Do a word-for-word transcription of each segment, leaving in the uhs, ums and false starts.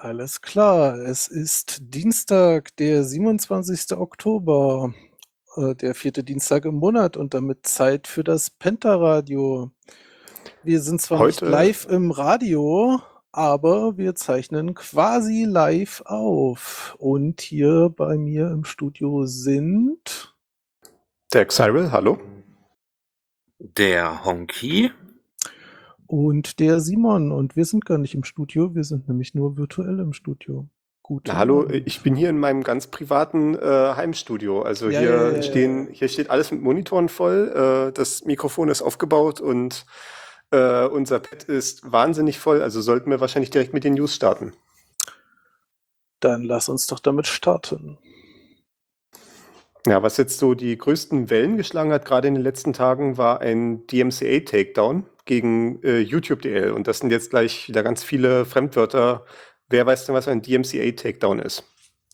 Alles klar, es ist Dienstag, der siebenundzwanzigste Oktober, äh, der vierte Dienstag im Monat und damit Zeit für das Penta-Radio. Wir sind zwar nicht Heute live im Radio, aber wir zeichnen quasi live auf. Und hier bei mir im Studio sind der Cyril, hallo. Der Honky. und der Simon. Und wir sind gar nicht im Studio, wir sind nämlich nur virtuell im Studio. Guten Na, hallo, Abend. ich bin hier in meinem ganz privaten äh, Heimstudio. Also Ja, hier ja, ja, ja, stehen, ja. hier steht alles mit Monitoren voll. Äh, das Mikrofon ist aufgebaut und äh, unser Pad ist wahnsinnig voll. Also sollten wir wahrscheinlich direkt mit den News starten. Dann lass uns doch damit starten. Ja, was jetzt so die größten Wellen geschlagen hat, gerade in den letzten Tagen, war ein D M C A-Takedown gegen äh, YouTube punkt D L. Und das sind jetzt gleich wieder ganz viele Fremdwörter. Wer weiß denn, was ein D M C A-Takedown ist?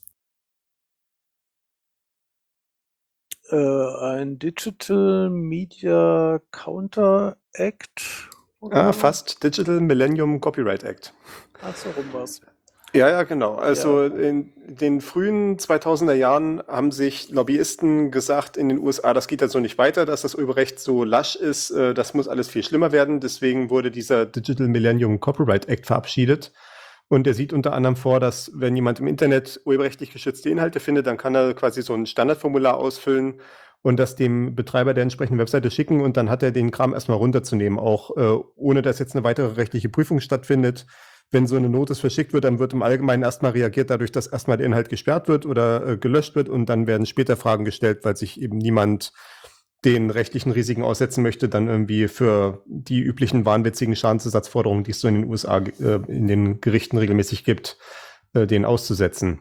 Äh, ein Digital Media Counter Act? Ah, fast. Digital Millennium Copyright Act. Ach so, rum war's. Ja, ja, genau. Also Ja. in den frühen zweitausender Jahren haben sich Lobbyisten gesagt in den U S A, das geht ja so nicht weiter, dass das Urheberrecht so lasch ist, äh, das muss alles viel schlimmer werden. Deswegen wurde dieser Digital Millennium Copyright Act verabschiedet. Und der sieht unter anderem vor, dass wenn jemand im Internet urheberrechtlich geschützte Inhalte findet, dann kann er quasi so ein Standardformular ausfüllen und das dem Betreiber der entsprechenden Webseite schicken und dann hat er den Kram erstmal runterzunehmen, auch äh, ohne dass jetzt eine weitere rechtliche Prüfung stattfindet. Wenn so eine Notice verschickt wird, dann wird im Allgemeinen erstmal reagiert dadurch, dass erstmal der Inhalt gesperrt wird oder äh, gelöscht wird und dann werden später Fragen gestellt, weil sich eben niemand den rechtlichen Risiken aussetzen möchte, dann irgendwie für die üblichen wahnwitzigen Schadensersatzforderungen, die es so in den U S A äh, in den Gerichten regelmäßig gibt, äh, den auszusetzen.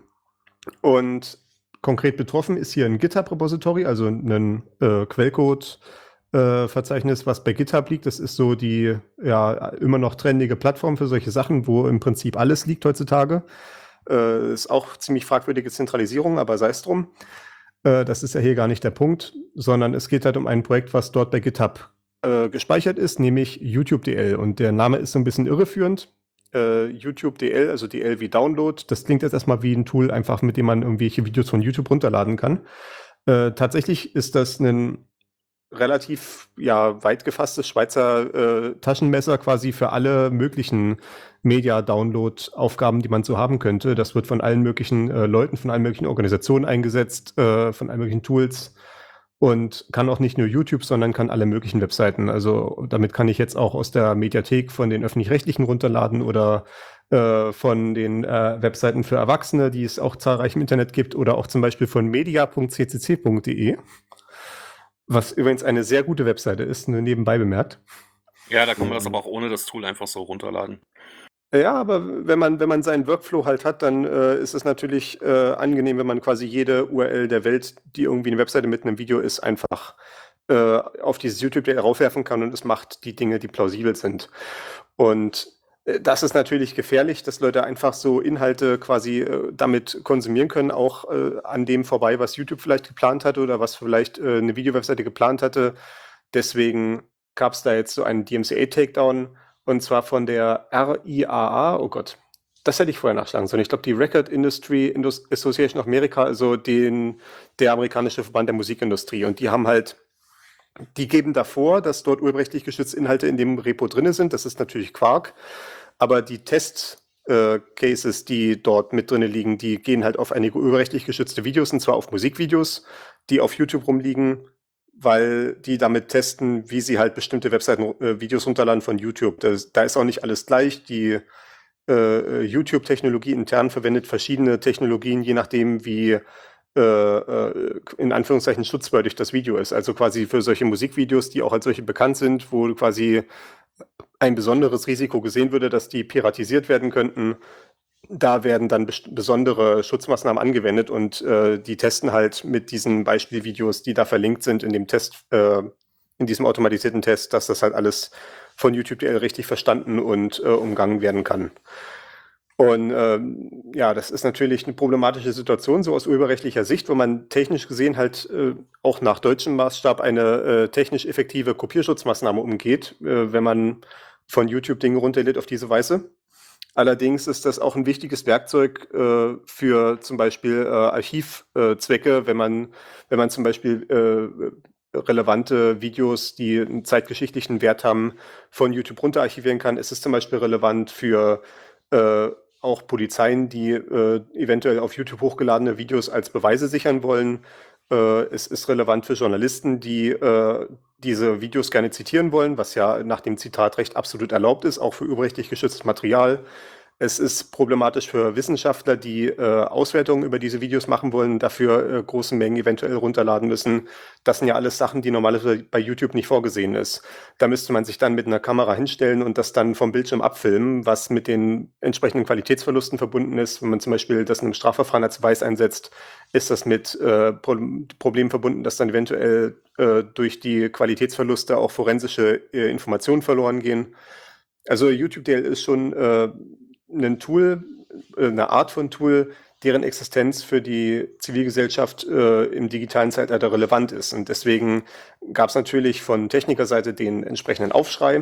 Und konkret betroffen ist hier ein GitHub-Repository, also ein äh, Quellcode- Äh, Verzeichnis, was bei GitHub liegt. Das ist so die ja immer noch trendige Plattform für solche Sachen, wo im Prinzip alles liegt heutzutage. Äh, ist auch ziemlich fragwürdige Zentralisierung, aber sei es drum. Äh, das ist ja hier gar nicht der Punkt, sondern es geht halt um ein Projekt, was dort bei GitHub äh, gespeichert ist, nämlich YouTube punkt D L. Und der Name ist so ein bisschen irreführend. Äh, YouTube punkt D L, also D L wie Download, das klingt jetzt erstmal wie ein Tool, einfach mit dem man irgendwelche Videos von YouTube runterladen kann. Äh, tatsächlich ist das ein relativ ja weit gefasstes Schweizer äh, Taschenmesser quasi für alle möglichen Media-Download-Aufgaben, die man so haben könnte. Das wird von allen möglichen äh, Leuten, von allen möglichen Organisationen eingesetzt, äh, von allen möglichen Tools und kann auch nicht nur YouTube, sondern kann alle möglichen Webseiten. Also damit kann ich jetzt auch aus der Mediathek von den Öffentlich-Rechtlichen runterladen oder äh, von den äh, Webseiten für Erwachsene, die es auch zahlreich im Internet gibt, oder auch zum Beispiel von media punkt c c c punkt d e. Was übrigens eine sehr gute Webseite ist, nur nebenbei bemerkt. Ja, da kann man das aber auch ohne das Tool einfach so runterladen. Ja, aber wenn man, wenn man seinen Workflow halt hat, dann äh, ist es natürlich äh, angenehm, wenn man quasi jede U R L der Welt, die irgendwie eine Webseite mit einem Video ist, einfach äh, auf dieses YouTube raufwerfen kann und es macht die Dinge, die plausibel sind. Und äh, das ist natürlich gefährlich, dass Leute einfach so Inhalte quasi äh, damit konsumieren können, auch äh, an dem vorbei, was YouTube vielleicht geplant hatte oder was vielleicht äh, eine Videowebseite geplant hatte. Deswegen gab es da jetzt so einen D M C A-Takedown. Und zwar von der R I A A, oh Gott, das hätte ich vorher nachschlagen sollen. Ich glaube, die Record Industry Indus- Association of America, also den, der amerikanische Verband der Musikindustrie. Und die haben halt, die geben davor, dass dort urheberrechtlich geschützte Inhalte in dem Repo drin sind. Das ist natürlich Quark. Aber die Test-Cases, äh, die dort mit drin liegen, die gehen halt auf einige urheberrechtlich geschützte Videos, und zwar auf Musikvideos, die auf YouTube rumliegen, weil die damit testen, wie sie halt bestimmte Webseiten äh, Videos runterladen von YouTube. Das, da ist auch nicht alles gleich. Die äh, YouTube-Technologie intern verwendet verschiedene Technologien, je nachdem, wie äh, äh, in Anführungszeichen schutzwürdig das Video ist. Also quasi für solche Musikvideos, die auch als solche bekannt sind, wo quasi ein besonderes Risiko gesehen würde, dass die piratisiert werden könnten, da werden dann best- besondere Schutzmaßnahmen angewendet und äh, die testen halt mit diesen Beispielvideos, die da verlinkt sind in dem Test, äh, in diesem automatisierten Test, dass das halt alles von YouTube punkt D L richtig verstanden und äh, umgangen werden kann. Und ähm, ja, das ist natürlich eine problematische Situation, so aus urheberrechtlicher Sicht, wo man technisch gesehen halt äh, auch nach deutschem Maßstab eine äh, technisch effektive Kopierschutzmaßnahme umgeht, äh, wenn man von YouTube Dinge runterlädt auf diese Weise. Allerdings ist das auch ein wichtiges Werkzeug äh, für zum Beispiel äh, Archivzwecke, wenn man, wenn man zum Beispiel äh, relevante Videos, die einen zeitgeschichtlichen Wert haben, von YouTube runterarchivieren kann. Es ist zum Beispiel relevant für äh, auch Polizeien, die äh, eventuell auf YouTube hochgeladene Videos als Beweise sichern wollen. Äh, es ist relevant für Journalisten, die äh, diese Videos gerne zitieren wollen, was ja nach dem Zitatrecht absolut erlaubt ist, auch für urheberrechtlich geschütztes Material. Es ist problematisch für Wissenschaftler, die äh, Auswertungen über diese Videos machen wollen, dafür äh, große Mengen eventuell runterladen müssen. Das sind ja alles Sachen, die normalerweise bei YouTube nicht vorgesehen ist. Da müsste man sich dann mit einer Kamera hinstellen und das dann vom Bildschirm abfilmen, was mit den entsprechenden Qualitätsverlusten verbunden ist. Wenn man zum Beispiel das in einem Strafverfahren als Beweis einsetzt, ist das mit äh, Pro Problemen verbunden, dass dann eventuell äh, durch die Qualitätsverluste auch forensische äh, Informationen verloren gehen. Also YouTube D L ist schon äh, ein Tool, eine Art von Tool, deren Existenz für die Zivilgesellschaft äh, im digitalen Zeitalter relevant ist. Und deswegen gab es natürlich von Technikerseite den entsprechenden Aufschrei.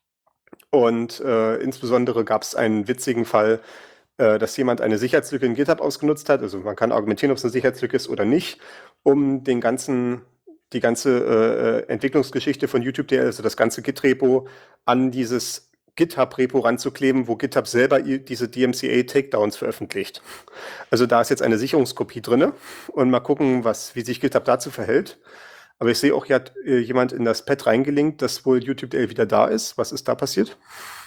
Und äh, insbesondere gab es einen witzigen Fall, äh, dass jemand eine Sicherheitslücke in GitHub ausgenutzt hat. Also man kann argumentieren, ob es eine Sicherheitslücke ist oder nicht, um den ganzen, die ganze äh, Entwicklungsgeschichte von YouTube D L, also das ganze Git-Repo, an dieses GitHub-Repo ranzukleben, wo GitHub selber diese D M C A-Takedowns veröffentlicht. Also da ist jetzt eine Sicherungskopie drin und mal gucken, was, wie sich GitHub dazu verhält. Aber ich sehe auch, hier hat äh, jemand in das Pad reingelinkt, dass wohl YouTube D L wieder da ist. Was ist da passiert?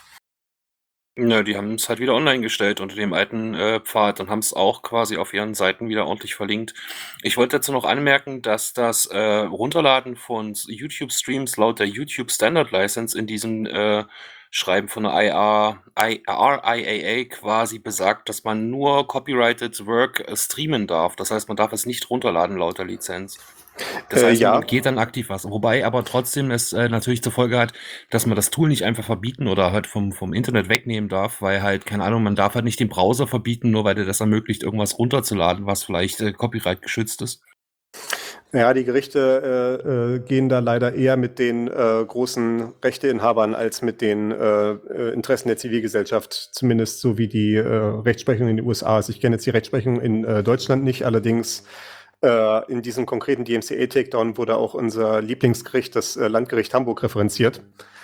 Ja, die haben es halt wieder online gestellt unter dem alten äh, Pfad und haben es auch quasi auf ihren Seiten wieder ordentlich verlinkt. Ich wollte dazu noch anmerken, dass das äh, Runterladen von YouTube-Streams laut der YouTube Standard License in diesem äh, Schreiben von der I R I A A quasi besagt, dass man nur copyrighted Work äh, streamen darf. Das heißt, man darf es nicht runterladen laut der Lizenz. Das Äh, heißt, ja. man geht dann aktiv was. Wobei aber trotzdem es äh, natürlich zur Folge hat, dass man das Tool nicht einfach verbieten oder halt vom, vom Internet wegnehmen darf, weil halt, keine Ahnung, man darf halt nicht den Browser verbieten, nur weil der das ermöglicht, irgendwas runterzuladen, was vielleicht äh, Copyright geschützt ist. Ja, die Gerichte äh, äh, gehen da leider eher mit den äh, großen Rechteinhabern als mit den äh, äh, Interessen der Zivilgesellschaft, zumindest so wie die äh, Rechtsprechung in den U S A ist. Ich kenne jetzt die Rechtsprechung in äh, Deutschland nicht, allerdings äh, in diesem konkreten D M C A-Takedown wurde auch unser Lieblingsgericht, das äh, Landgericht Hamburg, referenziert,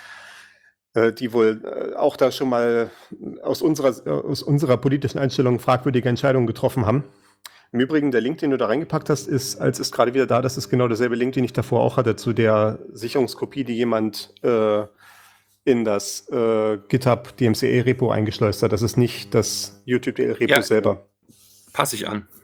äh, die wohl äh, auch da schon mal aus unserer, aus unserer politischen Einstellung fragwürdige Entscheidungen getroffen haben. Im Übrigen, der Link, den du da reingepackt hast, ist, als ist gerade wieder da, das ist genau derselbe Link, den ich davor auch hatte, zu der Sicherungskopie, die jemand äh, in das äh, GitHub D M C A-Repo eingeschleust hat. Das ist nicht das YouTube D L-Repo Ja. selber. Passe ich an.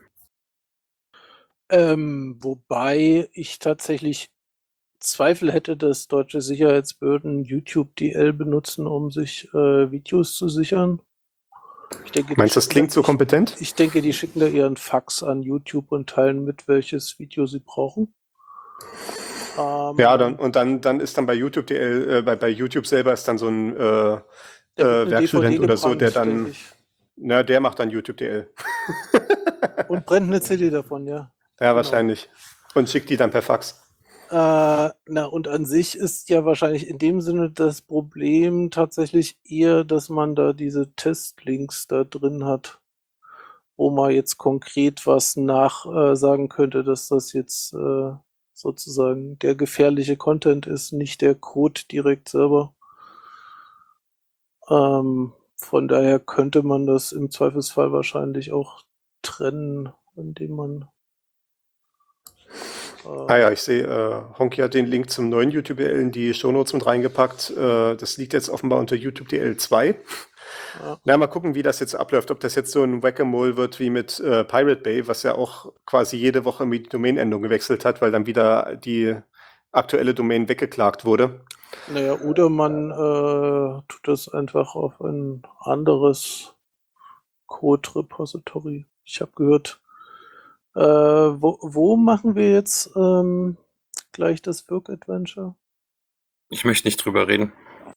Ähm, wobei ich tatsächlich Zweifel hätte, dass deutsche Sicherheitsbehörden YouTube D L benutzen, um sich äh, Videos zu sichern. Ich denke, Meinst du, das klingt so kompetent? Ich, ich denke, die schicken da ihren Fax an YouTube und teilen mit, welches Video sie brauchen. Ähm, Ja, dann, und dann, dann ist dann bei YouTube D L, äh, bei, bei YouTube selber ist dann so ein äh, äh, Werkstudent oder so, der dann, na, der macht dann YouTube D L. Und brennt eine C D davon, ja. Ja, genau. wahrscheinlich. Und schickt die dann per Fax. Äh, na, und an sich ist ja wahrscheinlich in dem Sinne das Problem tatsächlich eher, dass man da diese Testlinks da drin hat, wo man jetzt konkret was nachsagen äh, könnte, dass das jetzt äh, sozusagen der gefährliche Content ist, nicht der Code direkt selber. Ähm, von daher könnte man das im Zweifelsfall wahrscheinlich auch trennen, indem man Ah ja, ich sehe, äh, Honky hat den Link zum neuen YouTube D L in die Shownotes mit reingepackt. Äh, das liegt jetzt offenbar unter YouTube D L zwei. Ja. Na, mal gucken, wie das jetzt abläuft. Ob das jetzt so ein Whack-a-Mole wird wie mit äh, Pirate Bay, was ja auch quasi jede Woche mit die Domainendung gewechselt hat, weil dann wieder die aktuelle Domain weggeklagt wurde. Naja, oder man äh, tut das einfach auf ein anderes Code-Repository. Ich habe gehört, Äh, wo, wo machen wir jetzt ähm, gleich das Work-Adventure? Ich möchte nicht drüber reden.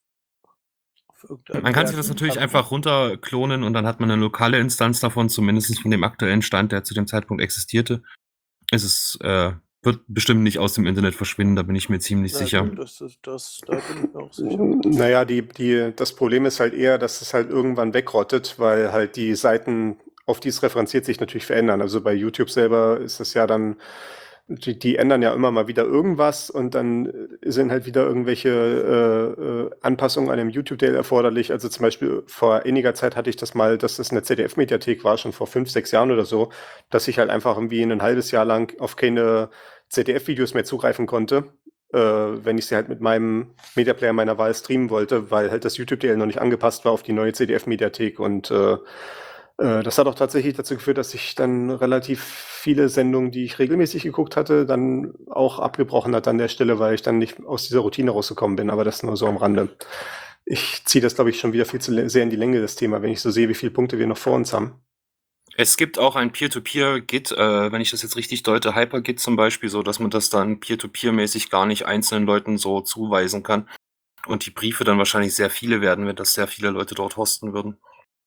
Man kann sich das natürlich einfach runterklonen und dann hat man eine lokale Instanz davon, zumindest von dem aktuellen Stand, der zu dem Zeitpunkt existierte. Es ist äh, wird bestimmt nicht aus dem Internet verschwinden, da bin ich mir ziemlich Na sicher. gut, das, ist- das, da bin ich mir auch sicher. Naja, die, die, das Problem ist halt eher, dass es halt irgendwann wegrottet, weil halt die Seiten, auf die es referenziert, sich natürlich verändern. Also bei YouTube selber ist es ja dann, die, die ändern ja immer mal wieder irgendwas und dann sind halt wieder irgendwelche äh, äh, Anpassungen an dem YouTube-Dale erforderlich. Also zum Beispiel vor einiger Zeit hatte ich das mal, dass das eine Z D F-Mediathek war, schon vor fünf, sechs Jahren oder so, dass ich halt einfach irgendwie ein halbes Jahr lang auf keine Z D F-Videos mehr zugreifen konnte, äh, wenn ich sie halt mit meinem Media-Player meiner Wahl streamen wollte, weil halt das YouTube-D L noch nicht angepasst war auf die neue Z D F-Mediathek. Und äh, äh, das hat auch tatsächlich dazu geführt, dass ich dann relativ viele Sendungen, die ich regelmäßig geguckt hatte, dann auch abgebrochen hat an der Stelle, weil ich dann nicht aus dieser Routine rausgekommen bin. Aber das nur so am Rande. Ich ziehe das, glaube ich, schon wieder viel zu sehr in die Länge, das Thema, wenn ich so sehe, wie viele Punkte wir noch vor uns haben. Es gibt auch ein Peer-to-Peer-Git, äh, wenn ich das jetzt richtig deute, Hypergit zum Beispiel, so dass man das dann Peer-to-Peer-mäßig gar nicht einzelnen Leuten so zuweisen kann. Und die Briefe dann wahrscheinlich sehr viele werden, wenn das sehr viele Leute dort hosten würden.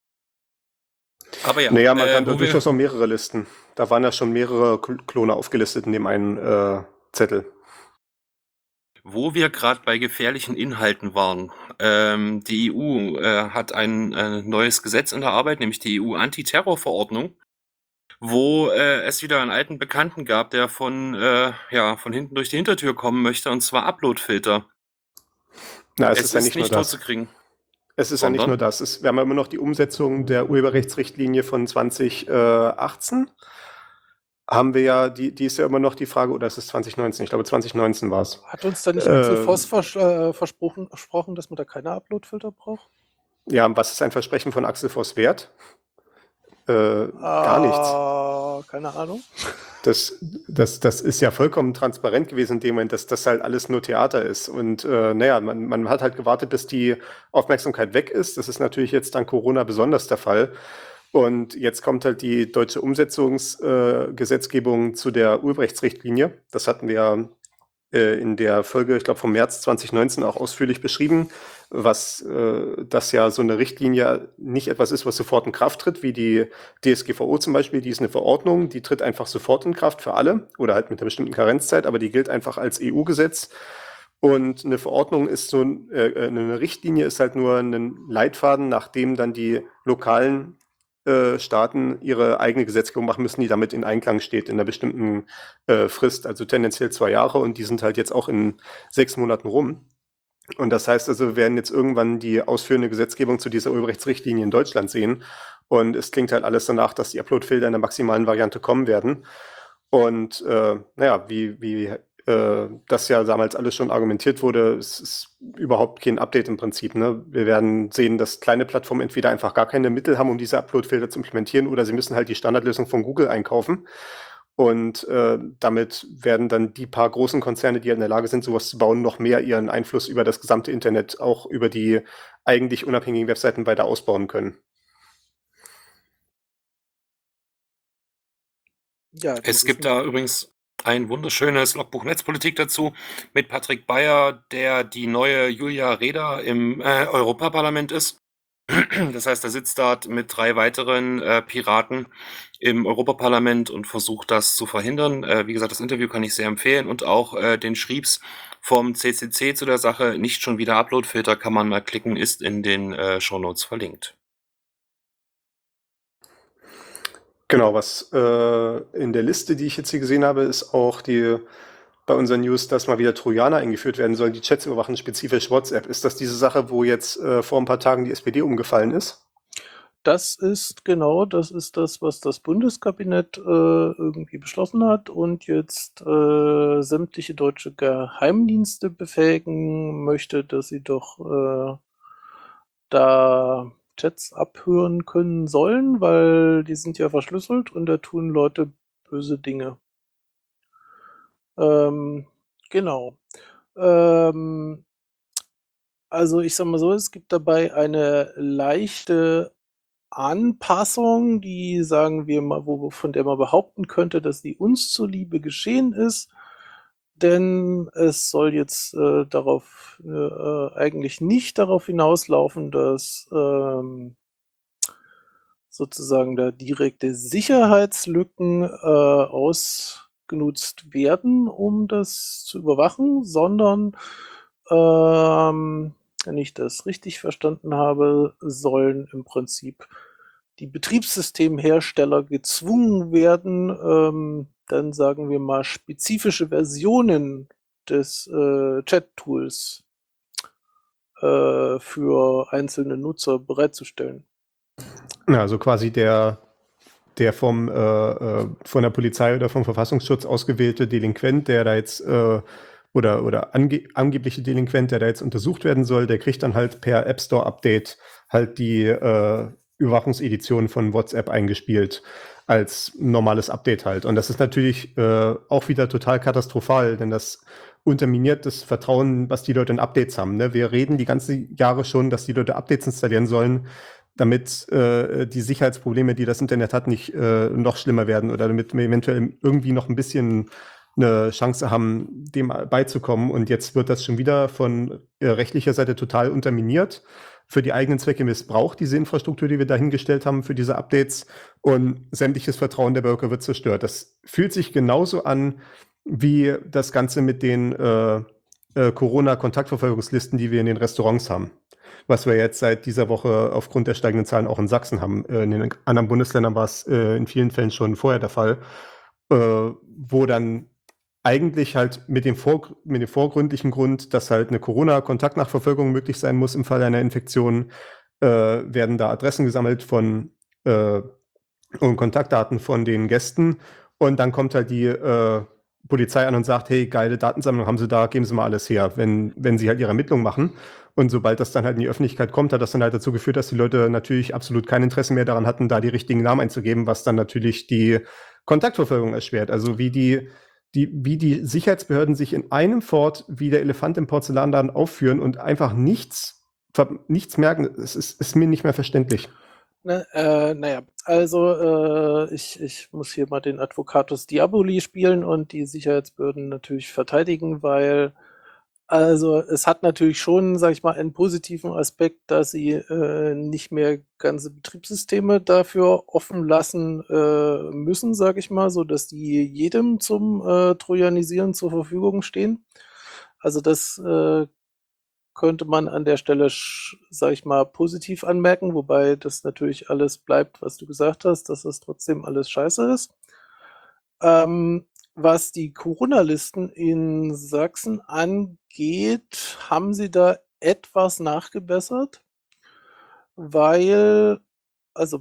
Aber ja, Naja, man äh, kann wo da wir, durchaus noch mehrere Listen. Da waren ja schon mehrere Kl- Klone aufgelistet in dem einen äh, Zettel. wo wir gerade bei gefährlichen Inhalten waren. Ähm, die E U äh, hat ein äh, neues Gesetz in der Arbeit, nämlich die E U-Antiterror-Verordnung, wo äh, es wieder einen alten Bekannten gab, der von, äh, ja, von hinten durch die Hintertür kommen möchte, und zwar Uploadfilter. Na, es, Es ist ja ist nicht nur nicht das. totzukriegen. Es ist ja nicht Sondern? nur das. Es, wir haben ja immer noch die Umsetzung der Urheberrechtsrichtlinie von zwanzig achtzehn. Haben wir ja, die, die ist ja immer noch die Frage, oder ist es zwanzig neunzehn? Ich glaube, zwanzig neunzehn war es. Hat uns da nicht Äh, Axel Voss vers äh, versprochen, versprochen, dass man da keine Uploadfilter braucht? Ja, was ist ein Versprechen von Axel Voss wert? Äh, gar nichts. Ah, keine Ahnung. Das, das, das ist ja vollkommen transparent gewesen in dem Moment, dass das halt alles nur Theater ist. Und äh, naja, man, man hat halt gewartet, bis die Aufmerksamkeit weg ist. Das ist natürlich jetzt dank Corona besonders der Fall. Und jetzt kommt halt die deutsche Umsetzungsgesetzgebung äh, zu der Urheberrechtsrichtlinie. Das hatten wir äh, in der Folge, ich glaube, vom März zwanzig neunzehn auch ausführlich beschrieben, was äh, das ja so eine Richtlinie nicht etwas ist, was sofort in Kraft tritt, wie die D S G V O zum Beispiel, die ist eine Verordnung, die tritt einfach sofort in Kraft für alle oder halt mit einer bestimmten Karenzzeit, aber die gilt einfach als E U-Gesetz. Und eine Verordnung ist so, äh, eine Richtlinie ist halt nur ein Leitfaden, nach dem dann die lokalen äh, Staaten ihre eigene Gesetzgebung machen müssen, die damit in Einklang steht, in einer bestimmten äh, Frist, also tendenziell zwei Jahre, und die sind halt jetzt auch in sechs Monaten rum. Und das heißt also, wir werden jetzt irgendwann die ausführende Gesetzgebung zu dieser Urheberrechtsrichtlinie in Deutschland sehen. Und es klingt halt alles danach, dass die Uploadfilter in der maximalen Variante kommen werden. Und äh, naja, wie, wie äh, das ja damals alles schon argumentiert wurde, es ist überhaupt kein Update im Prinzip. Ne? Wir werden sehen, dass kleine Plattformen entweder einfach gar keine Mittel haben, um diese Uploadfilter zu implementieren, oder sie müssen halt die Standardlösung von Google einkaufen. Und äh, damit werden dann die paar großen Konzerne, die in der Lage sind, sowas zu bauen, noch mehr ihren Einfluss über das gesamte Internet, auch über die eigentlich unabhängigen Webseiten weiter ausbauen können. Ja, das Es ist gibt ein- da übrigens ein wunderschönes Logbuch Netzpolitik dazu mit Patrick Bayer, der die neue Julia Reda im äh, Europaparlament ist. Das heißt, er sitzt dort mit drei weiteren äh, Piraten im Europaparlament und versucht das zu verhindern. Äh, wie gesagt, das Interview kann ich sehr empfehlen, und auch äh, den Schriebs vom C C C zu der Sache, nicht schon wieder Uploadfilter, kann man mal klicken, ist in den äh, Shownotes verlinkt. Genau, was äh, in der Liste, die ich jetzt hier gesehen habe, ist auch die bei unseren News, dass mal wieder Trojaner eingeführt werden sollen, die Chats überwachen, spezifisch WhatsApp. Ist das diese Sache, wo jetzt äh, vor ein paar Tagen die S P D umgefallen ist? Das ist genau, das ist das, was das Bundeskabinett äh, irgendwie beschlossen hat und jetzt äh, sämtliche deutsche Geheimdienste befähigen möchte, dass sie doch äh, da Chats abhören können sollen, weil die sind ja verschlüsselt und da tun Leute böse Dinge. Ähm, genau. Ähm, also ich sag mal so, es gibt dabei eine leichte Anpassung, die, sagen wir mal, wo, von der man behaupten könnte, dass die uns zuliebe geschehen ist. Denn es soll jetzt äh, darauf äh, eigentlich nicht darauf hinauslaufen, dass ähm, sozusagen da direkte Sicherheitslücken äh, aus genutzt werden, um das zu überwachen, sondern, ähm, wenn ich das richtig verstanden habe, sollen im Prinzip die Betriebssystemhersteller gezwungen werden, ähm, dann sagen wir mal spezifische Versionen des äh, Chat-Tools äh, für einzelne Nutzer bereitzustellen. Ja, also quasi der, der vom, äh, äh, von der Polizei oder vom Verfassungsschutz ausgewählte Delinquent, der da jetzt, äh, oder, oder ange angebliche Delinquent, der da jetzt untersucht werden soll, der kriegt dann halt per App Store Update halt die äh, Überwachungsedition von WhatsApp eingespielt als normales Update halt. Und das ist natürlich äh, auch wieder total katastrophal, denn das unterminiert das Vertrauen, was die Leute in Updates haben. Ne? Wir reden die ganzen Jahre schon, dass die Leute Updates installieren sollen, damit äh, die Sicherheitsprobleme, die das Internet hat, nicht äh, noch schlimmer werden oder damit wir eventuell irgendwie noch ein bisschen eine Chance haben, dem beizukommen. Und jetzt wird das schon wieder von äh, rechtlicher Seite total unterminiert, für die eigenen Zwecke missbraucht, diese Infrastruktur, die wir dahingestellt haben für diese Updates, und sämtliches Vertrauen der Bürger wird zerstört. Das fühlt sich genauso an wie das Ganze mit den äh, äh, Corona-Kontaktverfolgungslisten, die wir in den Restaurants haben, was wir jetzt seit dieser Woche aufgrund der steigenden Zahlen auch in Sachsen haben. Äh, in den anderen Bundesländern war es äh, in vielen Fällen schon vorher der Fall, äh, wo dann eigentlich halt mit dem, Vor mit dem vorgründlichen Grund, dass halt eine Corona-Kontaktnachverfolgung möglich sein muss im Fall einer Infektion, äh, werden da Adressen gesammelt von äh, und Kontaktdaten von den Gästen, und dann kommt halt die äh, Polizei an und sagt, hey, geile Datensammlung haben sie da, geben sie mal alles her, wenn, wenn sie halt ihre Ermittlungen machen. Und sobald das dann halt in die Öffentlichkeit kommt, hat das dann halt dazu geführt, dass die Leute natürlich absolut kein Interesse mehr daran hatten, da die richtigen Namen einzugeben, was dann natürlich die Kontaktverfolgung erschwert. Also wie die, die, wie die Sicherheitsbehörden sich in einem Fort wie der Elefant im Porzellanladen aufführen und einfach nichts, nichts merken, es ist, ist mir nicht mehr verständlich. Ne, äh, naja, also äh, ich, ich muss hier mal den Advocatus Diaboli spielen und die Sicherheitsbehörden natürlich verteidigen, weil also es hat natürlich schon, sag ich mal, einen positiven Aspekt, dass sie äh, nicht mehr ganze Betriebssysteme dafür offen lassen äh, müssen, sag ich mal, so dass die jedem zum äh, Trojanisieren zur Verfügung stehen. Also das äh, könnte man an der Stelle, sag ich mal, positiv anmerken, wobei das natürlich alles bleibt, was du gesagt hast, dass das trotzdem alles scheiße ist. Ähm, was die Corona-Listen in Sachsen angeht, haben sie da etwas nachgebessert, weil, also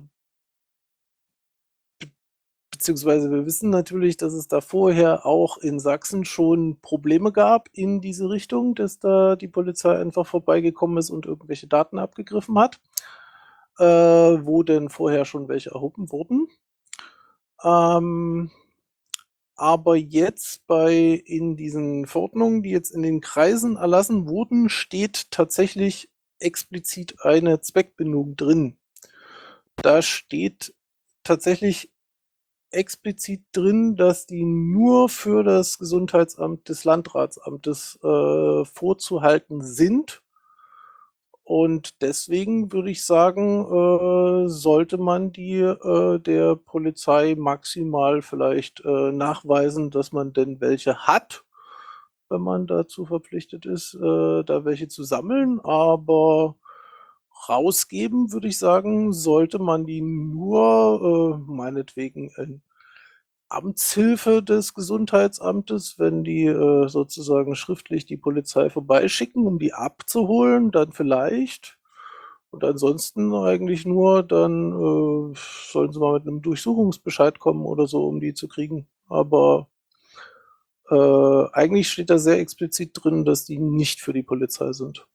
beziehungsweise wir wissen natürlich, dass es da vorher auch in Sachsen schon Probleme gab in diese Richtung, dass da die Polizei einfach vorbeigekommen ist und irgendwelche Daten abgegriffen hat, äh, wo denn vorher schon welche erhoben wurden. Ähm, aber jetzt bei in diesen Verordnungen, die jetzt in den Kreisen erlassen wurden, steht tatsächlich explizit eine Zweckbindung drin. Da steht tatsächlich explizit drin, dass die nur für das Gesundheitsamt des Landratsamtes äh, vorzuhalten sind. Und deswegen würde ich sagen, äh, sollte man die äh, der Polizei maximal vielleicht äh, nachweisen, dass man denn welche hat, wenn man dazu verpflichtet ist, äh, da welche zu sammeln. Aber rausgeben, würde ich sagen, sollte man die nur äh, meinetwegen in Amtshilfe des Gesundheitsamtes, wenn die äh, sozusagen schriftlich die Polizei vorbeischicken, um die abzuholen, dann vielleicht. Und ansonsten eigentlich nur, dann äh, sollen sie mal mit einem Durchsuchungsbescheid kommen oder so, um die zu kriegen. Aber äh, eigentlich steht da sehr explizit drin, dass die nicht für die Polizei sind.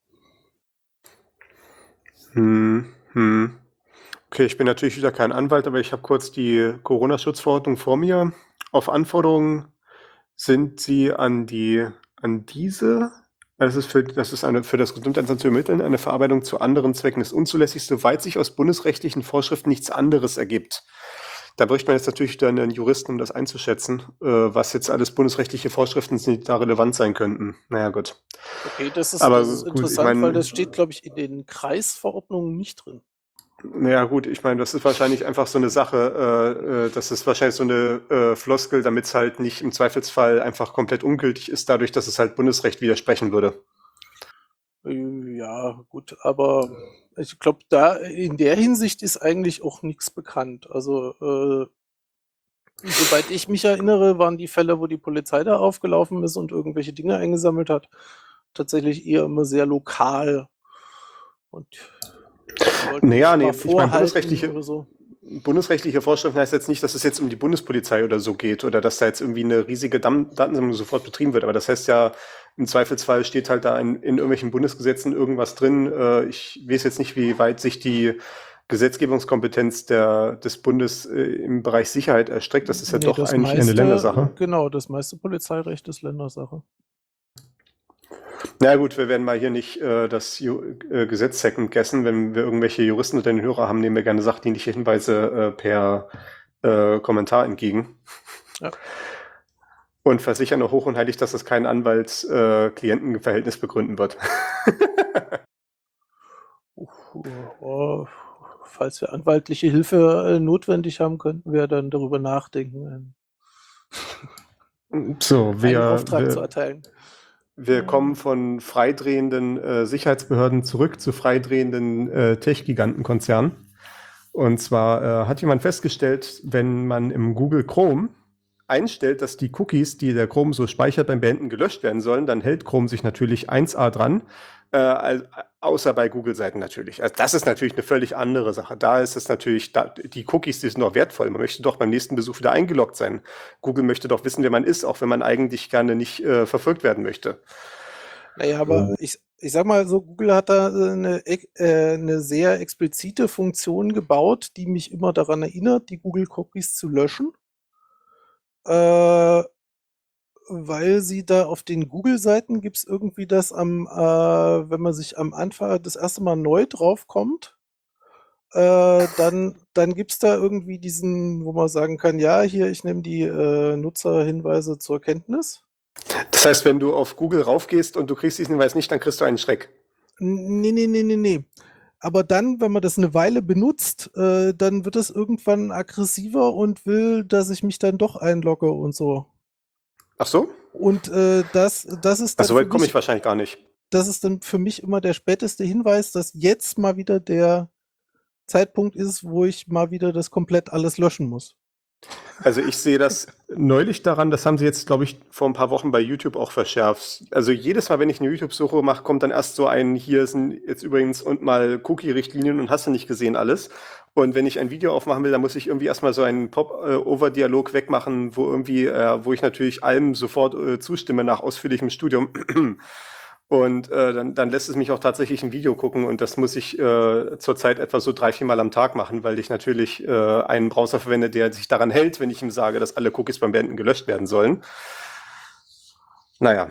Hm, hm. Okay, ich bin natürlich wieder kein Anwalt, aber ich habe kurz die Corona-Schutzverordnung vor mir. Auf Anforderungen sind sie an die, an diese, das ist für, das ist eine, für das Gesundheitsamt zu ermitteln, eine Verarbeitung zu anderen Zwecken ist unzulässig, soweit sich aus bundesrechtlichen Vorschriften nichts anderes ergibt. Da bräuchte man jetzt natürlich dann einen Juristen, um das einzuschätzen, äh, was jetzt alles bundesrechtliche Vorschriften sind, die da relevant sein könnten. Naja, gut. Okay, das ist, Aber das ist gut, ich interessant, mein, weil das steht, glaube ich, in den Kreisverordnungen nicht drin. Naja gut, ich meine, das ist wahrscheinlich einfach so eine Sache, äh, äh, das ist wahrscheinlich so eine äh, Floskel, damit es halt nicht im Zweifelsfall einfach komplett ungültig ist, dadurch, dass es halt Bundesrecht widersprechen würde. Äh, Ja, gut, aber ich glaube, da in der Hinsicht ist eigentlich auch nichts bekannt. Also, äh, soweit ich mich erinnere, waren die Fälle, wo die Polizei da aufgelaufen ist und irgendwelche Dinge eingesammelt hat, tatsächlich eher immer sehr lokal. Und die wollten Naja, nicht nee, mal ich meine, vorhalten bundesrechtliche, oder so. bundesrechtliche Vorschriften heißt jetzt nicht, dass es jetzt um die Bundespolizei oder so geht oder dass da jetzt irgendwie eine riesige Dam- Datensammlung sofort betrieben wird. Aber das heißt ja, im Zweifelsfall steht halt da in, in irgendwelchen Bundesgesetzen irgendwas drin. Äh, ich weiß jetzt nicht, wie weit sich die Gesetzgebungskompetenz der, des Bundes äh, im Bereich Sicherheit erstreckt. Das ist ja Nee, doch das eigentlich eher eine meiste, Ländersache. genau, das meiste Polizeirecht ist Ländersache. Na gut, wir werden mal hier nicht äh, das Ju äh, Gesetz second guessen. Wenn wir irgendwelche Juristen unter den Hörer haben, nehmen wir gerne sachdienliche Hinweise äh, per äh, Kommentar entgegen. Ja. Und versichern auch hoch und heilig, dass das kein Anwalts-Klienten-Verhältnis begründen wird. Uh, falls wir anwaltliche Hilfe äh, notwendig haben, könnten wir dann darüber nachdenken, So, einen wir, Auftrag zu wir, erteilen. wir kommen von freidrehenden äh, Sicherheitsbehörden zurück zu freidrehenden äh, Tech-Gigantenkonzernen. Und zwar äh, hat jemand festgestellt, wenn man im Google Chrome einstellt, dass die Cookies, die der Chrome so speichert, beim Beenden gelöscht werden sollen, dann hält Chrome sich natürlich eins a dran, äh, außer bei Google-Seiten natürlich. Also das ist natürlich eine völlig andere Sache. Da ist es natürlich, da, die Cookies, die sind doch wertvoll. Man möchte doch beim nächsten Besuch wieder eingeloggt sein. Google möchte doch wissen, wer man ist, auch wenn man eigentlich gerne nicht äh, verfolgt werden möchte. Naja, aber ich, ich sag mal so, Google hat da eine, äh, eine sehr explizite Funktion gebaut, die mich immer daran erinnert, die Google-Cookies zu löschen. Äh, weil sie da auf den Google-Seiten gibt es irgendwie das am, äh, wenn man sich am Anfang das erste Mal neu draufkommt, äh, dann, dann gibt es da irgendwie diesen, wo man sagen kann, ja, hier, ich nehme die äh, Nutzerhinweise zur Kenntnis. Das heißt, wenn du auf Google raufgehst und du kriegst diesen Hinweis nicht, dann kriegst du einen Schreck. Nee, nee, nee, nee, nee. Aber dann, wenn man das eine Weile benutzt, äh, dann wird es irgendwann aggressiver und will, dass ich mich dann doch einlogge und so. Ach so? Und äh, das, das ist dann Also, so weit für komme mich, ich wahrscheinlich gar nicht. das ist dann für mich immer der späteste Hinweis, dass jetzt mal wieder der Zeitpunkt ist, wo ich mal wieder das komplett alles löschen muss. Also ich sehe das neulich daran, das haben sie jetzt, glaube ich, vor ein paar Wochen bei YouTube auch verschärft. Also jedes Mal, wenn ich eine YouTube-Suche mache, kommt dann erst so ein, hier sind jetzt übrigens und mal Cookie-Richtlinien und hast du nicht gesehen alles. Und wenn ich ein Video aufmachen will, dann muss ich irgendwie erstmal so einen Pop-Over-Dialog wegmachen, wo irgendwie, äh, wo ich natürlich allem sofort äh, zustimme nach ausführlichem Studium. Und äh, dann, dann lässt es mich auch tatsächlich ein Video gucken und das muss ich äh, zurzeit etwa so drei, vier Mal am Tag machen, weil ich natürlich äh, einen Browser verwende, der sich daran hält, wenn ich ihm sage, dass alle Cookies beim Beenden gelöscht werden sollen. Naja.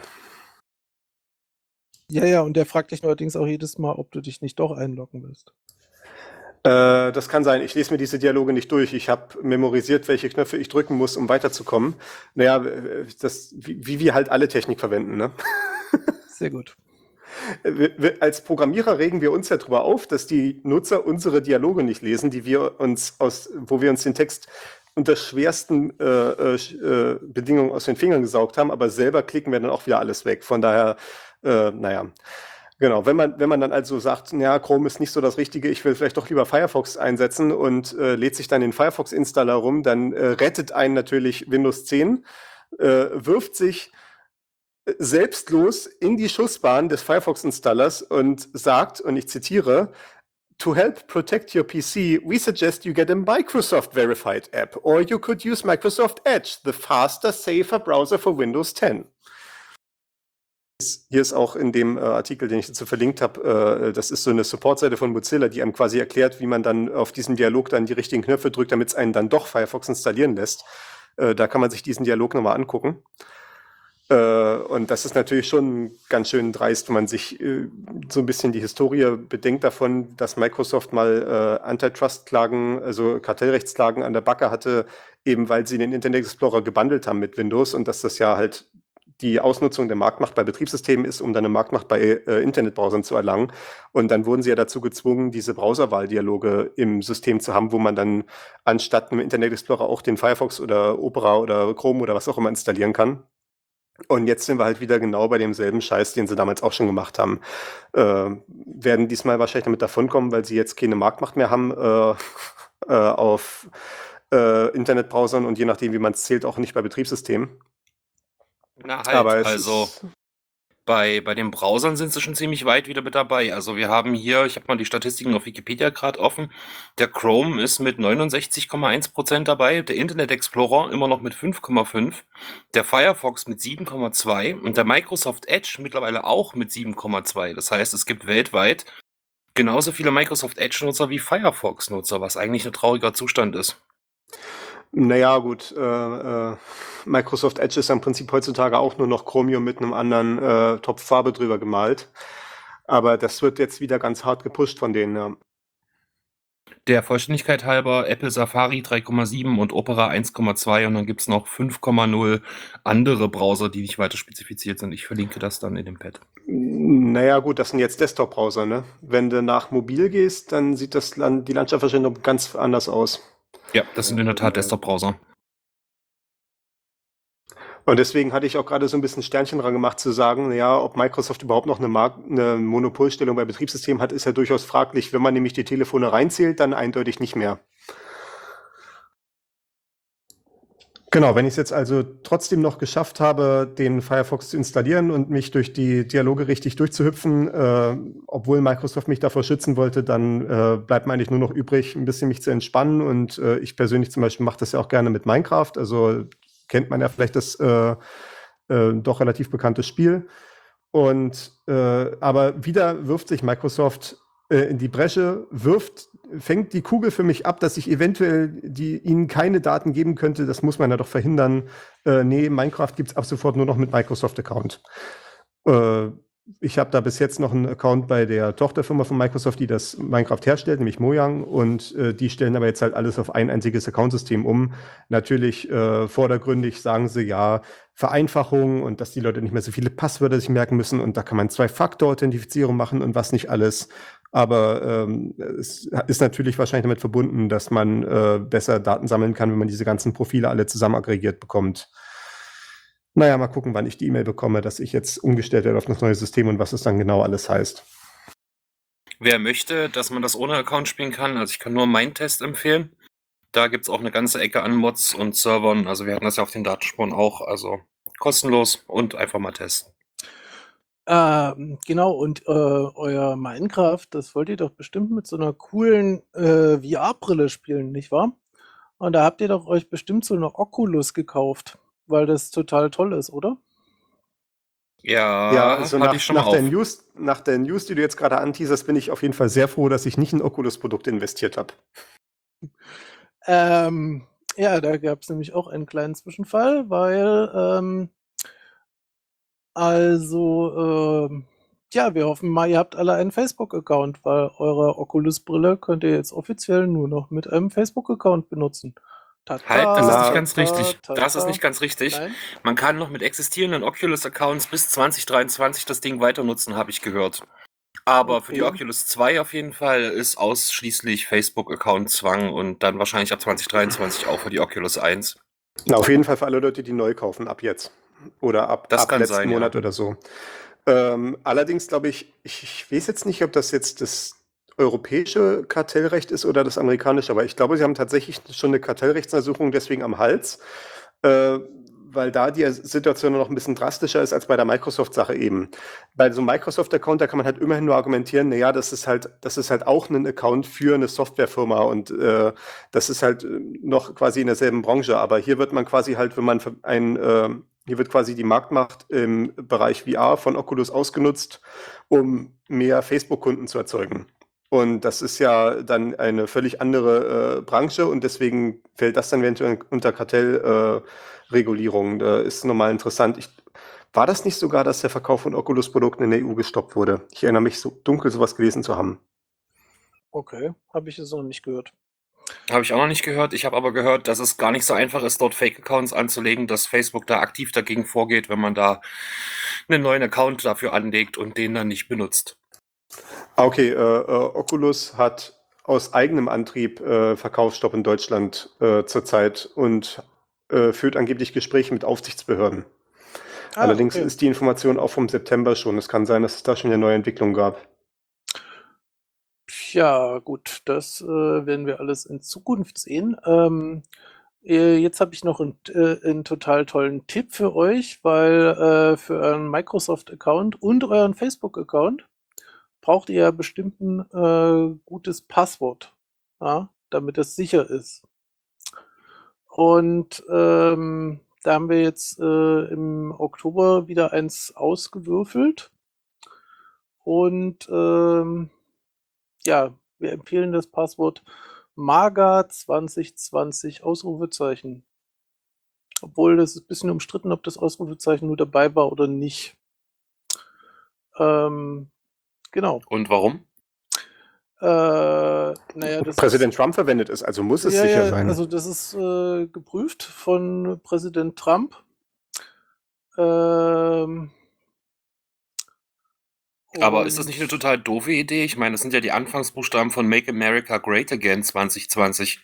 Ja, ja, und der fragt dich allerdings auch jedes Mal, ob du dich nicht doch einloggen willst. Äh, das kann sein. Ich lese mir diese Dialoge nicht durch. Ich habe memorisiert, welche Knöpfe ich drücken muss, um weiterzukommen. Naja, das, wie, wie wir halt alle Technik verwenden, ne? Sehr gut. Wir, wir, als Programmierer regen wir uns ja darüber auf, dass die Nutzer unsere Dialoge nicht lesen, die wir uns aus, wo wir uns den Text unter schwersten äh, äh, Bedingungen aus den Fingern gesaugt haben, aber selber klicken wir dann auch wieder alles weg. Von daher, äh, naja, genau. Wenn man, wenn man dann also sagt, ja, Chrome ist nicht so das Richtige, ich will vielleicht doch lieber Firefox einsetzen und äh, lädt sich dann den Firefox-Installer rum, dann äh, rettet einen natürlich Windows zehn, äh, wirft sich selbstlos in die Schussbahn des Firefox-Installers und sagt, und ich zitiere, "To help protect your P C, we suggest you get a Microsoft-verified app, or you could use Microsoft Edge, the faster, safer browser for Windows ten." Hier ist auch in dem äh, Artikel, den ich dazu verlinkt habe, äh, das ist so eine Supportseite von Mozilla, die einem quasi erklärt, wie man dann auf diesen Dialog dann die richtigen Knöpfe drückt, damit es einen dann doch Firefox installieren lässt. Äh, da kann man sich diesen Dialog nochmal angucken. Und das ist natürlich schon ganz schön dreist, wenn man sich äh, so ein bisschen die Historie bedenkt davon, dass Microsoft mal äh, Antitrust-Klagen, also Kartellrechtsklagen an der Backe hatte, eben weil sie den Internet Explorer gebundelt haben mit Windows und dass das ja halt die Ausnutzung der Marktmacht bei Betriebssystemen ist, um dann eine Marktmacht bei äh, Internetbrowsern zu erlangen. Und dann wurden sie ja dazu gezwungen, diese Browserwahldialoge im System zu haben, wo man dann anstatt einem Internet Explorer auch den Firefox oder Opera oder Chrome oder was auch immer installieren kann. Und jetzt sind wir halt wieder genau bei demselben Scheiß, den sie damals auch schon gemacht haben. Äh, werden diesmal wahrscheinlich damit davonkommen, weil sie jetzt keine Marktmacht mehr haben äh, äh, auf äh, Internetbrowsern und je nachdem, wie man es zählt, auch nicht bei Betriebssystemen. Na halt, Aber es also ist, bei, bei den Browsern sind sie schon ziemlich weit wieder mit dabei. Also wir haben hier, ich habe mal die Statistiken auf Wikipedia gerade offen, der Chrome ist mit neunundsechzig Komma eins Prozent dabei, der Internet Explorer immer noch mit fünf Komma fünf, der Firefox mit sieben Komma zwei und der Microsoft Edge mittlerweile auch mit sieben Komma zwei. Das heißt, es gibt weltweit genauso viele Microsoft Edge-Nutzer wie Firefox-Nutzer, was eigentlich ein trauriger Zustand ist. naja, gut, äh, äh, Microsoft Edge ist ja im Prinzip heutzutage auch nur noch Chromium mit einem anderen äh, Topf Farbe drüber gemalt. Aber das wird jetzt wieder ganz hart gepusht von denen. Ja. Der Vollständigkeit halber Apple Safari drei Komma sieben und Opera eins Komma zwei und dann gibt es noch fünf Komma null andere Browser, die nicht weiter spezifiziert sind. Ich verlinke das dann in dem Pad. Naja, gut, das sind jetzt Desktop-Browser, ne? Wenn du nach mobil gehst, dann sieht das Land, die Landschaft wahrscheinlich noch ganz anders aus. Ja, das sind in der Tat Desktop-Browser. Und deswegen hatte ich auch gerade so ein bisschen Sternchen dran gemacht zu sagen, naja, ob Microsoft überhaupt noch eine, Mark eine Monopolstellung bei Betriebssystemen hat, ist ja durchaus fraglich. Wenn man nämlich die Telefone reinzählt, dann eindeutig nicht mehr. Genau, wenn ich es jetzt also trotzdem noch geschafft habe, den Firefox zu installieren und mich durch die Dialoge richtig durchzuhüpfen, äh, obwohl Microsoft mich davor schützen wollte, dann äh, bleibt mir eigentlich nur noch übrig, ein bisschen mich zu entspannen. Und äh, ich persönlich zum Beispiel mache das ja auch gerne mit Minecraft. Also kennt man ja vielleicht das äh, äh, doch relativ bekannte Spiel. Und äh, aber wieder wirft sich Microsoft äh, in die Bresche, wirft fängt die Kugel für mich ab, dass ich eventuell die, ihnen keine Daten geben könnte. Das muss man ja doch verhindern. Äh, nee, Minecraft gibt es ab sofort nur noch mit Microsoft-Account. Äh, ich habe da bis jetzt noch einen Account bei der Tochterfirma von Microsoft, die das Minecraft herstellt, nämlich Mojang. Und äh, die stellen aber jetzt halt alles auf ein einziges Accountsystem um. Natürlich äh, vordergründig sagen sie ja Vereinfachung und dass die Leute nicht mehr so viele Passwörter sich merken müssen. Und da kann man Zwei-Faktor-Authentifizierung machen und was nicht alles. Aber ähm, es ist natürlich wahrscheinlich damit verbunden, dass man äh, besser Daten sammeln kann, wenn man diese ganzen Profile alle zusammen aggregiert bekommt. Naja, mal gucken, wann ich die E-Mail bekomme, dass ich jetzt umgestellt werde auf das neue System und was es dann genau alles heißt. Wer möchte, dass man das ohne Account spielen kann, also ich kann nur Mindtest empfehlen. Da gibt es auch eine ganze Ecke an Mods und Servern. Also wir hatten das ja auf den Datenspuren auch. Also kostenlos und einfach mal testen. Ähm, genau, und äh, euer Minecraft, das wollt ihr doch bestimmt mit so einer coolen äh, V R-Brille spielen, nicht wahr? Und da habt ihr doch euch bestimmt so eine Oculus gekauft, weil das total toll ist, oder? Ja, Ja, also hatte nach, ich schon mal nach, der auf. News, nach der News, die du jetzt gerade anteaserst, bin ich auf jeden Fall sehr froh, dass ich nicht in Oculus-Produkte investiert habe. Ähm, ja, da gab es nämlich auch einen kleinen Zwischenfall, weil ähm, also ähm, ja, wir hoffen mal, ihr habt alle einen Facebook-Account, weil eure Oculus-Brille könnt ihr jetzt offiziell nur noch mit einem Facebook-Account benutzen. Halt, das ist Na, nicht ganz richtig. ta, Das ist ta. nicht ganz richtig. Nein? Man kann noch mit existierenden Oculus-Accounts bis zwanzig dreiundzwanzig das Ding weiter nutzen, habe ich gehört. Aber für die Okay. Oculus zwei auf jeden Fall ist ausschließlich Facebook-Account-Zwang und dann wahrscheinlich ab zwanzig dreiundzwanzig auch für die Oculus eins. Na, auf jeden Fall für alle Leute, die neu kaufen, ab jetzt. Oder ab, Das ab kann letzten sein, ja. Monat oder so. Ähm, allerdings glaube ich, ich, ich weiß jetzt nicht, ob das jetzt das europäische Kartellrecht ist oder das amerikanische, aber ich glaube, sie haben tatsächlich schon eine Kartellrechtsuntersuchung deswegen am Hals, äh, weil da die Situation noch ein bisschen drastischer ist als bei der Microsoft-Sache eben. Bei so einem Microsoft-Account, da kann man halt immerhin nur argumentieren, naja, das ist halt, das ist halt auch ein Account für eine Softwarefirma und äh, das ist halt noch quasi in derselben Branche. Aber hier wird man quasi halt, wenn man ein, äh, hier wird quasi die Marktmacht im Bereich V R von Oculus ausgenutzt, um mehr Facebook-Kunden zu erzeugen. Und das ist ja dann eine völlig andere äh, Branche und deswegen fällt das dann eventuell unter Kartellregulierung. Äh, da ist normal interessant. Ich, war das nicht sogar, dass der Verkauf von Oculus-Produkten in der E U gestoppt wurde? Ich erinnere mich so dunkel, sowas gelesen zu haben. Okay, habe ich es noch nicht gehört. Habe ich auch noch nicht gehört. Ich habe aber gehört, dass es gar nicht so einfach ist, dort Fake-Accounts anzulegen, dass Facebook da aktiv dagegen vorgeht, wenn man da einen neuen Account dafür anlegt und den dann nicht benutzt. Ah, okay, äh, äh, Oculus hat aus eigenem Antrieb äh, Verkaufsstopp in Deutschland äh, zurzeit und äh, führt angeblich Gespräche mit Aufsichtsbehörden. Ah, Allerdings okay. ist die Information auch vom September schon. Es kann sein, dass es da schon eine neue Entwicklung gab. Ja, gut, das äh, werden wir alles in Zukunft sehen. Ähm, äh, jetzt habe ich noch einen, äh, einen total tollen Tipp für euch, weil äh, für euren Microsoft-Account und euren Facebook-Account braucht ihr ja bestimmt ein äh, gutes Passwort, ja, damit es sicher ist. Und ähm, da haben wir jetzt äh, im Oktober wieder eins ausgewürfelt. Und ähm, ja, wir empfehlen das Passwort Maga zwanzig zwanzig Ausrufezeichen. Obwohl das ist ein bisschen umstritten, ob das Ausrufezeichen nur dabei war oder nicht. Ähm, genau. Und warum? Äh, naja, das Präsident ist, Trump verwendet es, also muss es ja, sicher ja, sein. also das ist äh, geprüft von Präsident Trump. Ähm, Aber ist das und nicht eine total doofe Idee? Ich meine, das sind ja die Anfangsbuchstaben von Make America Great Again zwanzig zwanzig.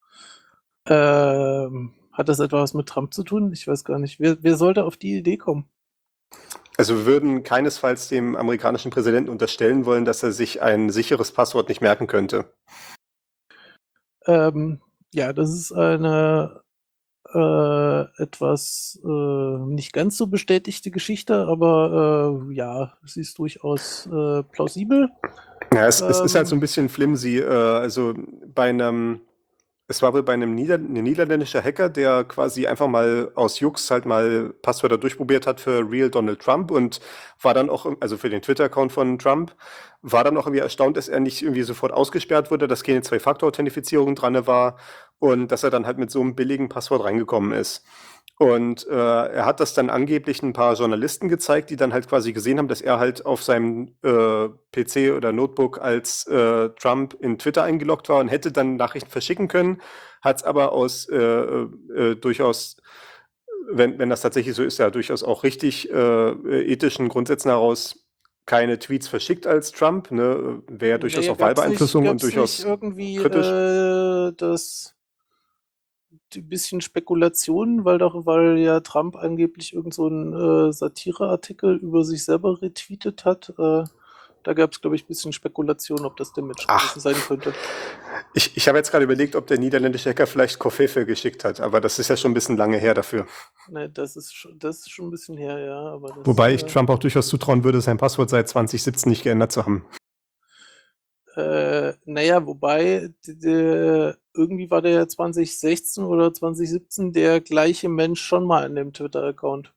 ähm, hat das etwas mit Trump zu tun? Ich weiß gar nicht. Wer, wer sollte auf die Idee kommen? Also wir würden keinesfalls dem amerikanischen Präsidenten unterstellen wollen, dass er sich ein sicheres Passwort nicht merken könnte. Ähm, ja, das ist eine äh, etwas äh, nicht ganz so bestätigte Geschichte, aber äh, ja, sie ist durchaus äh, plausibel. Ja, es, es ist halt Ähm, so ein bisschen flimsy. Äh, also bei einem, es war wohl bei einem Nieder ein niederländischer Hacker, der quasi einfach mal aus Jux halt mal Passwörter durchprobiert hat für Real Donald Trump und war dann auch, also für den Twitter-Account von Trump, war dann auch irgendwie erstaunt, dass er nicht irgendwie sofort ausgesperrt wurde, dass keine Zwei-Faktor-Authentifizierung dran war und dass er dann halt mit so einem billigen Passwort reingekommen ist. Und äh, er hat das dann angeblich ein paar Journalisten gezeigt, die dann halt quasi gesehen haben, dass er halt auf seinem äh, P C oder Notebook als äh, Trump in Twitter eingeloggt war und hätte dann Nachrichten verschicken können, hat es aber aus äh, äh, durchaus, wenn, wenn das tatsächlich so ist, ja durchaus auch richtig äh, ethischen Grundsätzen heraus keine Tweets verschickt als Trump, ne? Wäre ja durchaus naja, auch gab's nicht, Wahlbeeinflussung und gab's nicht durchaus irgendwie kritisch. äh, das ein bisschen Spekulationen, weil doch, weil ja Trump angeblich irgend so einen äh, Satireartikel über sich selber retweetet hat. Äh, da gab es, glaube ich, ein bisschen Spekulation, ob das der Mensch Ach. gewesen sein könnte. Ich, ich habe jetzt gerade überlegt, ob der niederländische Hacker vielleicht Koffefe geschickt hat, aber das ist ja schon ein bisschen lange her dafür. Ne, das ist schon, das ist schon ein bisschen her, ja. Aber das, Wobei ich äh, Trump auch durchaus zutrauen würde, sein Passwort seit zwanzig siebzehn nicht geändert zu haben. Äh, naja, wobei, d- d- irgendwie war der ja zwanzig sechzehn oder zwanzig siebzehn der gleiche Mensch schon mal in dem Twitter-Account.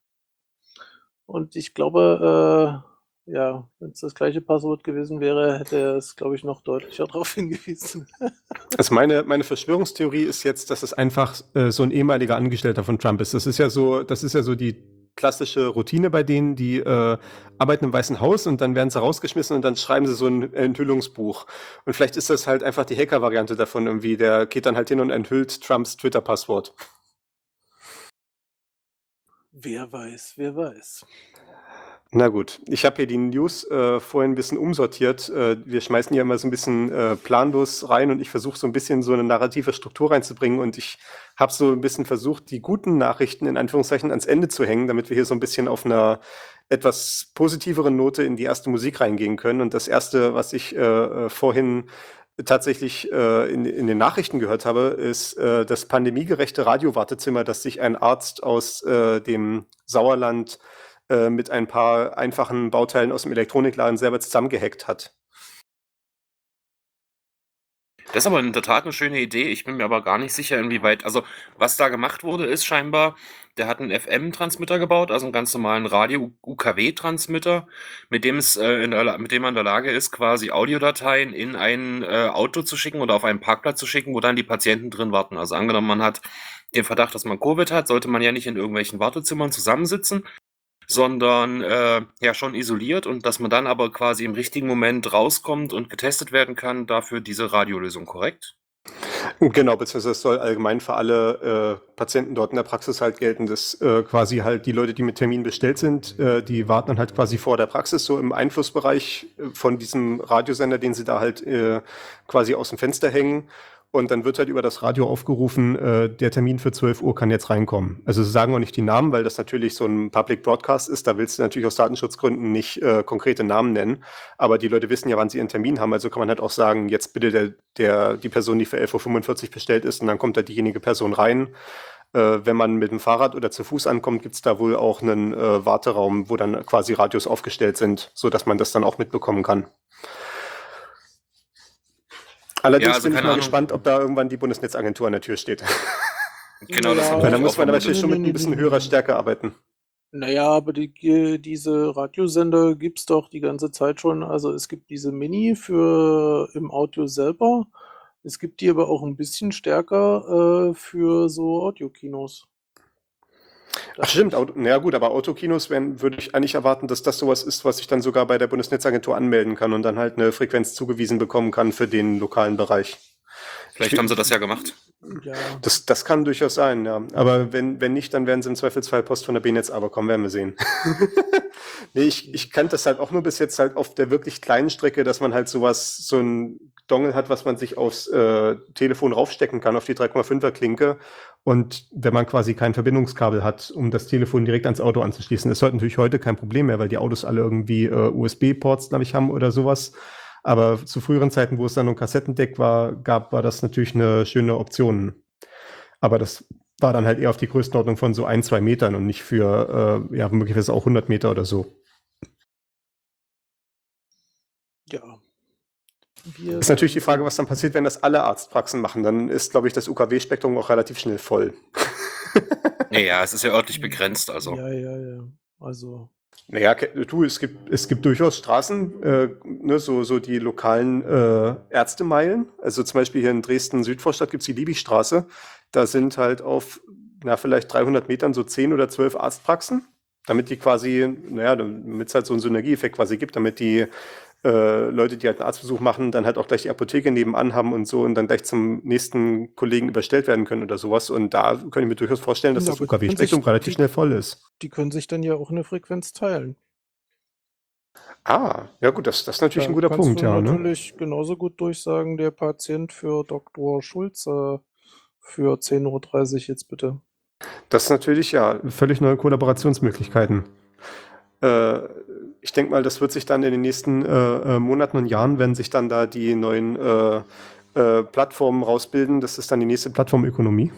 Und ich glaube, äh, ja, wenn es das gleiche Passwort gewesen wäre, hätte er es, glaube ich, noch deutlicher darauf hingewiesen. Also meine, meine Verschwörungstheorie ist jetzt, dass es einfach äh, so ein ehemaliger Angestellter von Trump ist. Das ist ja so, das ist ja so die klassische Routine bei denen, die äh, arbeiten im Weißen Haus und dann werden sie rausgeschmissen und dann schreiben sie so ein Enthüllungsbuch. Und vielleicht ist das halt einfach die Hacker-Variante davon irgendwie. Der geht dann halt hin und enthüllt Trumps Twitter-Passwort. Wer weiß, wer weiß. Na gut, ich habe hier die News äh, vorhin ein bisschen umsortiert. Äh, wir schmeißen hier immer so ein bisschen äh, planlos rein und ich versuche so ein bisschen so eine narrative Struktur reinzubringen und ich habe so ein bisschen versucht, die guten Nachrichten in Anführungszeichen ans Ende zu hängen, damit wir hier so ein bisschen auf einer etwas positiveren Note in die erste Musik reingehen können. Und das erste, was ich äh, vorhin tatsächlich äh, in, in den Nachrichten gehört habe, ist äh, das pandemiegerechte Radiowartezimmer, das sich ein Arzt aus äh, dem Sauerland äh, mit ein paar einfachen Bauteilen aus dem Elektronikladen selber zusammengehackt hat. Das ist aber in der Tat eine schöne Idee. Ich bin mir aber gar nicht sicher, inwieweit. Also, was da gemacht wurde, ist scheinbar, der hat einen F M-Transmitter gebaut, also einen ganz normalen Radio-U K W-Transmitter, mit dem es, äh, in der, La- mit dem man in der Lage ist, quasi Audiodateien in ein äh, Auto zu schicken oder auf einen Parkplatz zu schicken, wo dann die Patienten drin warten. Also angenommen, man hat den Verdacht, dass man Covid hat, sollte man ja nicht in irgendwelchen Wartezimmern zusammensitzen, sondern äh, ja schon isoliert und dass man dann aber quasi im richtigen Moment rauskommt und getestet werden kann, dafür diese Radiolösung, korrekt? Genau, beziehungsweise es soll allgemein für alle äh, Patienten dort in der Praxis halt gelten, dass äh, quasi halt die Leute, die mit Termin bestellt sind, äh, die warten dann halt quasi vor der Praxis, so im Einflussbereich äh, von diesem Radiosender, den sie da halt äh, quasi aus dem Fenster hängen. Und dann wird halt über das Radio aufgerufen, äh, der Termin für zwölf Uhr kann jetzt reinkommen. Also sie sagen auch nicht die Namen, weil das natürlich so ein Public Broadcast ist. Da willst du natürlich aus Datenschutzgründen nicht äh, konkrete Namen nennen. Aber die Leute wissen ja, wann sie ihren Termin haben. Also kann man halt auch sagen, jetzt bitte der, der, die Person, die für elf Uhr fünfundvierzig bestellt ist, und dann kommt da diejenige Person rein. Äh, wenn man mit dem Fahrrad oder zu Fuß ankommt, gibt es da wohl auch einen äh, Warteraum, wo dann quasi Radios aufgestellt sind, sodass man das dann auch mitbekommen kann. Allerdings Ja, also bin ich keine mal Ahnung. gespannt, ob da irgendwann die Bundesnetzagentur an der Tür steht. Genau, das Ja, habe Weil ich da auch muss man aber vermutet. schon Nee, mit nee, ein bisschen nee, höherer nee. Stärke arbeiten. Naja, aber die, äh, diese Radiosender gibt es doch die ganze Zeit schon. Also es gibt diese Mini für im Audio selber. Es gibt die aber auch ein bisschen stärker äh, für so Audiokinos. Ach Dachte stimmt, ich. Auto, na ja, gut, aber Autokinos wären, würde ich eigentlich erwarten, dass das sowas ist, was ich dann sogar bei der Bundesnetzagentur anmelden kann und dann halt eine Frequenz zugewiesen bekommen kann für den lokalen Bereich. Vielleicht Ich- haben sie das ja gemacht. Ja, Das, das kann durchaus sein, ja. Aber wenn, wenn nicht, dann werden sie im Zweifelsfall Post von der B-Netz aber kommen, werden wir sehen. Nee, ich, ich kannte das halt auch nur bis jetzt halt auf der wirklich kleinen Strecke, dass man halt sowas, so ein Dongle hat, was man sich aufs äh, Telefon raufstecken kann, auf die drei Komma fünfer Klinke. Und wenn man quasi kein Verbindungskabel hat, um das Telefon direkt ans Auto anzuschließen, ist heute natürlich heute kein Problem mehr, weil die Autos alle irgendwie äh, U S B-Ports, glaube ich, haben oder sowas. Aber zu früheren Zeiten, wo es dann nur ein Kassettendeck war, gab, war das natürlich eine schöne Option. Aber das war dann halt eher auf die Größenordnung von so ein, zwei Metern und nicht für, äh, ja, möglicherweise auch hundert Meter oder so. ja. Wir Ist natürlich die werden Frage, sehen. was dann passiert, wenn das alle Arztpraxen machen. Dann ist, glaube ich, das U K W-Spektrum auch relativ schnell voll. Ja, ja, es ist ja örtlich begrenzt, also. Ja, ja, ja. Also, Naja, ke- du, es gibt, es gibt durchaus Straßen, äh, ne, so, so die lokalen äh, Ärztemeilen. Also zum Beispiel hier in Dresden-Südvorstadt gibt es die Liebigstraße. Da sind halt auf, na, vielleicht dreihundert Metern so zehn oder zwölf Arztpraxen, damit die quasi, naja, damit es halt so einen Synergieeffekt quasi gibt, damit die äh, Leute, die halt einen Arztbesuch machen, dann halt auch gleich die Apotheke nebenan haben und so und dann gleich zum nächsten Kollegen überstellt werden können oder sowas. Und da kann ich mir durchaus vorstellen, dass Ja, das aber die können U K W-Spektrum sich- relativ die- schnell voll ist. die können sich dann ja auch eine Frequenz teilen. Ah, ja gut, das, das ist natürlich Da ein guter kannst Punkt, du ja. Ne? natürlich genauso gut durchsagen, der Patient für Doktor Schulze für zehn Uhr dreißig jetzt bitte. Das ist natürlich ja völlig neue Kollaborationsmöglichkeiten. Äh, ich denke mal, das wird sich dann in den nächsten äh, äh, Monaten und Jahren, wenn sich dann da die neuen äh, äh, Plattformen rausbilden, das ist dann die nächste Plattformökonomie.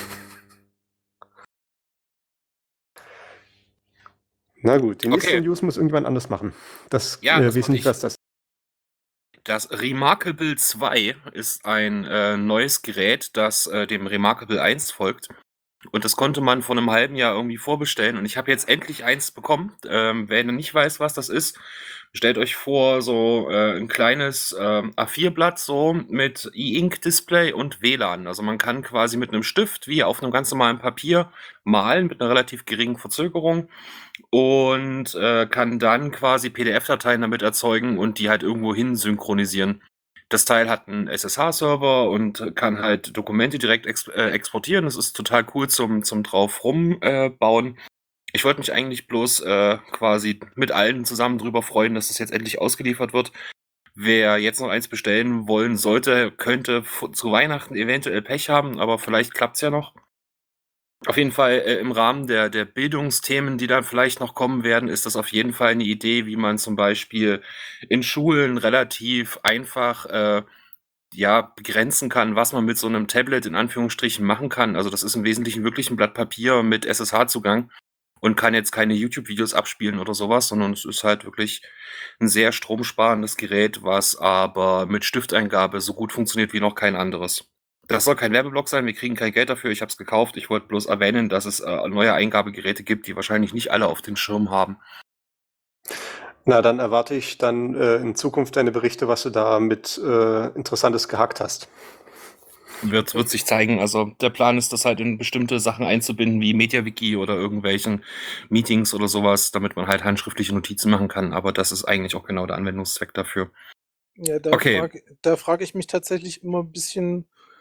Na gut, die nächste Okay. News muss irgendjemand anders machen. Das, Ja, äh, das weiß mach nicht, ich. was das Das Remarkable zwei ist ein äh, neues Gerät, das äh, dem Remarkable eins folgt. Und das konnte man vor einem halben Jahr irgendwie vorbestellen. Und ich habe jetzt endlich eins bekommen. Ähm, wer nicht weiß, was das ist, stellt euch vor, so äh, ein kleines ähm, A vier Blatt so mit E-Ink-Display und W L A N. Also man kann quasi mit einem Stift wie auf einem ganz normalen Papier malen mit einer relativ geringen Verzögerung und äh, kann dann quasi P D F-Dateien damit erzeugen und die halt irgendwo hin synchronisieren. Das Teil hat einen S S H-Server und kann halt Dokumente direkt ex äh, exportieren. Das ist total cool zum, zum drauf rumbauen. Äh, ich wollte mich eigentlich bloß äh, quasi mit allen zusammen drüber freuen, dass das jetzt endlich ausgeliefert wird. Wer jetzt noch eins bestellen wollen sollte, könnte zu Weihnachten eventuell Pech haben, aber vielleicht klappt es ja noch. Auf jeden Fall äh, im Rahmen der, der Bildungsthemen, die dann vielleicht noch kommen werden, ist das auf jeden Fall eine Idee, wie man zum Beispiel in Schulen relativ einfach äh, ja, begrenzen kann, was man mit so einem Tablet in Anführungsstrichen machen kann. Also das ist im Wesentlichen wirklich ein Blatt Papier mit S S H-Zugang und kann jetzt keine YouTube-Videos abspielen oder sowas, sondern es ist halt wirklich ein sehr stromsparendes Gerät, was aber mit Stifteingabe so gut funktioniert wie noch kein anderes. Das soll kein Werbeblock sein, wir kriegen kein Geld dafür, ich habe es gekauft. Ich wollte bloß erwähnen, dass es äh, neue Eingabegeräte gibt, die wahrscheinlich nicht alle auf dem Schirm haben. Na, dann erwarte ich dann äh, in Zukunft deine Berichte, was du da mit äh, Interessantes gehackt hast. Wird, wird sich zeigen. Also der Plan ist, das halt in bestimmte Sachen einzubinden, wie MediaWiki oder irgendwelchen Meetings oder sowas, damit man halt handschriftliche Notizen machen kann. Aber das ist eigentlich auch genau der Anwendungszweck dafür. Ja, da Okay. frage da frag ich mich tatsächlich immer ein bisschen,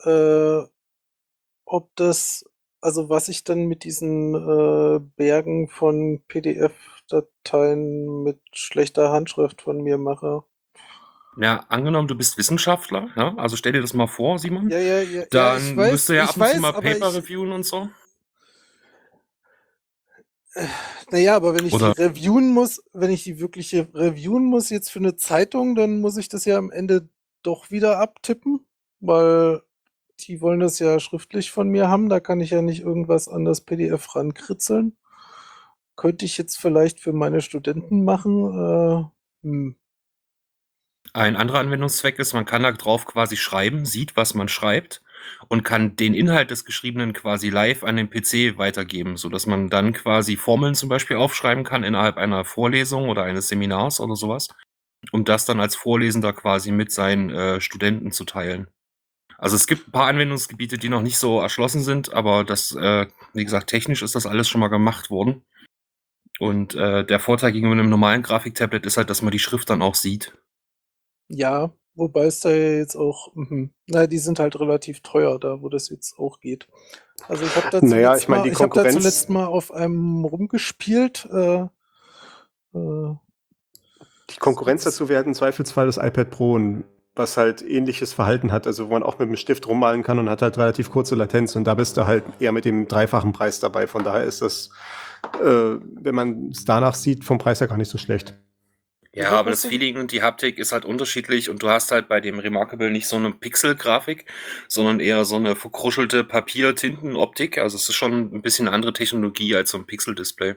äh, ob das, also was ich dann mit diesen äh, Bergen von P D F-Dateien mit schlechter Handschrift von mir mache. Ja, angenommen, du bist Wissenschaftler, ja? Also stell dir das mal vor, Simon. Ja, ja, ja, ja, Dann ich müsst weiß, ihr ja ich ab und zu weiß, mal aber Paper ich, reviewen und so. naja, aber wenn ich Oder die reviewen muss, wenn ich die wirkliche reviewen muss jetzt für eine Zeitung, dann muss ich das ja am Ende doch wieder abtippen, weil die wollen das ja schriftlich von mir haben. Da kann ich ja nicht irgendwas an das P D F rankritzeln. Könnte ich jetzt vielleicht für meine Studenten machen. Äh, hm. ein anderer Anwendungszweck ist, man kann da drauf quasi schreiben, sieht, was man schreibt und kann den Inhalt des Geschriebenen quasi live an den P C weitergeben, sodass man dann quasi Formeln zum Beispiel aufschreiben kann innerhalb einer Vorlesung oder eines Seminars oder sowas, um das dann als Vorlesender quasi mit seinen äh, Studenten zu teilen. Also es gibt ein paar Anwendungsgebiete, die noch nicht so erschlossen sind, aber das, äh, wie gesagt, technisch ist das alles schon mal gemacht worden. Und äh, der Vorteil gegenüber einem normalen Grafiktablet ist halt, dass man die Schrift dann auch sieht. Ja, wobei es da ja jetzt auch, mhm. na, die sind halt relativ teuer, da wo das jetzt auch geht. Also ich habe da Naja, zuletzt ich meine, mal, die ich habe da Konkurrenz, zuletzt mal auf einem rumgespielt. Äh, äh, die Konkurrenz das, dazu wäre halt im Zweifelsfall das iPad Pro, und was halt ähnliches Verhalten hat, also wo man auch mit dem Stift rummalen kann und hat halt relativ kurze Latenz, und da bist du halt eher mit dem dreifachen Preis dabei. Von daher ist das, äh, wenn man es danach sieht, vom Preis her gar nicht so schlecht. Ja, aber das Feeling und die Haptik ist halt unterschiedlich und du hast halt bei dem Remarkable nicht so eine Pixel-Grafik, sondern eher so eine verkruschelte Papier-Tinten-Optik. Also es ist schon ein bisschen eine andere Technologie als so ein Pixel-Display.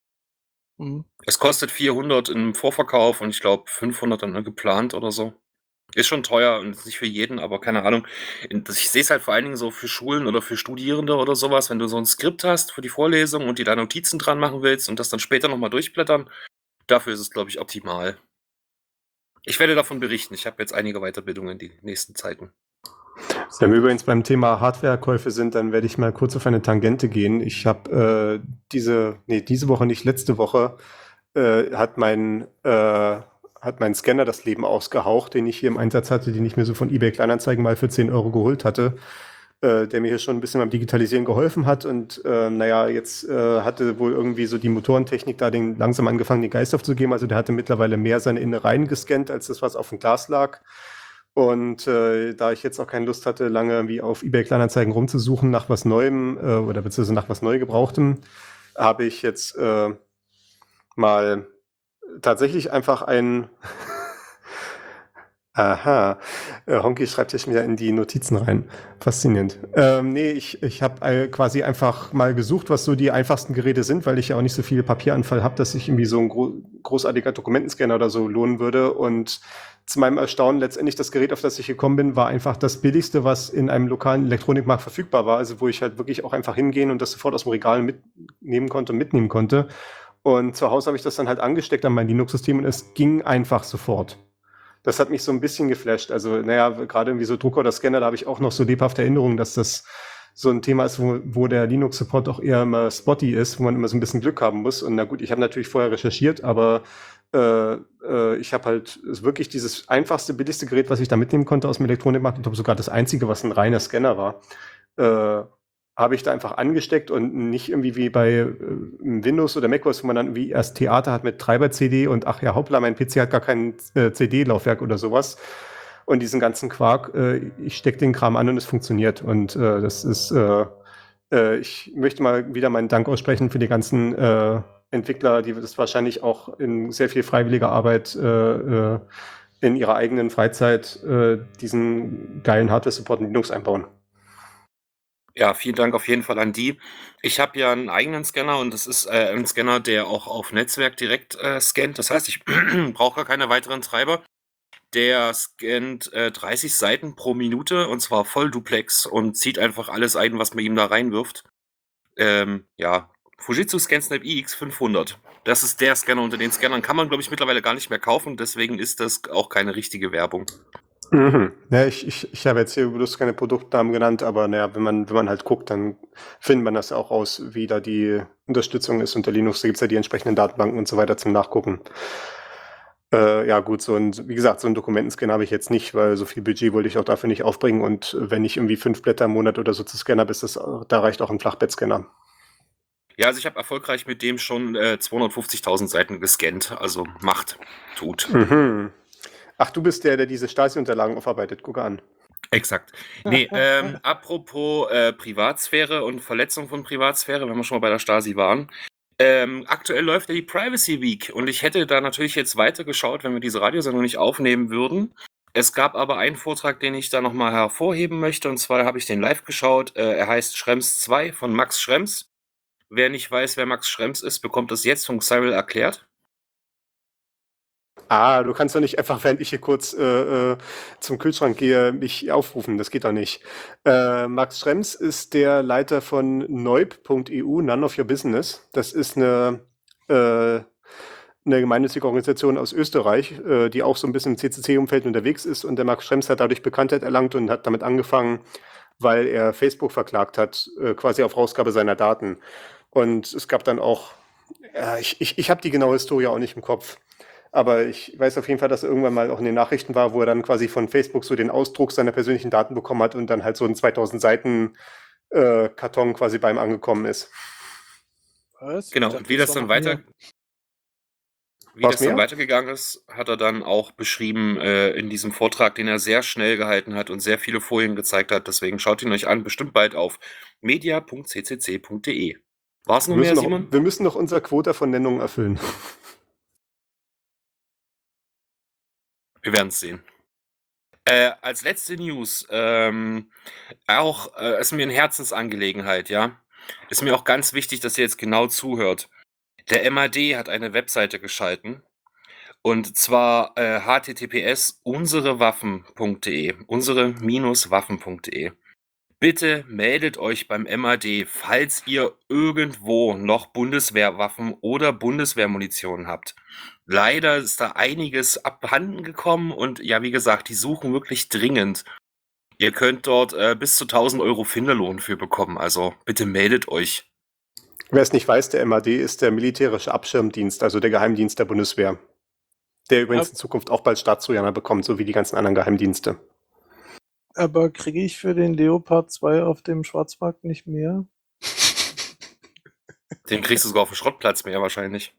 Mhm. Es kostet vierhundert im Vorverkauf und ich glaube fünfhundert dann geplant oder so. Ist schon teuer und nicht für jeden, aber keine Ahnung. Ich sehe es halt vor allen Dingen so für Schulen oder für Studierende oder sowas, wenn du so ein Skript hast für die Vorlesung und dir da Notizen dran machen willst und das dann später nochmal durchblättern. Dafür ist es, glaube ich, optimal. Ich werde davon berichten. Ich habe jetzt einige Weiterbildungen in die nächsten Zeiten. Wenn wir übrigens beim Thema Hardwarekäufe sind, dann werde ich mal kurz auf eine Tangente gehen. Ich habe äh, diese, nee, diese Woche nicht, letzte Woche äh, hat mein äh, hat mein Scanner das Leben ausgehaucht, den ich hier im Einsatz hatte, den ich mir so von eBay Kleinanzeigen mal für zehn Euro geholt hatte, äh, der mir hier schon ein bisschen beim Digitalisieren geholfen hat. Und äh, naja, jetzt äh, hatte wohl irgendwie so die Motorentechnik da den, langsam angefangen, den Geist aufzugeben. Also der hatte mittlerweile mehr seine Innereien gescannt, als das, was auf dem Glas lag. Und äh, da ich jetzt auch keine Lust hatte, lange wie auf eBay Kleinanzeigen rumzusuchen nach was Neuem äh, oder beziehungsweise nach was neu Gebrauchtem, habe ich jetzt äh, mal tatsächlich einfach ein Aha, äh, Honky schreibt sich mir in die Notizen rein. Faszinierend. Ähm, nee, ich, ich habe äh, quasi einfach mal gesucht, was so die einfachsten Geräte sind, weil ich ja auch nicht so viel Papieranfall habe, dass sich irgendwie so ein gro großartiger Dokumentenscanner oder so lohnen würde. Und zu meinem Erstaunen letztendlich das Gerät, auf das ich gekommen bin, war einfach das billigste, was in einem lokalen Elektronikmarkt verfügbar war. Also wo ich halt wirklich auch einfach hingehen und das sofort aus dem Regal mitnehmen konnte und mitnehmen konnte. Und zu Hause habe ich das dann halt angesteckt an mein Linux-System und es ging einfach sofort. Das hat mich so ein bisschen geflasht. Also, naja, gerade irgendwie so Drucker oder Scanner, da habe ich auch noch so lebhafte Erinnerungen, dass das so ein Thema ist, wo, wo der Linux-Support auch eher immer spotty ist, wo man immer so ein bisschen Glück haben muss. Und na gut, ich habe natürlich vorher recherchiert, aber äh, äh, ich habe halt wirklich dieses einfachste, billigste Gerät, was ich da mitnehmen konnte aus dem Elektronikmarkt, ich glaube sogar das einzige, was ein reiner Scanner war, äh, habe ich da einfach angesteckt und nicht irgendwie wie bei äh, Windows oder macOS, wo man dann irgendwie erst Theater hat mit Treiber-C D und ach ja, hoppla, mein P C hat gar kein äh, C D-Laufwerk oder sowas. Und diesen ganzen Quark, äh, ich stecke den Kram an und es funktioniert. Und äh, das ist, äh, äh, ich möchte mal wieder meinen Dank aussprechen für die ganzen äh, Entwickler, die das wahrscheinlich auch in sehr viel freiwilliger Arbeit äh, äh, in ihrer eigenen Freizeit äh, diesen geilen Hardware-Support in Linux einbauen. Ja, vielen Dank auf jeden Fall an die. Ich habe ja einen eigenen Scanner und das ist äh, ein Scanner, der auch auf Netzwerk direkt äh, scannt. Das heißt, ich brauche gar keine weiteren Treiber. Der scannt äh, dreißig Seiten pro Minute und zwar voll Duplex und zieht einfach alles ein, was man ihm da reinwirft. Ähm, ja, Fujitsu ScanSnap I X fünfhundert. Das ist der Scanner unter den Scannern. Kann man, glaube ich, mittlerweile gar nicht mehr kaufen. Deswegen ist das auch keine richtige Werbung. Mhm. Ja, ich, ich, ich habe jetzt hier bloß keine Produktnamen genannt, aber naja, wenn man, wenn man halt guckt, dann findet man das ja auch raus, wie da die Unterstützung ist unter Linux. Da gibt es ja die entsprechenden Datenbanken und so weiter zum Nachgucken. Äh, ja gut, so ein, wie gesagt, so einen Dokumentenscanner habe ich jetzt nicht, weil so viel Budget wollte ich auch dafür nicht aufbringen. Und wenn ich irgendwie fünf Blätter im Monat oder so zu scannen habe, ist das, da reicht auch ein Flachbettscanner. Ja, also ich habe erfolgreich mit dem schon äh, zweihundertfünfzigtausend Seiten gescannt. Also macht, tut. Mhm. Ach, du bist der, der diese Stasi-Unterlagen aufarbeitet. Guck an. Exakt. Nee, ähm, apropos äh, Privatsphäre und Verletzung von Privatsphäre, wenn wir schon mal bei der Stasi waren. Ähm, aktuell läuft ja die Privacy Week und ich hätte da natürlich jetzt weitergeschaut, wenn wir diese Radiosendung nicht aufnehmen würden. Es gab aber einen Vortrag, den ich da nochmal hervorheben möchte, und zwar habe ich den live geschaut. Äh, er heißt Schrems zwei von Max Schrems. Wer nicht weiß, wer Max Schrems ist, bekommt das jetzt von Cyril erklärt. Ah, du kannst doch nicht einfach, während ich hier kurz äh, äh, zum Kühlschrank gehe, mich aufrufen. Das geht doch nicht. Äh, Max Schrems ist der Leiter von neub punkt e u, None of Your Business. Das ist eine, äh, eine gemeinnützige Organisation aus Österreich, äh, die auch so ein bisschen im C C C-Umfeld unterwegs ist. Und der Max Schrems hat dadurch Bekanntheit erlangt und hat damit angefangen, weil er Facebook verklagt hat, äh, quasi auf Rausgabe seiner Daten. Und es gab dann auch, ja, ich, ich, ich habe die genaue Historie auch nicht im Kopf. Aber ich weiß auf jeden Fall, dass er irgendwann mal auch in den Nachrichten war, wo er dann quasi von Facebook so den Ausdruck seiner persönlichen Daten bekommen hat und dann halt so ein zweitausend Seiten äh, Karton quasi bei ihm angekommen ist. Was? Genau, Ich und dachte, wie das das war dann noch weiter, mehr. wie Was das dann mehr? weitergegangen ist, hat er dann auch beschrieben äh, in diesem Vortrag, den er sehr schnell gehalten hat und sehr viele Folien gezeigt hat. Deswegen schaut ihn euch an, bestimmt bald auf media punkt c c c punkt d e. War es Wir noch mehr, müssen, noch, Simon? wir müssen noch unser Quota von Nennungen erfüllen. Wir werden es sehen. Äh, als letzte News, ähm, auch äh, ist mir eine Herzensangelegenheit, ja. Ist mir auch ganz wichtig, dass ihr jetzt genau zuhört. Der M A D hat eine Webseite geschalten. Und zwar äh, h t t p s unserewaffen punkt d e, unsere-waffen punkt d e. Bitte meldet euch beim M A D, falls ihr irgendwo noch Bundeswehrwaffen oder Bundeswehrmunition habt. Leider ist da einiges abhanden gekommen und ja, wie gesagt, die suchen wirklich dringend. Ihr könnt dort äh, bis zu tausend Euro Finderlohn für bekommen, also bitte meldet euch. Wer es nicht weiß, der M A D ist der militärische Abschirmdienst, also der Geheimdienst der Bundeswehr. Der übrigens in Zukunft auch bald Staatstrojaner bekommt, so wie die ganzen anderen Geheimdienste. Aber kriege ich für den Leopard zwei auf dem Schwarzmarkt nicht mehr? Den kriegst du sogar auf dem Schrottplatz mehr wahrscheinlich.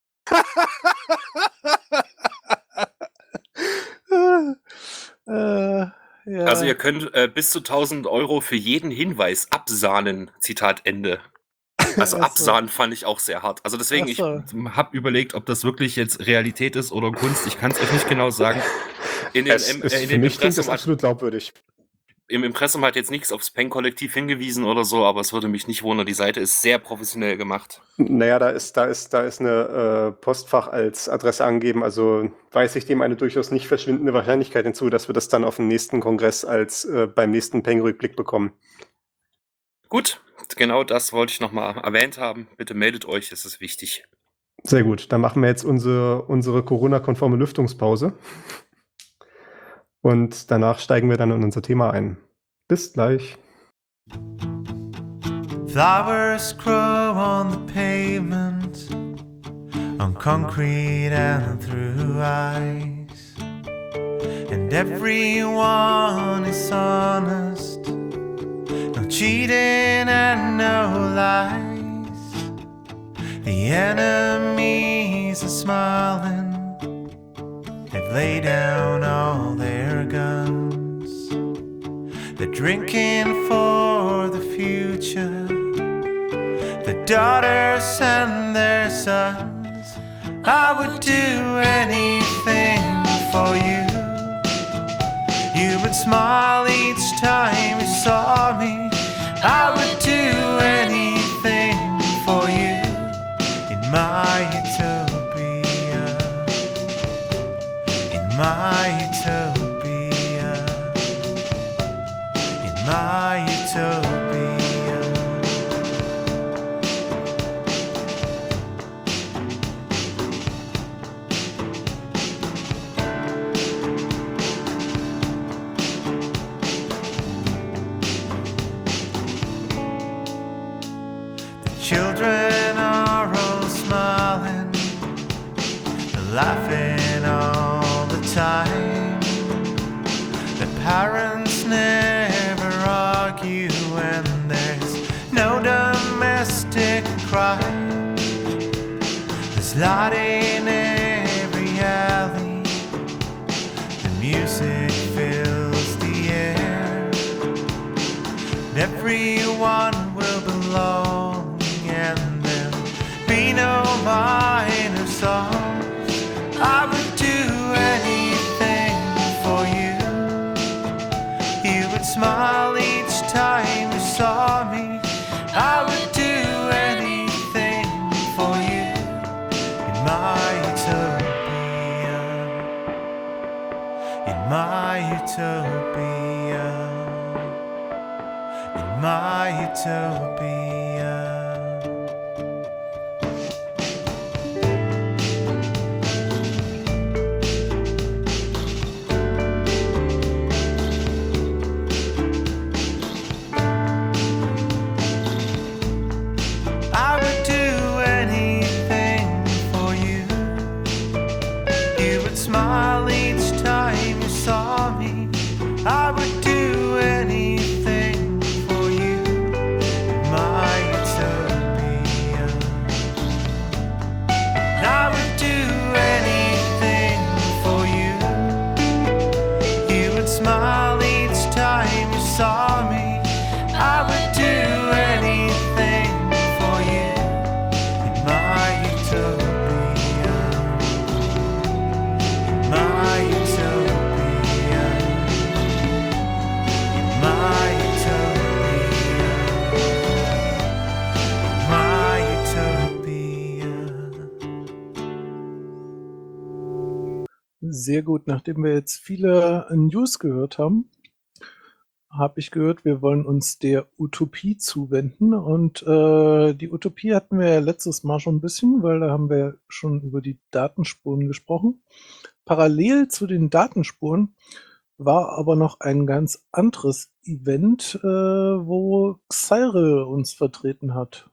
äh, ja. Also ihr könnt äh, bis zu tausend Euro für jeden Hinweis absahnen, Zitat Ende. Also Ach so. absahnen fand ich auch sehr hart. Also deswegen, Ach so. ich habe überlegt, ob das wirklich jetzt Realität ist oder Kunst. Ich kann es euch nicht genau sagen. In den, Es im, ist äh, in für dem mich klingt das Impressum hat, absolut glaubwürdig. im Impressum hat jetzt nichts aufs Pen-Kollektiv hingewiesen oder so, aber es würde mich nicht wundern. Die Seite ist sehr professionell gemacht. Naja, da ist, da ist, da ist eine äh, Postfach als Adresse angegeben, also weiß ich dem eine durchaus nicht verschwindende Wahrscheinlichkeit hinzu, dass wir das dann auf dem nächsten Kongress als äh, beim nächsten Peng-Rückblick bekommen. Gut, genau das wollte ich nochmal erwähnt haben. Bitte meldet euch, es ist wichtig. Sehr gut, dann machen wir jetzt unsere, unsere Corona-konforme Lüftungspause. Und danach steigen wir dann in unser Thema ein. Bis gleich. Flowers grow on the pavement, on concrete and through ice. And everyone is honest, no cheating and no lies. The enemies are smiling, they've laid down all their guns. They're drinking for the future, the daughters and their sons. I would do anything for you. You would smile each time you saw me. I would do anything for you in my utopia, in my utopia, in my utopia. Children are all smiling, they're laughing all majestic cry. There's light in every alley. The music fills the air. And everyone will belong, and there'll be no minor songs. I would do anything for you. You would smile each time you saw me. I would do anything for you in my utopia. In my utopia. In my utopia. I would do anything for you. You would smile each time you saw me. I would do anything for you in my utopia. And I would do anything for you. You would smile each time you saw me. I would do anything for you in my utopia. In my utopia. In my utopia. In my utopia. Sehr gut. Nachdem wir jetzt viele News gehört haben, habe ich gehört, wir wollen uns der Utopie zuwenden. Und äh, die Utopie hatten wir ja letztes Mal schon ein bisschen, weil da haben wir schon über die Datenspuren gesprochen. Parallel zu den Datenspuren war aber noch ein ganz anderes Event, äh, wo Xaire uns vertreten hat.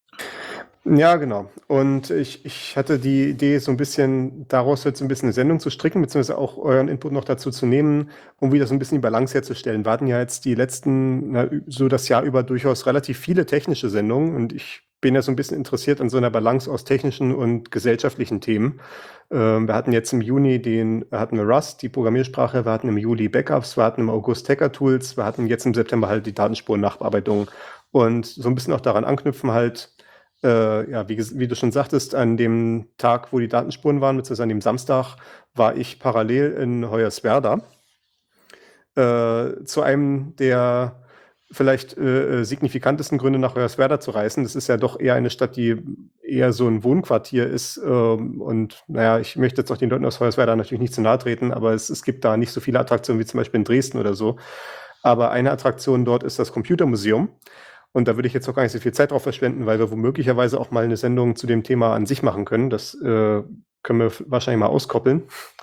Ja, genau. Und ich, ich hatte die Idee, so ein bisschen daraus jetzt ein bisschen eine Sendung zu stricken, beziehungsweise auch euren Input noch dazu zu nehmen, um wieder so ein bisschen die Balance herzustellen. Wir hatten ja jetzt die letzten, na, so das Jahr über durchaus relativ viele technische Sendungen, und ich bin ja so ein bisschen interessiert an so einer Balance aus technischen und gesellschaftlichen Themen. Ähm, wir hatten jetzt im Juni den, hatten wir Rust, die Programmiersprache, wir hatten im Juli Backups, wir hatten im August Hacker-Tools, wir hatten jetzt im September halt die Datenspuren-Nachbearbeitung, und so ein bisschen auch daran anknüpfen halt, Äh, ja, wie, ges- wie du schon sagtest, an dem Tag, wo die Datenspuren waren, beziehungsweise an dem Samstag, war ich parallel in Hoyerswerda äh, zu einem der vielleicht äh, äh, signifikantesten Gründe, nach Hoyerswerda zu reisen. Das ist ja doch eher eine Stadt, die eher so ein Wohnquartier ist. Ähm, und naja, ich möchte jetzt auch den Leuten aus Hoyerswerda natürlich nicht zu nahe treten, aber es, es gibt da nicht so viele Attraktionen wie zum Beispiel in Dresden oder so. Aber eine Attraktion dort ist das Computermuseum. Und da würde ich jetzt auch gar nicht so viel Zeit drauf verschwenden, weil wir womöglicherweise auch mal eine Sendung zu dem Thema an sich machen können. Das äh, können wir f- wahrscheinlich mal auskoppeln.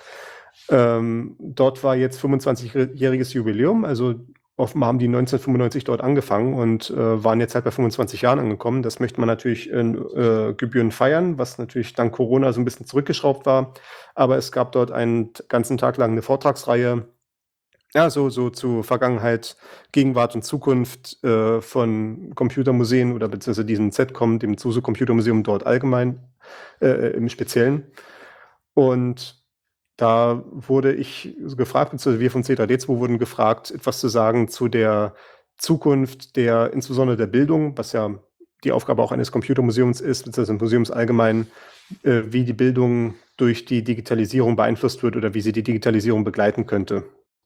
Ähm, dort war jetzt fünfundzwanzigjähriges Jubiläum. Also offenbar haben die neunzehnhundertfünfundneunzig dort angefangen und äh, waren jetzt halt bei fünfundzwanzig Jahren angekommen. Das möchte man natürlich in äh, Gebühren feiern, was natürlich dank Corona so ein bisschen zurückgeschraubt war. Aber es gab dort einen t- ganzen Tag lang eine Vortragsreihe, ja, so, so zu Vergangenheit, Gegenwart und Zukunft äh, von Computermuseen oder beziehungsweise diesem Z COM, dem Zuse Computermuseum dort allgemein, äh, im Speziellen. Und da wurde ich gefragt, beziehungsweise wir von C drei D zwei wurden gefragt, etwas zu sagen zu der Zukunft der, insbesondere der Bildung, was ja die Aufgabe auch eines Computermuseums ist, beziehungsweise des Museums allgemein, äh, wie die Bildung durch die Digitalisierung beeinflusst wird oder wie sie die Digitalisierung begleiten könnte.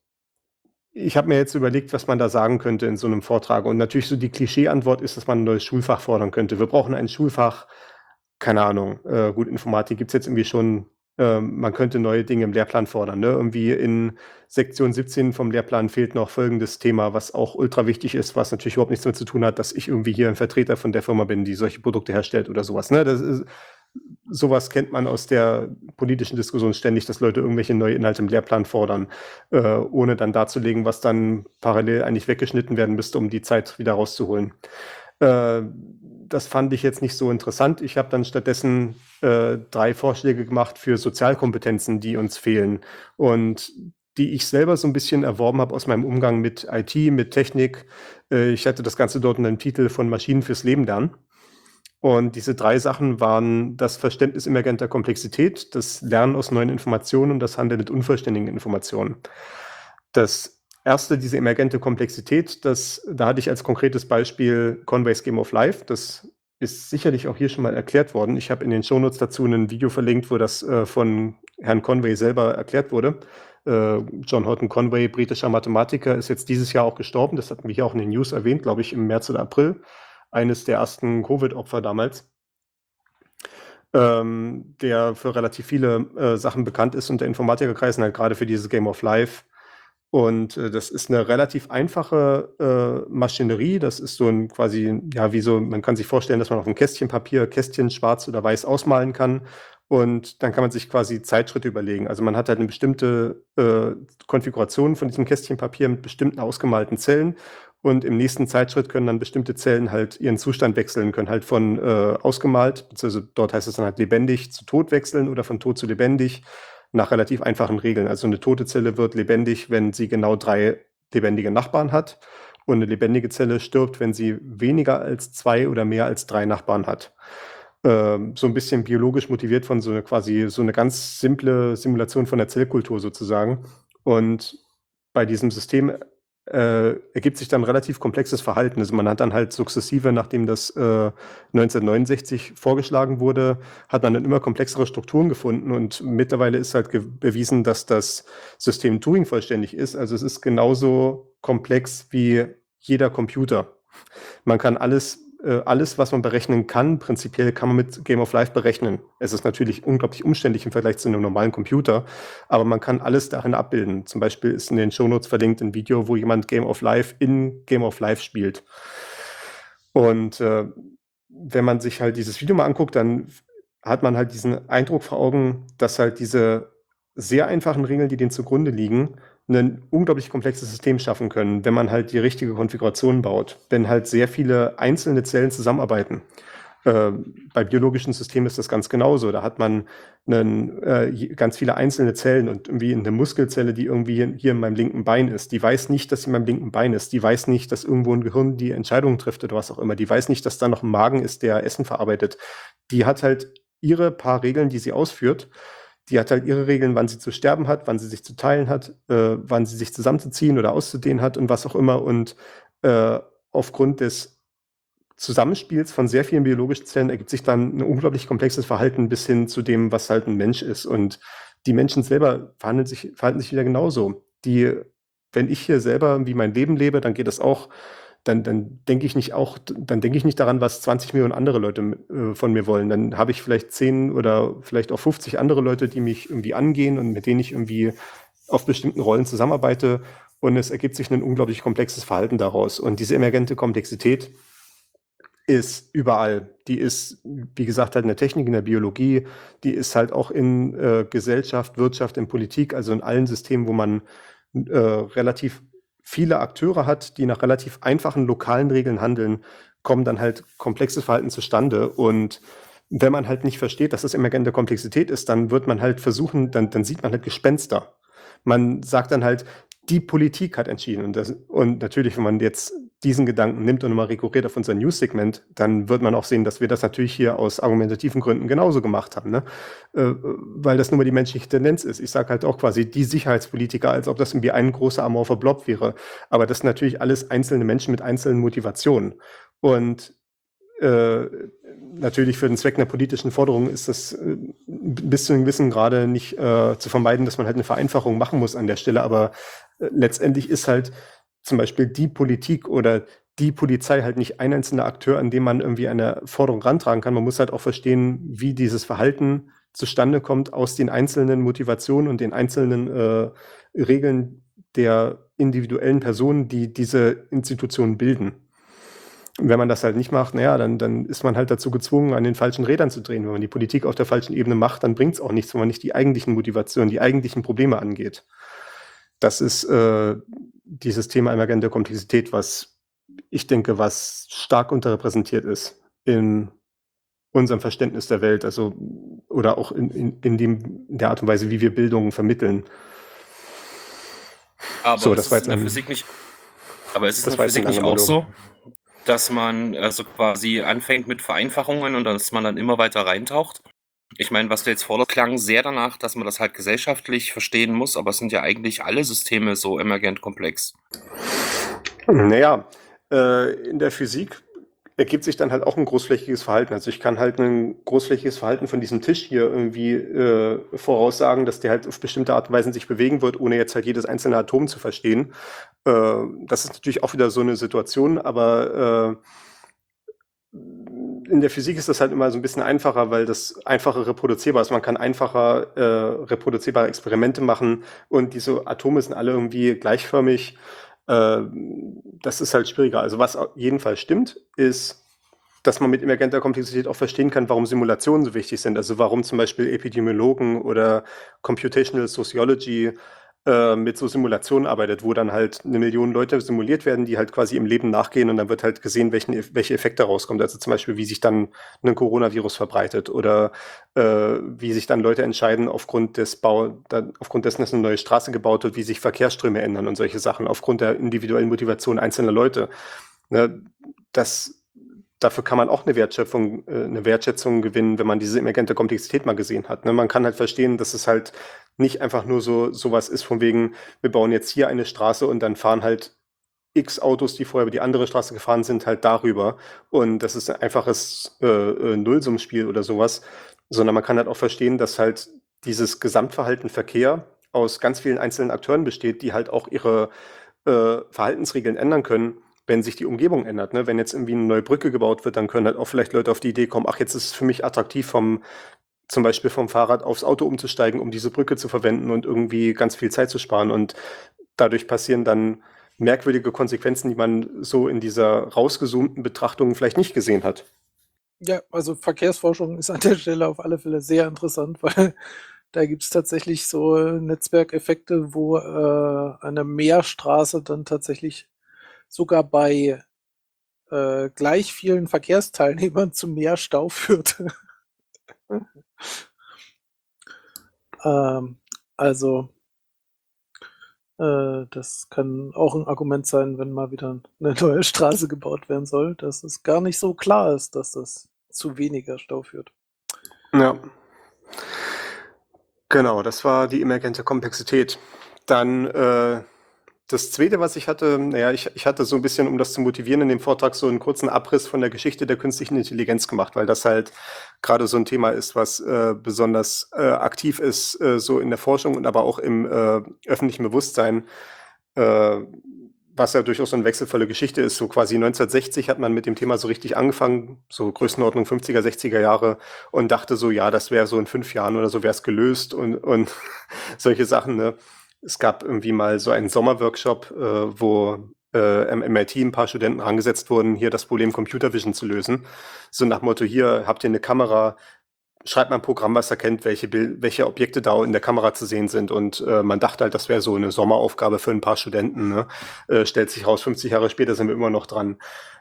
Ich habe mir jetzt überlegt, was man da sagen könnte in so einem Vortrag. Und natürlich so die Klischee-Antwort ist, dass man ein neues Schulfach fordern könnte. Wir brauchen ein Schulfach, keine Ahnung, äh, gut, Informatik gibt es jetzt irgendwie schon, ähm, man könnte neue Dinge im Lehrplan fordern. Ne? Irgendwie in Sektion siebzehn vom Lehrplan fehlt noch folgendes Thema, was auch ultra wichtig ist, was natürlich überhaupt nichts damit zu tun hat, dass ich irgendwie hier ein Vertreter von der Firma bin, die solche Produkte herstellt oder sowas. Ne? Das ist, sowas kennt man aus der politischen Diskussion ständig, dass Leute irgendwelche neue Inhalte im Lehrplan fordern, äh, ohne dann darzulegen, was dann parallel eigentlich weggeschnitten werden müsste, um die Zeit wieder rauszuholen. Äh, das fand ich jetzt nicht so interessant. Ich habe dann stattdessen äh, drei Vorschläge gemacht für Sozialkompetenzen, die uns fehlen und die ich selber so ein bisschen erworben habe aus meinem Umgang mit I T, mit Technik. Äh, ich hatte das Ganze dort in einem Titel von Maschinen fürs Leben lernen. Und diese drei Sachen waren das Verständnis emergenter Komplexität, das Lernen aus neuen Informationen und das Handeln mit unvollständigen Informationen. Das erste, diese emergente Komplexität, das, da hatte ich als konkretes Beispiel Conways Game of Life. Das ist sicherlich auch hier schon mal erklärt worden. Ich habe in den Shownotes dazu ein Video verlinkt, wo das äh, von Herrn Conway selber erklärt wurde. Äh, John Horton Conway, britischer Mathematiker, ist jetzt dieses Jahr auch gestorben. Das hatten wir hier auch in den News erwähnt, glaube ich, im März oder April. Eines der ersten Covid-Opfer damals, ähm, der für relativ viele äh, Sachen bekannt ist unter Informatikerkreisen, halt gerade für dieses Game of Life. Und äh, das ist eine relativ einfache äh, Maschinerie. Das ist so ein quasi, ja, wie so, man kann sich vorstellen, dass man auf einem Kästchen Papier Kästchen schwarz oder weiß ausmalen kann. Und dann kann man sich quasi Zeitschritte überlegen. Also man hat halt eine bestimmte äh, Konfiguration von diesem Kästchen Papier mit bestimmten ausgemalten Zellen. Und im nächsten Zeitschritt können dann bestimmte Zellen halt ihren Zustand wechseln, können halt von äh, ausgemalt, beziehungsweise dort heißt es dann halt lebendig zu tot wechseln oder von tot zu lebendig, nach relativ einfachen Regeln. Also eine tote Zelle wird lebendig, wenn sie genau drei lebendige Nachbarn hat. Und eine lebendige Zelle stirbt, wenn sie weniger als zwei oder mehr als drei Nachbarn hat. Ähm, so ein bisschen biologisch motiviert von so eine quasi so eine ganz simple Simulation von der Zellkultur sozusagen. Und bei diesem System äh, ergibt sich dann relativ komplexes Verhalten. Also man hat dann halt sukzessive, nachdem das äh, neunzehnhundertneunundsechzig vorgeschlagen wurde, hat man dann immer komplexere Strukturen gefunden und mittlerweile ist halt bewiesen, dass das System Turing vollständig ist. Also es ist genauso komplex wie jeder Computer. Man kann alles alles, was man berechnen kann, prinzipiell kann man mit Game of Life berechnen. Es ist natürlich unglaublich umständlich im Vergleich zu einem normalen Computer, aber man kann alles darin abbilden. Zum Beispiel ist in den Shownotes verlinkt ein Video, wo jemand Game of Life in Game of Life spielt. Und äh, wenn man sich halt dieses Video mal anguckt, dann hat man halt diesen Eindruck vor Augen, dass halt diese sehr einfachen Regeln, die denen zugrunde liegen, ein unglaublich komplexes System schaffen können, wenn man halt die richtige Konfiguration baut, wenn halt sehr viele einzelne Zellen zusammenarbeiten. Äh, bei biologischen Systemen ist das ganz genauso. Da hat man einen, äh, ganz viele einzelne Zellen und irgendwie eine Muskelzelle, die irgendwie hier in meinem linken Bein ist, die weiß nicht, dass sie in meinem linken Bein ist. Die weiß nicht, dass irgendwo ein Gehirn die Entscheidungen trifft oder was auch immer. Die weiß nicht, dass da noch ein Magen ist, der Essen verarbeitet. Die hat halt ihre paar Regeln, die sie ausführt. Die hat halt ihre Regeln, wann sie zu sterben hat, wann sie sich zu teilen hat, äh, wann sie sich zusammenzuziehen oder auszudehnen hat und was auch immer. Und äh, aufgrund des Zusammenspiels von sehr vielen biologischen Zellen ergibt sich dann ein unglaublich komplexes Verhalten bis hin zu dem, was halt ein Mensch ist. Und die Menschen selber verhalten sich, verhalten sich wieder genauso. Die, wenn ich hier selber wie mein Leben lebe, dann geht das auch. Dann, dann denke ich nicht auch, dann denke ich nicht daran, was zwanzig Millionen andere Leute äh, von mir wollen. Dann habe ich vielleicht zehn oder vielleicht auch fünfzig andere Leute, die mich irgendwie angehen und mit denen ich irgendwie auf bestimmten Rollen zusammenarbeite. Und es ergibt sich ein unglaublich komplexes Verhalten daraus. Und diese emergente Komplexität ist überall. Die ist, wie gesagt, halt in der Technik, in der Biologie. Die ist halt auch in äh, Gesellschaft, Wirtschaft, in Politik, also in allen Systemen, wo man äh, relativ viele Akteure hat, die nach relativ einfachen lokalen Regeln handeln, kommen dann halt komplexes Verhalten zustande. Und wenn man halt nicht versteht, dass das emergente Komplexität ist, dann wird man halt versuchen, dann, dann sieht man halt Gespenster. Man sagt dann halt, die Politik hat entschieden. Und, das, und natürlich, wenn man jetzt diesen Gedanken nimmt und mal rekurriert auf unser News-Segment, dann wird man auch sehen, dass wir das natürlich hier aus argumentativen Gründen genauso gemacht haben, ne? Äh, weil das nun mal die menschliche Tendenz ist. Ich sage halt auch quasi die Sicherheitspolitiker, als ob das irgendwie ein großer amorpher Blob wäre. Aber das sind natürlich alles einzelne Menschen mit einzelnen Motivationen. Und äh, natürlich für den Zweck einer politischen Forderung ist das äh, bis zu einem gewissen Grade nicht äh, zu vermeiden, dass man halt eine Vereinfachung machen muss an der Stelle. Aber äh, letztendlich ist halt zum Beispiel die Politik oder die Polizei halt nicht ein einzelner Akteur, an dem man irgendwie eine Forderung rantragen kann. Man muss halt auch verstehen, wie dieses Verhalten zustande kommt aus den einzelnen Motivationen und den einzelnen äh, Regeln der individuellen Personen, die diese Institutionen bilden. Und wenn man das halt nicht macht, naja, dann, dann ist man halt dazu gezwungen, an den falschen Rädern zu drehen. Wenn man die Politik auf der falschen Ebene macht, dann bringt es auch nichts, wenn man nicht die eigentlichen Motivationen, die eigentlichen Probleme angeht. Das ist äh, dieses Thema emergente Komplexität, was ich denke, was stark unterrepräsentiert ist in unserem Verständnis der Welt, also oder auch in, in, in, dem, in der Art und Weise, wie wir Bildung vermitteln. Aber So, es das ist war jetzt in der ein- Physik nicht. Aber es ist das in war der jetzt ein Physik nicht langer auch so, dass man also quasi anfängt mit Vereinfachungen und dass man dann immer weiter reintaucht. Ich meine, was du jetzt forderst, klang sehr danach, dass man das halt gesellschaftlich verstehen muss, aber es sind ja eigentlich alle Systeme so emergent komplex. Naja, äh, in der Physik ergibt sich dann halt auch ein großflächiges Verhalten. Also ich kann halt ein großflächiges Verhalten von diesem Tisch hier irgendwie äh, voraussagen, dass der halt auf bestimmte Art und Weise sich bewegen wird, ohne jetzt halt jedes einzelne Atom zu verstehen. Äh, das ist natürlich auch wieder so eine Situation, aber äh, in der Physik ist das halt immer so ein bisschen einfacher, weil das einfacher reproduzierbar ist. Man kann einfacher äh, reproduzierbare Experimente machen und diese Atome sind alle irgendwie gleichförmig. Äh, das ist halt schwieriger. Also was auf jeden Fall stimmt, ist, dass man mit emergenter Komplexität auch verstehen kann, warum Simulationen so wichtig sind. Also warum zum Beispiel Epidemiologen oder Computational Sociology äh, mit so Simulationen arbeitet, wo dann halt eine Million Leute simuliert werden, die halt quasi im Leben nachgehen und dann wird halt gesehen, welchen, welche Effekte rauskommen. Also zum Beispiel, wie sich dann ein Coronavirus verbreitet oder äh, wie sich dann Leute entscheiden aufgrund des Bau, dann, aufgrund dessen, dass eine neue Straße gebaut wird, wie sich Verkehrsströme ändern und solche Sachen, aufgrund der individuellen Motivation einzelner Leute. Ne, das Dafür kann man auch eine Wertschöpfung, äh, eine Wertschätzung gewinnen, wenn man diese emergente Komplexität mal gesehen hat. Ne? Man kann halt verstehen, dass es halt nicht einfach nur so sowas ist von wegen, wir bauen jetzt hier eine Straße und dann fahren halt x Autos, die vorher über die andere Straße gefahren sind, halt darüber. Und das ist ein einfaches äh, äh, Nullsummenspiel oder sowas. Sondern man kann halt auch verstehen, dass halt dieses Gesamtverhalten Verkehr aus ganz vielen einzelnen Akteuren besteht, die halt auch ihre äh, Verhaltensregeln ändern können, wenn sich die Umgebung ändert. Ne? Wenn jetzt irgendwie eine neue Brücke gebaut wird, dann können halt auch vielleicht Leute auf die Idee kommen, ach, jetzt ist es für mich attraktiv, vom, zum Beispiel vom Fahrrad aufs Auto umzusteigen, um diese Brücke zu verwenden und irgendwie ganz viel Zeit zu sparen. Und dadurch passieren dann merkwürdige Konsequenzen, die man so in dieser rausgezoomten Betrachtung vielleicht nicht gesehen hat. Ja, also Verkehrsforschung ist an der Stelle auf alle Fälle sehr interessant, weil da gibt es tatsächlich so Netzwerkeffekte, wo äh, eine Mehrstraße dann tatsächlich sogar bei äh, gleich vielen Verkehrsteilnehmern zu mehr Stau führt. ähm, also äh, das kann auch ein Argument sein, wenn mal wieder eine neue Straße gebaut werden soll, dass es gar nicht so klar ist, dass das zu weniger Stau führt. Ja. Genau, das war die emergente Komplexität. Dann äh, das Zweite, was ich hatte, naja, ich, ich hatte so ein bisschen, um das zu motivieren, in dem Vortrag so einen kurzen Abriss von der Geschichte der künstlichen Intelligenz gemacht, weil das halt gerade so ein Thema ist, was äh, besonders äh, aktiv ist, äh, so in der Forschung und aber auch im äh, öffentlichen Bewusstsein, äh, was ja durchaus so eine wechselvolle Geschichte ist. So quasi neunzehnhundertsechzig hat man mit dem Thema so richtig angefangen, so Größenordnung fünfziger, sechziger Jahre und dachte so, ja, das wäre so in fünf Jahren oder so wäre es gelöst und, und solche Sachen, ne? Es gab irgendwie mal so einen Sommerworkshop, äh, wo äh, am M I T ein paar Studenten rangesetzt wurden, hier das Problem Computer Vision zu lösen. So nach Motto, hier habt ihr eine Kamera, schreibt mal ein Programm, was erkennt, welche, Bild welche Objekte da in der Kamera zu sehen sind. Und äh, man dachte halt, das wäre so eine Sommeraufgabe für ein paar Studenten. Ne? Äh, stellt sich raus, fünfzig Jahre später sind wir immer noch dran.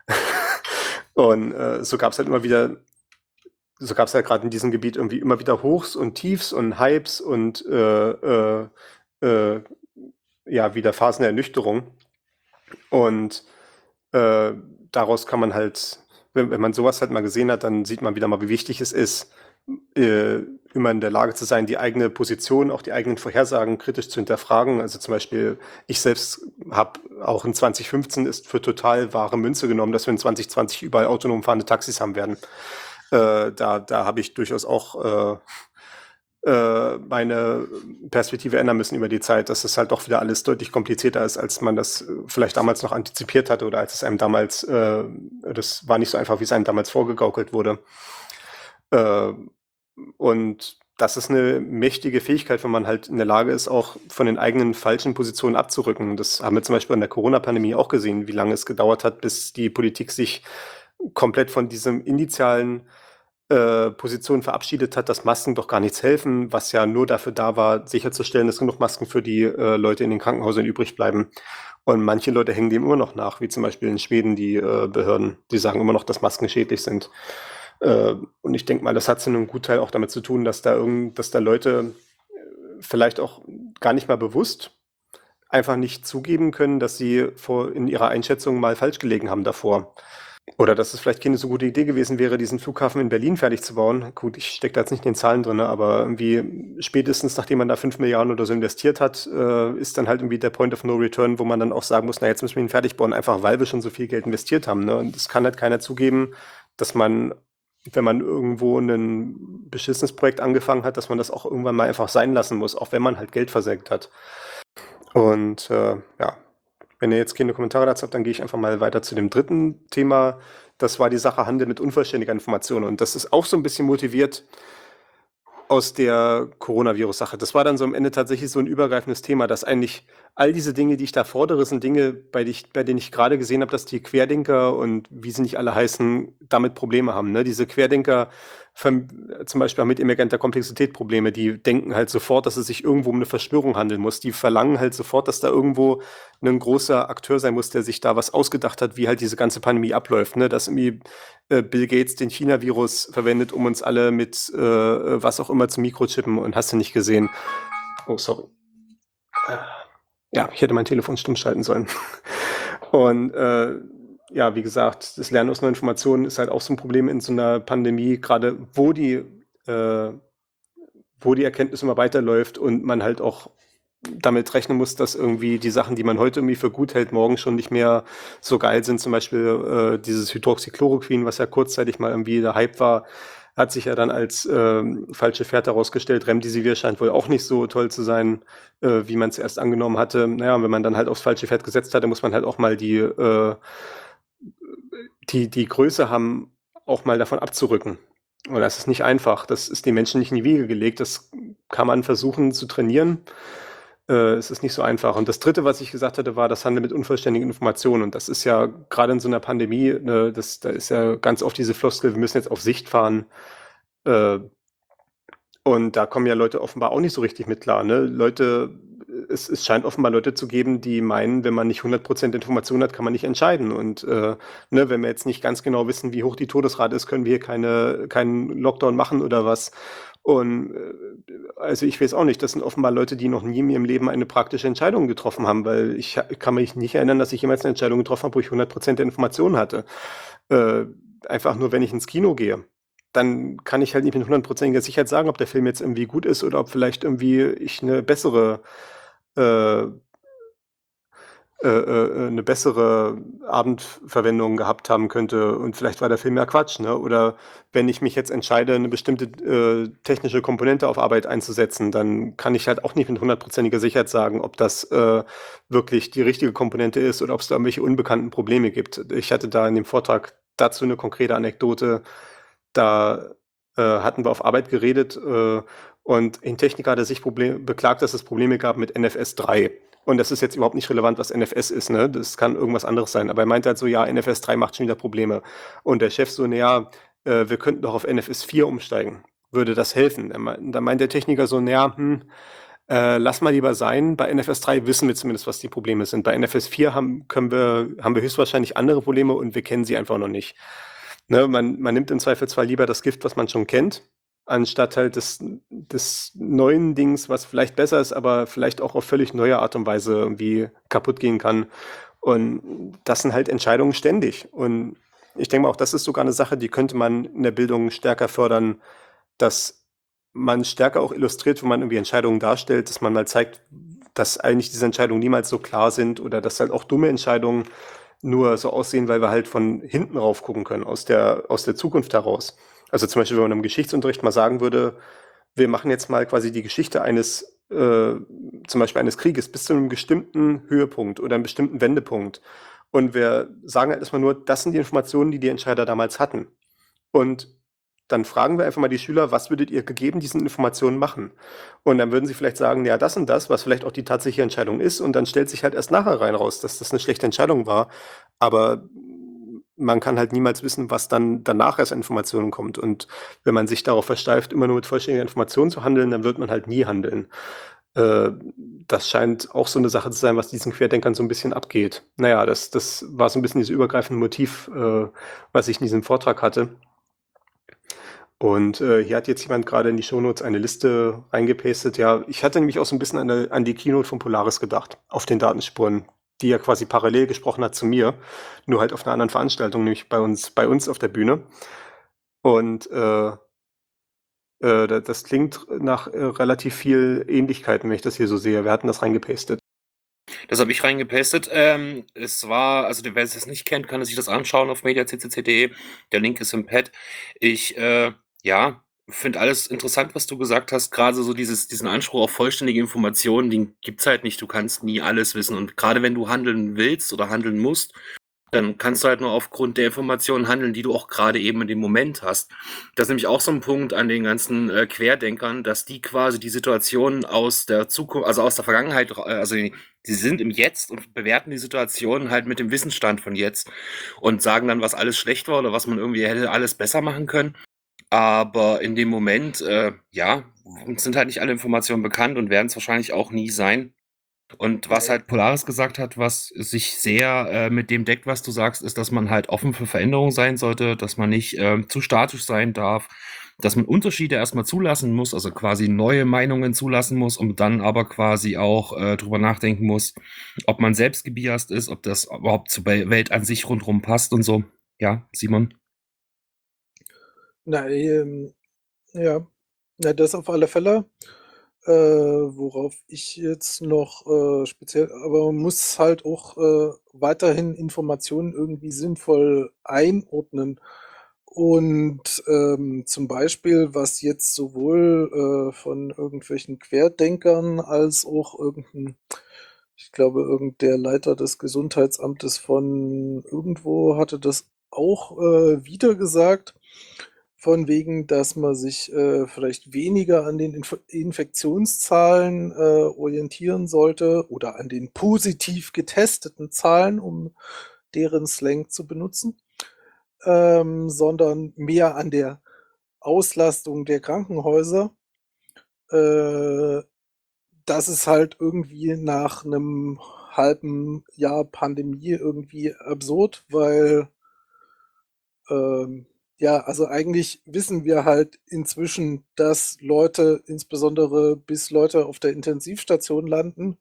Und äh, so gab es halt immer wieder, so gab es halt gerade in diesem Gebiet irgendwie immer wieder Hochs und Tiefs und Hypes und äh, äh, äh, ja, wieder Phasen der Ernüchterung. Und äh, daraus kann man halt, wenn, wenn man sowas halt mal gesehen hat, dann sieht man wieder mal, wie wichtig es ist, äh, immer in der Lage zu sein, die eigene Position, auch die eigenen Vorhersagen kritisch zu hinterfragen. Also zum Beispiel, ich selbst habe auch in zwanzig fünfzehn ist für total wahre Münze genommen, dass wir in zwanzig zwanzig überall autonom fahrende Taxis haben werden. Äh, da da habe ich durchaus auch äh, äh, meine Perspektive ändern müssen über die Zeit, dass es halt doch wieder alles deutlich komplizierter ist, als man das vielleicht damals noch antizipiert hatte oder als es einem damals, äh, das war nicht so einfach, wie es einem damals vorgegaukelt wurde. Äh, und das ist eine mächtige Fähigkeit, wenn man halt in der Lage ist, auch von den eigenen falschen Positionen abzurücken. Das haben wir zum Beispiel in der Corona-Pandemie auch gesehen, wie lange es gedauert hat, bis die Politik sich komplett von diesem initialen äh, Position verabschiedet hat, dass Masken doch gar nichts helfen, was ja nur dafür da war, sicherzustellen, dass genug Masken für die äh, Leute in den Krankenhäusern übrig bleiben. Und manche Leute hängen dem immer noch nach, wie zum Beispiel in Schweden die äh, Behörden, die sagen immer noch, dass Masken schädlich sind. Äh, und ich denke mal, das hat zu einem Gutteil auch damit zu tun, dass da irgend, dass da Leute vielleicht auch gar nicht mal bewusst einfach nicht zugeben können, dass sie vor, in ihrer Einschätzung mal falsch gelegen haben davor. Oder dass es vielleicht keine so gute Idee gewesen wäre, diesen Flughafen in Berlin fertig zu bauen. Gut, ich stecke da jetzt nicht in den Zahlen drin, aber irgendwie spätestens, nachdem man da fünf Milliarden oder so investiert hat, äh, ist dann halt irgendwie der Point of No Return, wo man dann auch sagen muss, na, jetzt müssen wir ihn fertig bauen, einfach weil wir schon so viel Geld investiert haben. Ne? Und es kann halt keiner zugeben, dass man, wenn man irgendwo ein beschissenes Projekt angefangen hat, dass man das auch irgendwann mal einfach sein lassen muss, auch wenn man halt Geld versenkt hat. Und äh, ja, wenn ihr jetzt keine Kommentare dazu habt, dann gehe ich einfach mal weiter zu dem dritten Thema. Das war die Sache Handel mit unvollständiger Information. Und das ist auch so ein bisschen motiviert aus der Coronavirus-Sache. Das war dann so am Ende tatsächlich so ein übergreifendes Thema, dass eigentlich all diese Dinge, die ich da fordere, sind Dinge, bei, die ich, bei denen ich gerade gesehen habe, dass die Querdenker und wie sie nicht alle heißen, damit Probleme haben. Ne? Diese Querdenker verm- zum Beispiel haben mit emergenter Komplexität Probleme. Die denken halt sofort, dass es sich irgendwo um eine Verschwörung handeln muss. Die verlangen halt sofort, dass da irgendwo ein großer Akteur sein muss, der sich da was ausgedacht hat, wie halt diese ganze Pandemie abläuft. Ne? Dass irgendwie äh, Bill Gates den China-Virus verwendet, um uns alle mit äh, was auch immer zu mikrochippen und hast du nicht gesehen. Oh, sorry. Ja, ich hätte mein Telefon stumm schalten sollen. Und äh, ja, wie gesagt, das Lernen aus neuen Informationen ist halt auch so ein Problem in so einer Pandemie, gerade wo die, äh, wo die Erkenntnis immer weiterläuft und man halt auch damit rechnen muss, dass irgendwie die Sachen, die man heute irgendwie für gut hält, morgen schon nicht mehr so geil sind. Zum Beispiel äh, dieses Hydroxychloroquin, was ja kurzzeitig mal irgendwie der Hype war, hat sich ja dann als ähm, falsche Fährte herausgestellt. Remdesivir scheint wohl auch nicht so toll zu sein, äh, wie man es erst angenommen hatte. Naja, wenn man dann halt aufs falsche Pferd gesetzt hat, dann muss man halt auch mal die, äh, die, die Größe haben, auch mal davon abzurücken. Und das ist nicht einfach. Das ist den Menschen nicht in die Wiege gelegt. Das kann man versuchen zu trainieren. Äh, es ist nicht so einfach. Und das Dritte, was ich gesagt hatte, war das Handeln mit unvollständigen Informationen. Und das ist ja gerade in so einer Pandemie, ne, das, da ist ja ganz oft diese Floskel, wir müssen jetzt auf Sicht fahren. Äh, und da kommen ja Leute offenbar auch nicht so richtig mit klar. Ne? Leute, es, es scheint offenbar Leute zu geben, die meinen, wenn man nicht hundert Prozent Information hat, kann man nicht entscheiden. Und äh, ne, wenn wir jetzt nicht ganz genau wissen, wie hoch die Todesrate ist, können wir hier keine, keinen Lockdown machen oder was. Und äh, also ich weiß auch nicht, das sind offenbar Leute, die noch nie in ihrem Leben eine praktische Entscheidung getroffen haben, weil ich, ha- kann mich nicht erinnern, dass ich jemals eine Entscheidung getroffen habe, wo ich hundert Prozent der Informationen hatte. Äh, einfach nur, wenn ich ins Kino gehe. Dann kann ich halt nicht mit hundertprozentiger Sicherheit sagen, ob der Film jetzt irgendwie gut ist oder ob vielleicht irgendwie ich eine bessere äh, äh, äh, eine bessere Abendverwendung gehabt haben könnte und vielleicht war der Film ja Quatsch, ne? Oder wenn ich mich jetzt entscheide, eine bestimmte äh, technische Komponente auf Arbeit einzusetzen, dann kann ich halt auch nicht mit hundertprozentiger Sicherheit sagen, ob das äh, wirklich die richtige Komponente ist oder ob es da irgendwelche unbekannten Probleme gibt. Ich hatte da in dem Vortrag dazu eine konkrete Anekdote. Da äh, hatten wir auf Arbeit geredet äh, und ein Techniker hatte sich Problem, beklagt, dass es Probleme gab mit N F S drei. Und das ist jetzt überhaupt nicht relevant, was N F S ist, ne? Das kann irgendwas anderes sein. Aber er meinte halt so, ja, N F S drei macht schon wieder Probleme. Und der Chef so, naja, äh, wir könnten doch auf N F S vier umsteigen. Würde das helfen? Er meint- Da meint der Techniker so, naja, hm, äh, lass mal lieber sein. Bei N F S drei wissen wir zumindest, was die Probleme sind. Bei N F S vier haben, können wir, haben wir höchstwahrscheinlich andere Probleme und wir kennen sie einfach noch nicht. Ne, man, man nimmt im Zweifelsfall lieber das Gift, was man schon kennt, anstatt halt des, des neuen Dings, was vielleicht besser ist, aber vielleicht auch auf völlig neue Art und Weise irgendwie kaputt gehen kann. Und das sind halt Entscheidungen ständig. Und ich denke mal, auch das ist sogar eine Sache, die könnte man in der Bildung stärker fördern, dass man stärker auch illustriert, wenn man irgendwie Entscheidungen darstellt, dass man mal zeigt, dass eigentlich diese Entscheidungen niemals so klar sind oder dass halt auch dumme Entscheidungen nur so aussehen, weil wir halt von hinten rauf gucken können, aus der, aus der Zukunft heraus. Also zum Beispiel, wenn man im Geschichtsunterricht mal sagen würde, wir machen jetzt mal quasi die Geschichte eines, äh, zum Beispiel eines Krieges bis zu einem bestimmten Höhepunkt oder einem bestimmten Wendepunkt. Und wir sagen halt erstmal nur, das sind die Informationen, die die Entscheider damals hatten. Und dann fragen wir einfach mal die Schüler, was würdet ihr gegeben diesen Informationen machen? Und dann würden sie vielleicht sagen, ja, das und das, was vielleicht auch die tatsächliche Entscheidung ist. Und dann stellt sich halt erst nachher rein raus, dass das eine schlechte Entscheidung war. Aber man kann halt niemals wissen, was dann danach als Informationen kommt. Und wenn man sich darauf versteift, immer nur mit vollständiger Information zu handeln, dann wird man halt nie handeln. Äh, das scheint auch so eine Sache zu sein, was diesen Querdenkern so ein bisschen abgeht. Naja, das, das war so ein bisschen dieses übergreifende Motiv, äh, was ich in diesem Vortrag hatte. Und äh, hier hat jetzt jemand gerade in die Shownotes eine Liste reingepastet. Ja, ich hatte nämlich auch so ein bisschen an, eine, an die Keynote von Polaris gedacht, auf den Datenspuren. die ja quasi parallel gesprochen hat zu mir, nur halt auf einer anderen Veranstaltung, nämlich bei uns, bei uns auf der Bühne. Und äh, äh, da- das klingt nach äh, relativ viel Ähnlichkeiten, wenn ich das hier so sehe. Wir hatten das reingepastet. Das habe ich reingepastet. Ähm, es war, also wer es jetzt nicht kennt, kann sich das anschauen auf media punkt c c c punkt d e. Der Link ist im Pad. Ich, äh, ja, finde alles interessant, was du gesagt hast. Gerade so dieses, diesen Anspruch auf vollständige Informationen, den gibt's halt nicht. Du kannst nie alles wissen. Und gerade wenn du handeln willst oder handeln musst, dann kannst du halt nur aufgrund der Informationen handeln, die du auch gerade eben in dem Moment hast. Das ist nämlich auch so ein Punkt an den ganzen äh, Querdenkern, dass die quasi die Situation aus der Zukunft, also aus der Vergangenheit, äh, also die, die sind im Jetzt und bewerten die Situation halt mit dem Wissensstand von jetzt und sagen dann, was alles schlecht war oder was man irgendwie hätte alles besser machen können. Aber in dem Moment, äh, ja, uns sind halt nicht alle Informationen bekannt und werden es wahrscheinlich auch nie sein. Und was halt Polaris gesagt hat, was sich sehr äh, mit dem deckt, was du sagst, ist, dass man halt offen für Veränderungen sein sollte, dass man nicht ähm, zu statisch sein darf, dass man Unterschiede erstmal zulassen muss, also quasi neue Meinungen zulassen muss und dann aber quasi auch äh, drüber nachdenken muss, ob man selbst gebiased ist, ob das überhaupt zur Be- Welt an sich rundherum passt und so. Ja, Simon? Na, ähm, ja, na, das auf alle Fälle. Äh, worauf ich jetzt noch äh, speziell, aber man muss halt auch äh, weiterhin Informationen irgendwie sinnvoll einordnen. Und ähm, zum Beispiel, was jetzt sowohl äh, von irgendwelchen Querdenkern als auch irgendein, ich glaube, irgend der Leiter des Gesundheitsamtes von irgendwo hatte das auch äh, wieder gesagt, von wegen, dass man sich äh, vielleicht weniger an den Inf Infektionszahlen äh, orientieren sollte oder an den positiv getesteten Zahlen, um deren Slang zu benutzen, ähm, sondern mehr an der Auslastung der Krankenhäuser. Äh, das ist halt irgendwie nach einem halben Jahr Pandemie irgendwie absurd, weil ähm, ja, also eigentlich wissen wir halt inzwischen, dass Leute, insbesondere bis Leute auf der Intensivstation landen,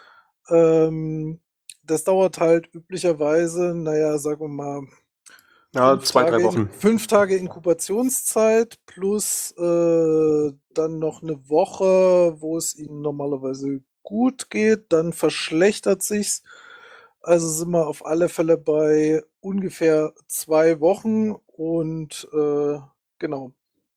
ähm, das dauert halt üblicherweise, naja, sagen wir mal, Ja, fünf zwei, drei Tage, in, Wochen. fünf Tage Inkubationszeit plus äh, dann noch eine Woche, wo es ihnen normalerweise gut geht, dann verschlechtert sich's. Also sind wir auf alle Fälle bei ungefähr zwei Wochen und äh, genau.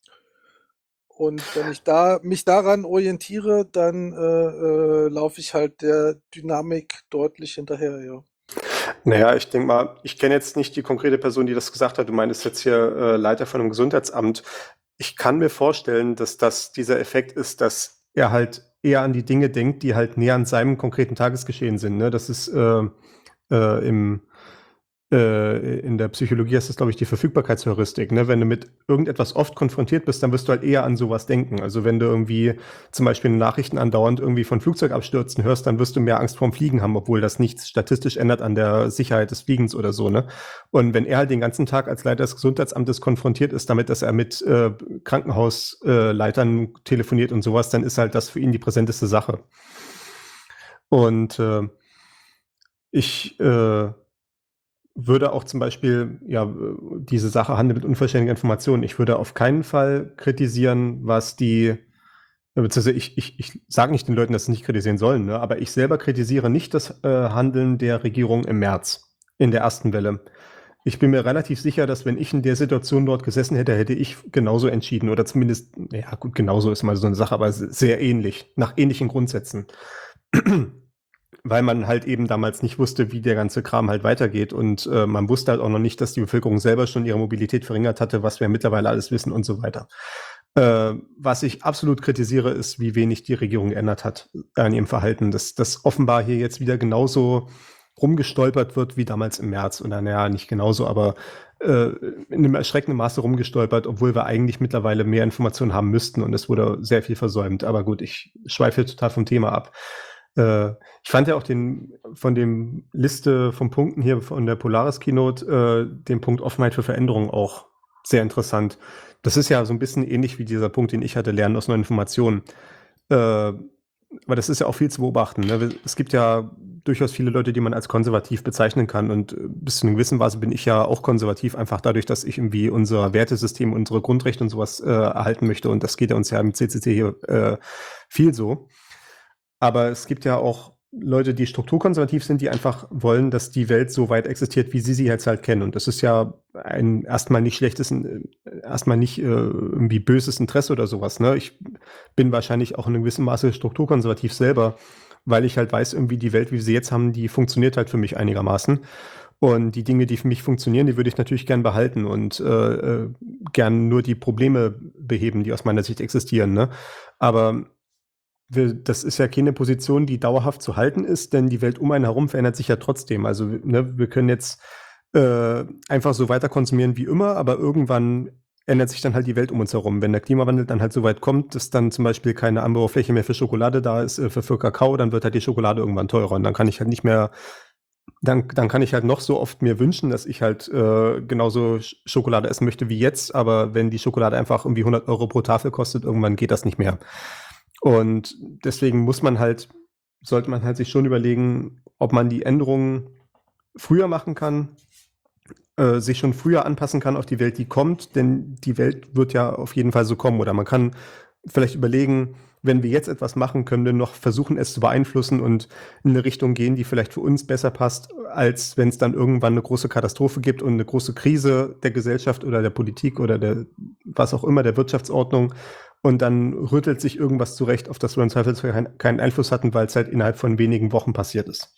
Und wenn ich da mich daran orientiere, dann äh, äh, laufe ich halt der Dynamik deutlich hinterher, ja. Naja, ich denke mal, ich kenne jetzt nicht die konkrete Person, die das gesagt hat. Du meinst jetzt hier äh, Leiter von einem Gesundheitsamt. Ich kann mir vorstellen, dass das dieser Effekt ist, dass er halt eher an die Dinge denkt, die halt näher an seinem konkreten Tagesgeschehen sind. Ne? Das ist äh, äh, im äh, in der Psychologie ist das, glaube ich, die Verfügbarkeitsheuristik. Ne? Wenn du mit irgendetwas oft konfrontiert bist, dann wirst du halt eher an sowas denken. Also wenn du irgendwie zum Beispiel Nachrichten andauernd irgendwie von Flugzeugabstürzen hörst, dann wirst du mehr Angst vorm Fliegen haben, obwohl das nichts statistisch ändert an der Sicherheit des Fliegens oder so. Ne? Und wenn er halt den ganzen Tag als Leiter des Gesundheitsamtes konfrontiert ist damit, dass er mit äh, Krankenhausleitern äh, telefoniert und sowas, dann ist halt das für ihn die präsenteste Sache. Und äh, ich äh, würde auch zum Beispiel, ja, diese Sache handelt mit unvollständigen Informationen. Ich würde auf keinen Fall kritisieren, was die, beziehungsweise ich, ich, ich sage nicht den Leuten, dass sie nicht kritisieren sollen, ne? Aber ich selber kritisiere nicht das äh, Handeln der Regierung im März, in der ersten Welle. Ich bin mir relativ sicher, dass wenn ich in der Situation dort gesessen hätte, hätte ich genauso entschieden oder zumindest, ja gut, genauso ist mal so eine Sache, aber sehr ähnlich, nach ähnlichen Grundsätzen. Weil man halt eben damals nicht wusste, wie der ganze Kram halt weitergeht und äh, man wusste halt auch noch nicht, dass die Bevölkerung selber schon ihre Mobilität verringert hatte, was wir mittlerweile alles wissen und so weiter. Äh, was ich absolut kritisiere, ist, wie wenig die Regierung geändert hat an ihrem Verhalten, dass das offenbar hier jetzt wieder genauso rumgestolpert wird wie damals im März. Und dann, ja, nicht genauso, aber äh, in einem erschreckenden Maße rumgestolpert, obwohl wir eigentlich mittlerweile mehr Informationen haben müssten und es wurde sehr viel versäumt. Aber gut, ich schweife total vom Thema ab. Äh, ich fand ja auch den von dem Liste von Punkten hier von der Polaris Keynote äh, den Punkt Offenheit für Veränderung auch sehr interessant. Das ist ja so ein bisschen ähnlich wie dieser Punkt, den ich hatte, Lernen aus neuen Informationen. Äh, aber das ist ja auch viel zu beobachten. Ne? Es gibt ja durchaus viele Leute, die man als konservativ bezeichnen kann. Und bis zu einem gewissen Maße bin ich ja auch konservativ, einfach dadurch, dass ich irgendwie unser Wertesystem, unsere Grundrechte und sowas äh, erhalten möchte. Und das geht ja uns ja im C C C hier äh, viel so. Aber es gibt ja auch Leute, die strukturkonservativ sind, die einfach wollen, dass die Welt so weit existiert, wie sie sie jetzt halt kennen. Und das ist ja ein erstmal nicht schlechtes, äh, erstmal nicht äh, irgendwie böses Interesse oder sowas. Ne? Ich bin wahrscheinlich auch in einem gewissen Maße strukturkonservativ selber, weil ich halt weiß, irgendwie die Welt, wie wir sie jetzt haben, die funktioniert halt für mich einigermaßen. Und die Dinge, die für mich funktionieren, die würde ich natürlich gern behalten und äh, äh, gern nur die Probleme beheben, die aus meiner Sicht existieren. Ne? Aber wir, das ist ja keine Position, die dauerhaft zu halten ist, denn die Welt um einen herum verändert sich ja trotzdem. Also ne, wir können jetzt äh, einfach so weiter konsumieren wie immer, aber irgendwann ändert sich dann halt die Welt um uns herum. Wenn der Klimawandel dann halt so weit kommt, dass dann zum Beispiel keine Anbaufläche mehr für Schokolade da ist, äh, für, für Kakao, dann wird halt die Schokolade irgendwann teurer und dann kann ich halt nicht mehr, dann, dann kann ich halt noch so oft mir wünschen, dass ich halt äh, genauso Schokolade essen möchte wie jetzt, aber wenn die Schokolade einfach irgendwie hundert Euro pro Tafel kostet, irgendwann geht das nicht mehr. Und deswegen muss man halt, sollte man halt sich schon überlegen, ob man die Änderungen früher machen kann, äh, sich schon früher anpassen kann auf die Welt, die kommt, denn die Welt wird ja auf jeden Fall so kommen. Oder man kann vielleicht überlegen, wenn wir jetzt etwas machen, können wir noch versuchen, es zu beeinflussen und in eine Richtung gehen, die vielleicht für uns besser passt, als wenn es dann irgendwann eine große Katastrophe gibt und eine große Krise der Gesellschaft oder der Politik oder der was auch immer, der Wirtschaftsordnung. Und dann rüttelt sich irgendwas zurecht, auf das wir im Zweifelsfall kein, keinen Einfluss hatten, weil es halt innerhalb von wenigen Wochen passiert ist.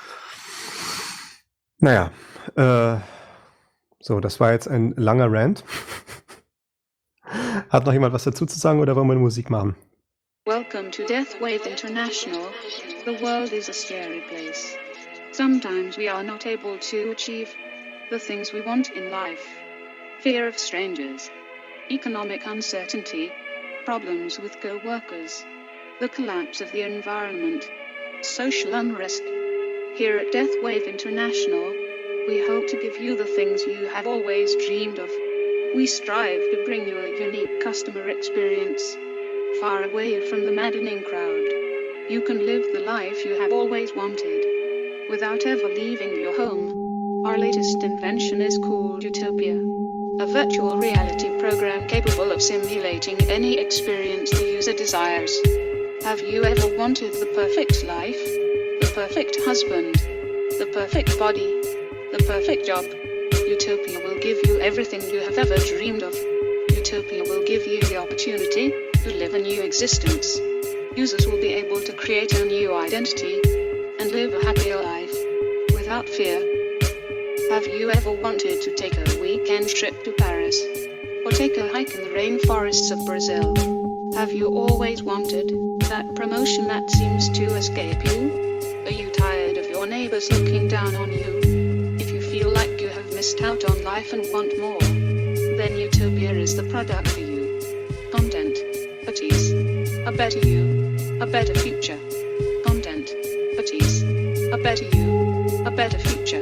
Naja, äh, so, das war jetzt ein langer Rant. Hat noch jemand was dazu zu sagen oder wollen wir eine Musik machen? Welcome to Deathwave International. The world is a scary place. Sometimes we are not able to achieve the things we want in life. Fear of strangers, economic uncertainty, problems with co-workers, the collapse of the environment, social unrest. Here at Deathwave International, we hope to give you the things you have always dreamed of. We strive to bring you a unique customer experience, far away from the maddening crowd. You can live the life you have always wanted, without ever leaving your home. Our latest invention is called Utopia, a virtual reality program capable of simulating any experience the user desires. Have you ever wanted the perfect life? The perfect husband? The perfect body? The perfect job? Utopia will give you everything you have ever dreamed of. Utopia will give you the opportunity to live a new existence. Users will be able to create a new identity and live a happier life without fear. Have you ever wanted to take a weekend trip to Paris? Or take a hike in the rainforests of Brazil? Have you always wanted that promotion that seems to escape you? Are you tired of your neighbors looking down on you? If you feel like you have missed out on life and want more, then Utopia is the product for you. Content, parties, a better you, a better future. Content, parties, a better you, a better future.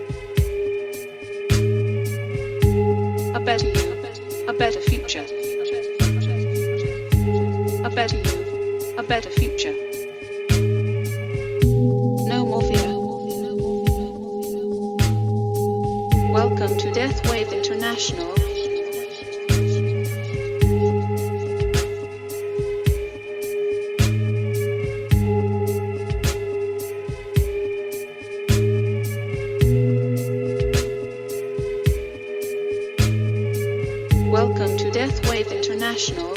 A better you, a better future. A better you, a better future. No more fear. Welcome to Deathwave International. Welcome to Deathwave International.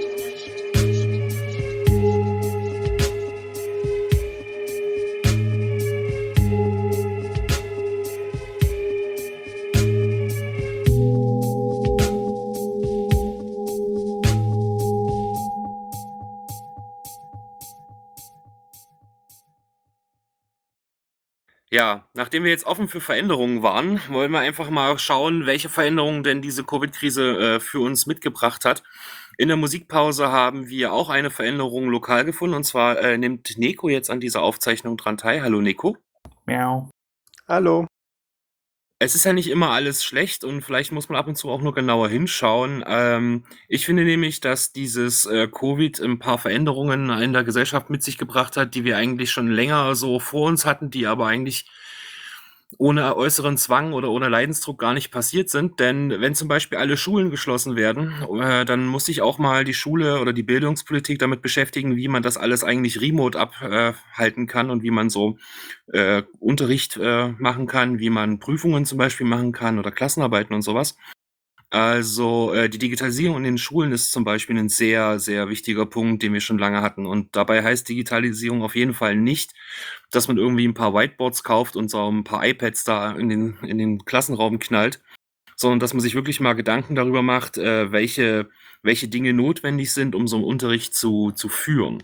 Ja, nachdem wir jetzt offen für Veränderungen waren, wollen wir einfach mal schauen, welche Veränderungen denn diese Covid-Krise äh, für uns mitgebracht hat. In der Musikpause haben wir auch eine Veränderung lokal gefunden, und zwar äh, nimmt Neko jetzt an dieser Aufzeichnung dran teil. Hallo Neko. Miau. Hallo. es ist ja nicht immer alles schlecht und vielleicht muss man ab und zu auch nur genauer hinschauen. Ähm, ich finde nämlich, dass dieses äh, Covid ein paar Veränderungen in der Gesellschaft mit sich gebracht hat, die wir eigentlich schon länger so vor uns hatten, die aber eigentlich ohne äußeren Zwang oder ohne Leidensdruck gar nicht passiert sind. Denn wenn zum Beispiel alle Schulen geschlossen werden, äh, dann muss sich auch mal die Schule oder die Bildungspolitik damit beschäftigen, wie man das alles eigentlich remote abhalten kann und wie man so äh, Unterricht äh, machen kann, wie man Prüfungen zum Beispiel machen kann oder Klassenarbeiten und sowas. Also äh, die Digitalisierung in den Schulen ist zum Beispiel ein sehr, sehr wichtiger Punkt, den wir schon lange hatten. Und dabei heißt Digitalisierung auf jeden Fall nicht, dass man irgendwie ein paar Whiteboards kauft und so ein paar iPads da in den, in den Klassenraum knallt, sondern dass man sich wirklich mal Gedanken darüber macht, äh, welche, welche Dinge notwendig sind, um so einen Unterricht zu, zu führen.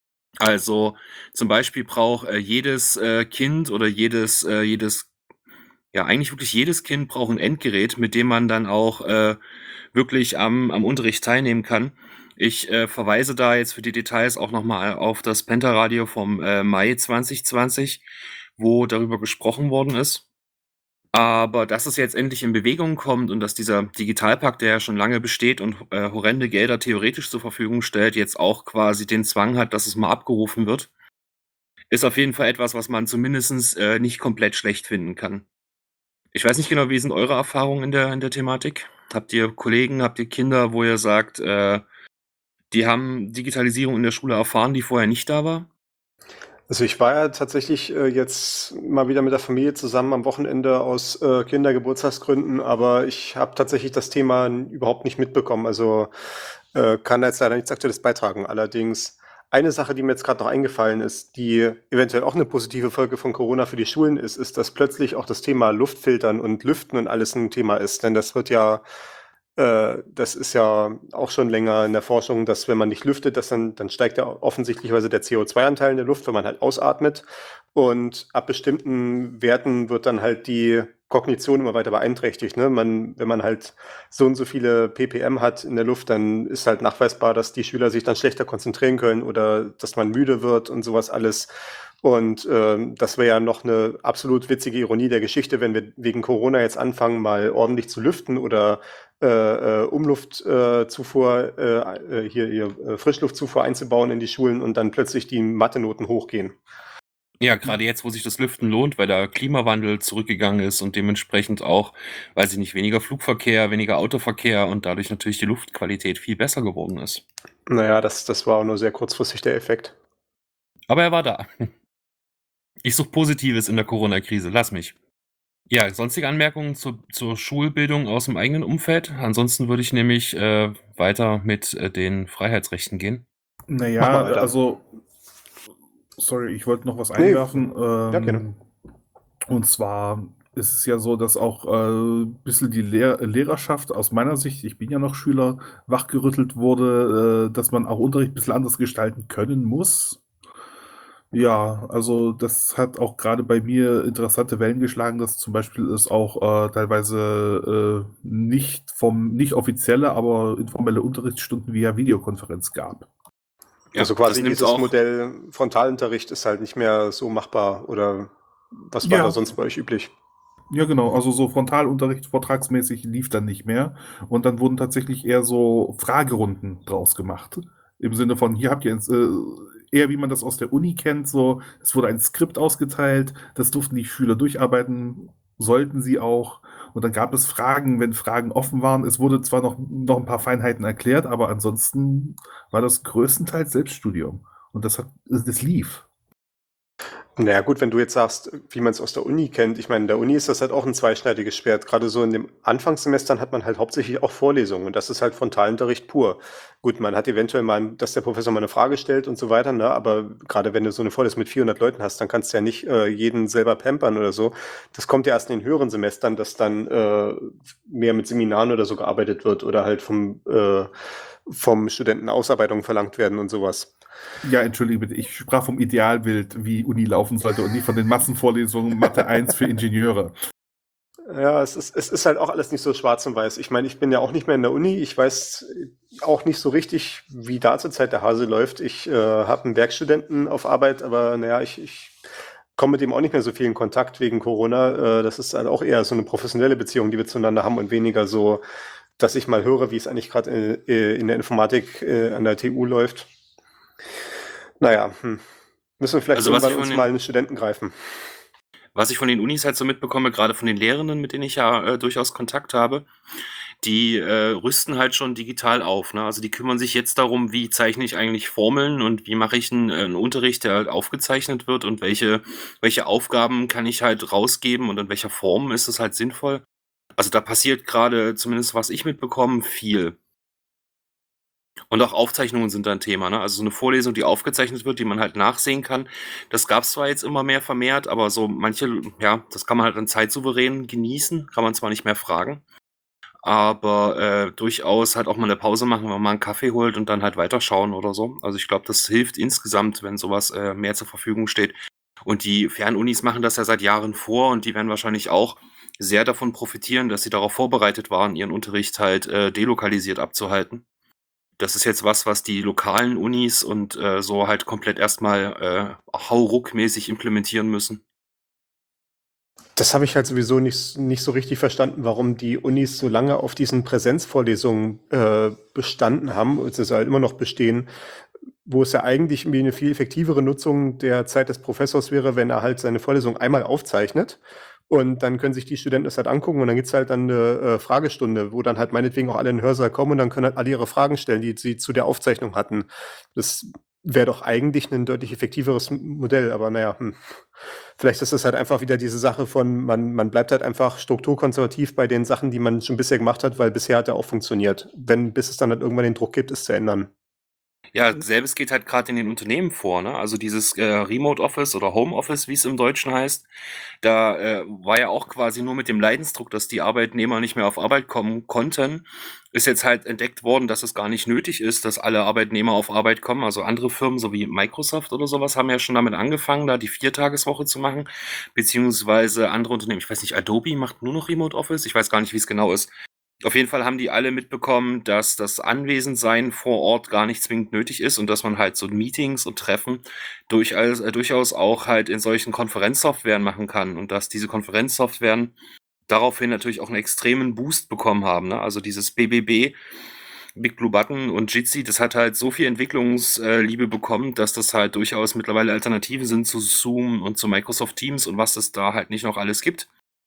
Also zum Beispiel braucht äh, jedes äh, Kind oder jedes, äh, jedes ja, eigentlich wirklich jedes Kind braucht ein Endgerät, mit dem man dann auch äh, wirklich am, am Unterricht teilnehmen kann. Ich äh, verweise da jetzt für die Details auch nochmal auf das Pentaradio vom äh, Mai zwanzig zwanzig, wo darüber gesprochen worden ist. Aber dass es jetzt endlich in Bewegung kommt und dass dieser Digitalpakt, der ja schon lange besteht und äh, horrende Gelder theoretisch zur Verfügung stellt, jetzt auch quasi den Zwang hat, dass es mal abgerufen wird, ist auf jeden Fall etwas, was man zumindest äh, nicht komplett schlecht finden kann. Ich weiß nicht genau, wie sind eure Erfahrungen in der, in der Thematik? Habt ihr Kollegen, habt ihr Kinder, wo ihr sagt, äh, die haben Digitalisierung in der Schule erfahren, die vorher nicht da war? Also ich war ja tatsächlich äh, jetzt mal wieder mit der Familie zusammen am Wochenende aus äh, Kindergeburtstagsgründen, aber ich habe tatsächlich das Thema n- überhaupt nicht mitbekommen. Also äh, kann da jetzt leider nichts Aktuelles beitragen. Allerdings eine Sache, die mir jetzt gerade noch eingefallen ist, die eventuell auch eine positive Folge von Corona für die Schulen ist, ist, dass plötzlich auch das Thema Luftfiltern und Lüften und alles ein Thema ist. Denn das wird ja äh, das ist ja auch schon länger in der Forschung, dass wenn man nicht lüftet, dass dann, dann steigt ja offensichtlicherweise der C O zwei Anteil in der Luft, wenn man halt ausatmet. Und ab bestimmten Werten wird dann halt die Kognition immer weiter beeinträchtigt. Ne? Man, wenn man halt so und so viele ppm hat in der Luft, dann ist halt nachweisbar, dass die Schüler sich dann schlechter konzentrieren können oder dass man müde wird und sowas alles. Und ähm, das wäre ja noch eine absolut witzige Ironie der Geschichte, wenn wir wegen Corona jetzt anfangen, mal ordentlich zu lüften oder äh, äh, Umluftzufuhr, äh, äh, hier, hier äh, Frischluftzufuhr einzubauen in die Schulen und dann plötzlich die Mathe-Noten hochgehen. Ja, gerade jetzt, wo sich das Lüften lohnt, weil der Klimawandel zurückgegangen ist und dementsprechend auch, weiß ich nicht, weniger Flugverkehr, weniger Autoverkehr und dadurch natürlich die Luftqualität viel besser geworden ist. Naja, das, das war auch nur sehr kurzfristig der Effekt. Aber er war da. Ich suche Positives in der Corona-Krise, lass mich. Ja, sonstige Anmerkungen zu, zur Schulbildung aus dem eigenen Umfeld? Ansonsten würde ich nämlich äh, weiter mit äh, den Freiheitsrechten gehen. Naja, Mach mal weiter. also, sorry, ich wollte noch was Nee, einwerfen. ja, gerne. Ähm, und zwar ist es ja so, dass auch äh, ein bisschen die Lehr Lehrerschaft aus meiner Sicht, ich bin ja noch Schüler, wachgerüttelt wurde, äh, dass man auch Unterricht ein bisschen anders gestalten können muss. Ja, also das hat auch gerade bei mir interessante Wellen geschlagen, dass zum Beispiel es auch äh, teilweise äh, nicht vom nicht offizielle, aber informelle Unterrichtsstunden via Videokonferenz gab. Ja, Also das quasi nimmt dieses auch- Modell Frontalunterricht ist halt nicht mehr so machbar oder was war Ja. da sonst bei euch üblich? Ja, genau. Also so Frontalunterricht vortragsmäßig lief dann nicht mehr. Und dann wurden tatsächlich eher so Fragerunden draus gemacht. Im Sinne von, hier habt ihr ins, äh, eher wie man das aus der Uni kennt, so, es wurde ein Skript ausgeteilt, das durften die Schüler durcharbeiten, sollten sie auch. Und dann gab es Fragen, wenn Fragen offen waren. Es wurde zwar noch, noch ein paar Feinheiten erklärt, aber ansonsten war das größtenteils Selbststudium. Und das hat, das lief. Naja gut, wenn du jetzt sagst, wie man es aus der Uni kennt, ich meine, in der Uni ist das halt auch ein zweischneidiges Schwert. Gerade so in den Anfangssemestern hat man halt hauptsächlich auch Vorlesungen und das ist halt Frontalunterricht pur. Gut, man hat eventuell mal, dass der Professor mal eine Frage stellt und so weiter, ne? Aber gerade wenn du so eine Vorlesung mit vierhundert Leuten hast, dann kannst du ja nicht äh, jeden selber pampern oder so. Das kommt ja erst in den höheren Semestern, dass dann äh, mehr mit Seminaren oder so gearbeitet wird oder halt vom, äh, vom Studenten Ausarbeitungen verlangt werden und sowas. Ja, entschuldige bitte, ich sprach vom Idealbild, wie Uni laufen sollte und nicht von den Massenvorlesungen Mathe eins für Ingenieure. Ja, es ist, es ist halt auch alles nicht so schwarz und weiß. Ich meine, ich bin ja auch nicht mehr in der Uni. Ich weiß auch nicht so richtig, wie da zurzeit der Hase läuft. Ich äh, habe einen Werkstudenten auf Arbeit, aber naja, ich, ich komme mit dem auch nicht mehr so viel in Kontakt wegen Corona. Äh, das ist halt auch eher so eine professionelle Beziehung, die wir zueinander haben und weniger so, dass ich mal höre, wie es eigentlich gerade in, in der Informatik äh, an der T U läuft. Naja, hm. müssen wir vielleicht Also was irgendwann ich von uns den- mal einen Studenten greifen. Was ich von den Unis halt so mitbekomme, gerade von den Lehrenden, mit denen ich ja äh, durchaus Kontakt habe, die äh, rüsten halt schon digital auf. Ne? Also die kümmern sich jetzt darum, wie zeichne ich eigentlich Formeln und wie mache ich einen, äh, einen Unterricht, der halt aufgezeichnet wird und welche, welche Aufgaben kann ich halt rausgeben und in welcher Form ist es halt sinnvoll. Also da passiert gerade, zumindest was ich mitbekomme, viel. Und auch Aufzeichnungen sind da ein Thema, ne? Also so eine Vorlesung, die aufgezeichnet wird, die man halt nachsehen kann. Das gab es zwar jetzt immer mehr vermehrt, aber so manche, ja, das kann man halt dann zeitsouverän genießen, kann man zwar nicht mehr fragen, aber äh, durchaus halt auch mal eine Pause machen, wenn man mal einen Kaffee holt und dann halt weiterschauen oder so. Also ich glaube, das hilft insgesamt, wenn sowas äh, mehr zur Verfügung steht. Und die Fernunis machen das ja seit Jahren vor und die werden wahrscheinlich auch sehr davon profitieren, dass sie darauf vorbereitet waren, ihren Unterricht halt äh, delokalisiert abzuhalten. Das ist jetzt was, was die lokalen Unis und äh, so halt komplett erstmal äh, hauruckmäßig implementieren müssen. Das habe ich halt sowieso nicht, nicht so richtig verstanden, warum die Unis so lange auf diesen Präsenzvorlesungen äh, bestanden haben und es halt immer noch bestehen, wo es ja eigentlich irgendwie eine viel effektivere Nutzung der Zeit des Professors wäre, wenn er halt seine Vorlesung einmal aufzeichnet. Und dann können sich die Studenten das halt angucken und dann gibt's halt dann eine äh, Fragestunde, wo dann halt meinetwegen auch alle in den Hörsaal kommen und dann können halt alle ihre Fragen stellen, die sie zu der Aufzeichnung hatten. Das wäre doch eigentlich ein deutlich effektiveres M- Modell, aber naja, hm. Vielleicht ist es halt einfach wieder diese Sache von, man, man bleibt halt einfach strukturkonservativ bei den Sachen, die man schon bisher gemacht hat, weil bisher hat er auch funktioniert. Wenn, bis es dann halt irgendwann den Druck gibt, es zu ändern. Ja, selbes geht halt gerade in den Unternehmen vor, ne? Also dieses äh, Remote Office oder Home Office, wie es im Deutschen heißt, da äh, war ja auch quasi nur mit dem Leidensdruck, dass die Arbeitnehmer nicht mehr auf Arbeit kommen konnten, ist jetzt halt entdeckt worden, dass es gar nicht nötig ist, dass alle Arbeitnehmer auf Arbeit kommen. Also andere Firmen, so wie Microsoft oder sowas, haben ja schon damit angefangen, da die Viertageswoche zu machen, beziehungsweise andere Unternehmen, ich weiß nicht, Adobe macht nur noch Remote Office, ich weiß gar nicht, wie es genau ist. Auf jeden Fall haben die alle mitbekommen, dass das Anwesendsein vor Ort gar nicht zwingend nötig ist und dass man halt so Meetings und Treffen durchaus, äh, durchaus auch halt in solchen Konferenzsoftwaren machen kann und dass diese Konferenzsoftwaren daraufhin natürlich auch einen extremen Boost bekommen haben. Ne? Also dieses B B B, Big Blue Button und Jitsi, das hat halt so viel Entwicklungsliebe bekommen, dass das halt durchaus mittlerweile Alternativen sind zu Zoom und zu Microsoft Teams und was es da halt nicht noch alles gibt.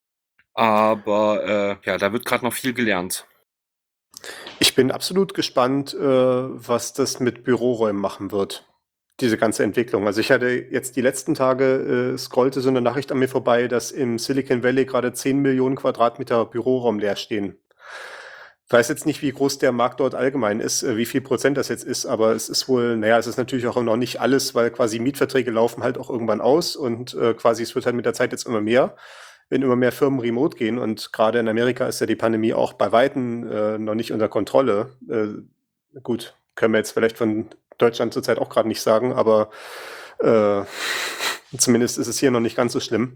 Aber äh, ja, da wird gerade noch viel gelernt. Ich bin absolut gespannt, äh, was das mit Büroräumen machen wird. Diese ganze Entwicklung. Also ich hatte jetzt die letzten Tage, äh, scrollte so eine Nachricht an mir vorbei, dass im Silicon Valley gerade zehn Millionen Quadratmeter Büroraum leer stehen. Ich weiß jetzt nicht, wie groß der Markt dort allgemein ist, äh, wie viel Prozent das jetzt ist, aber es ist wohl, naja, es ist natürlich auch noch nicht alles, weil quasi Mietverträge laufen halt auch irgendwann aus und äh, quasi es wird halt mit der Zeit jetzt immer mehr, wenn immer mehr Firmen remote gehen und gerade in Amerika ist ja die Pandemie auch bei Weitem äh, noch nicht unter Kontrolle. Äh, gut, können wir jetzt vielleicht von Deutschland zurzeit auch gerade nicht sagen, aber äh, zumindest ist es hier noch nicht ganz so schlimm.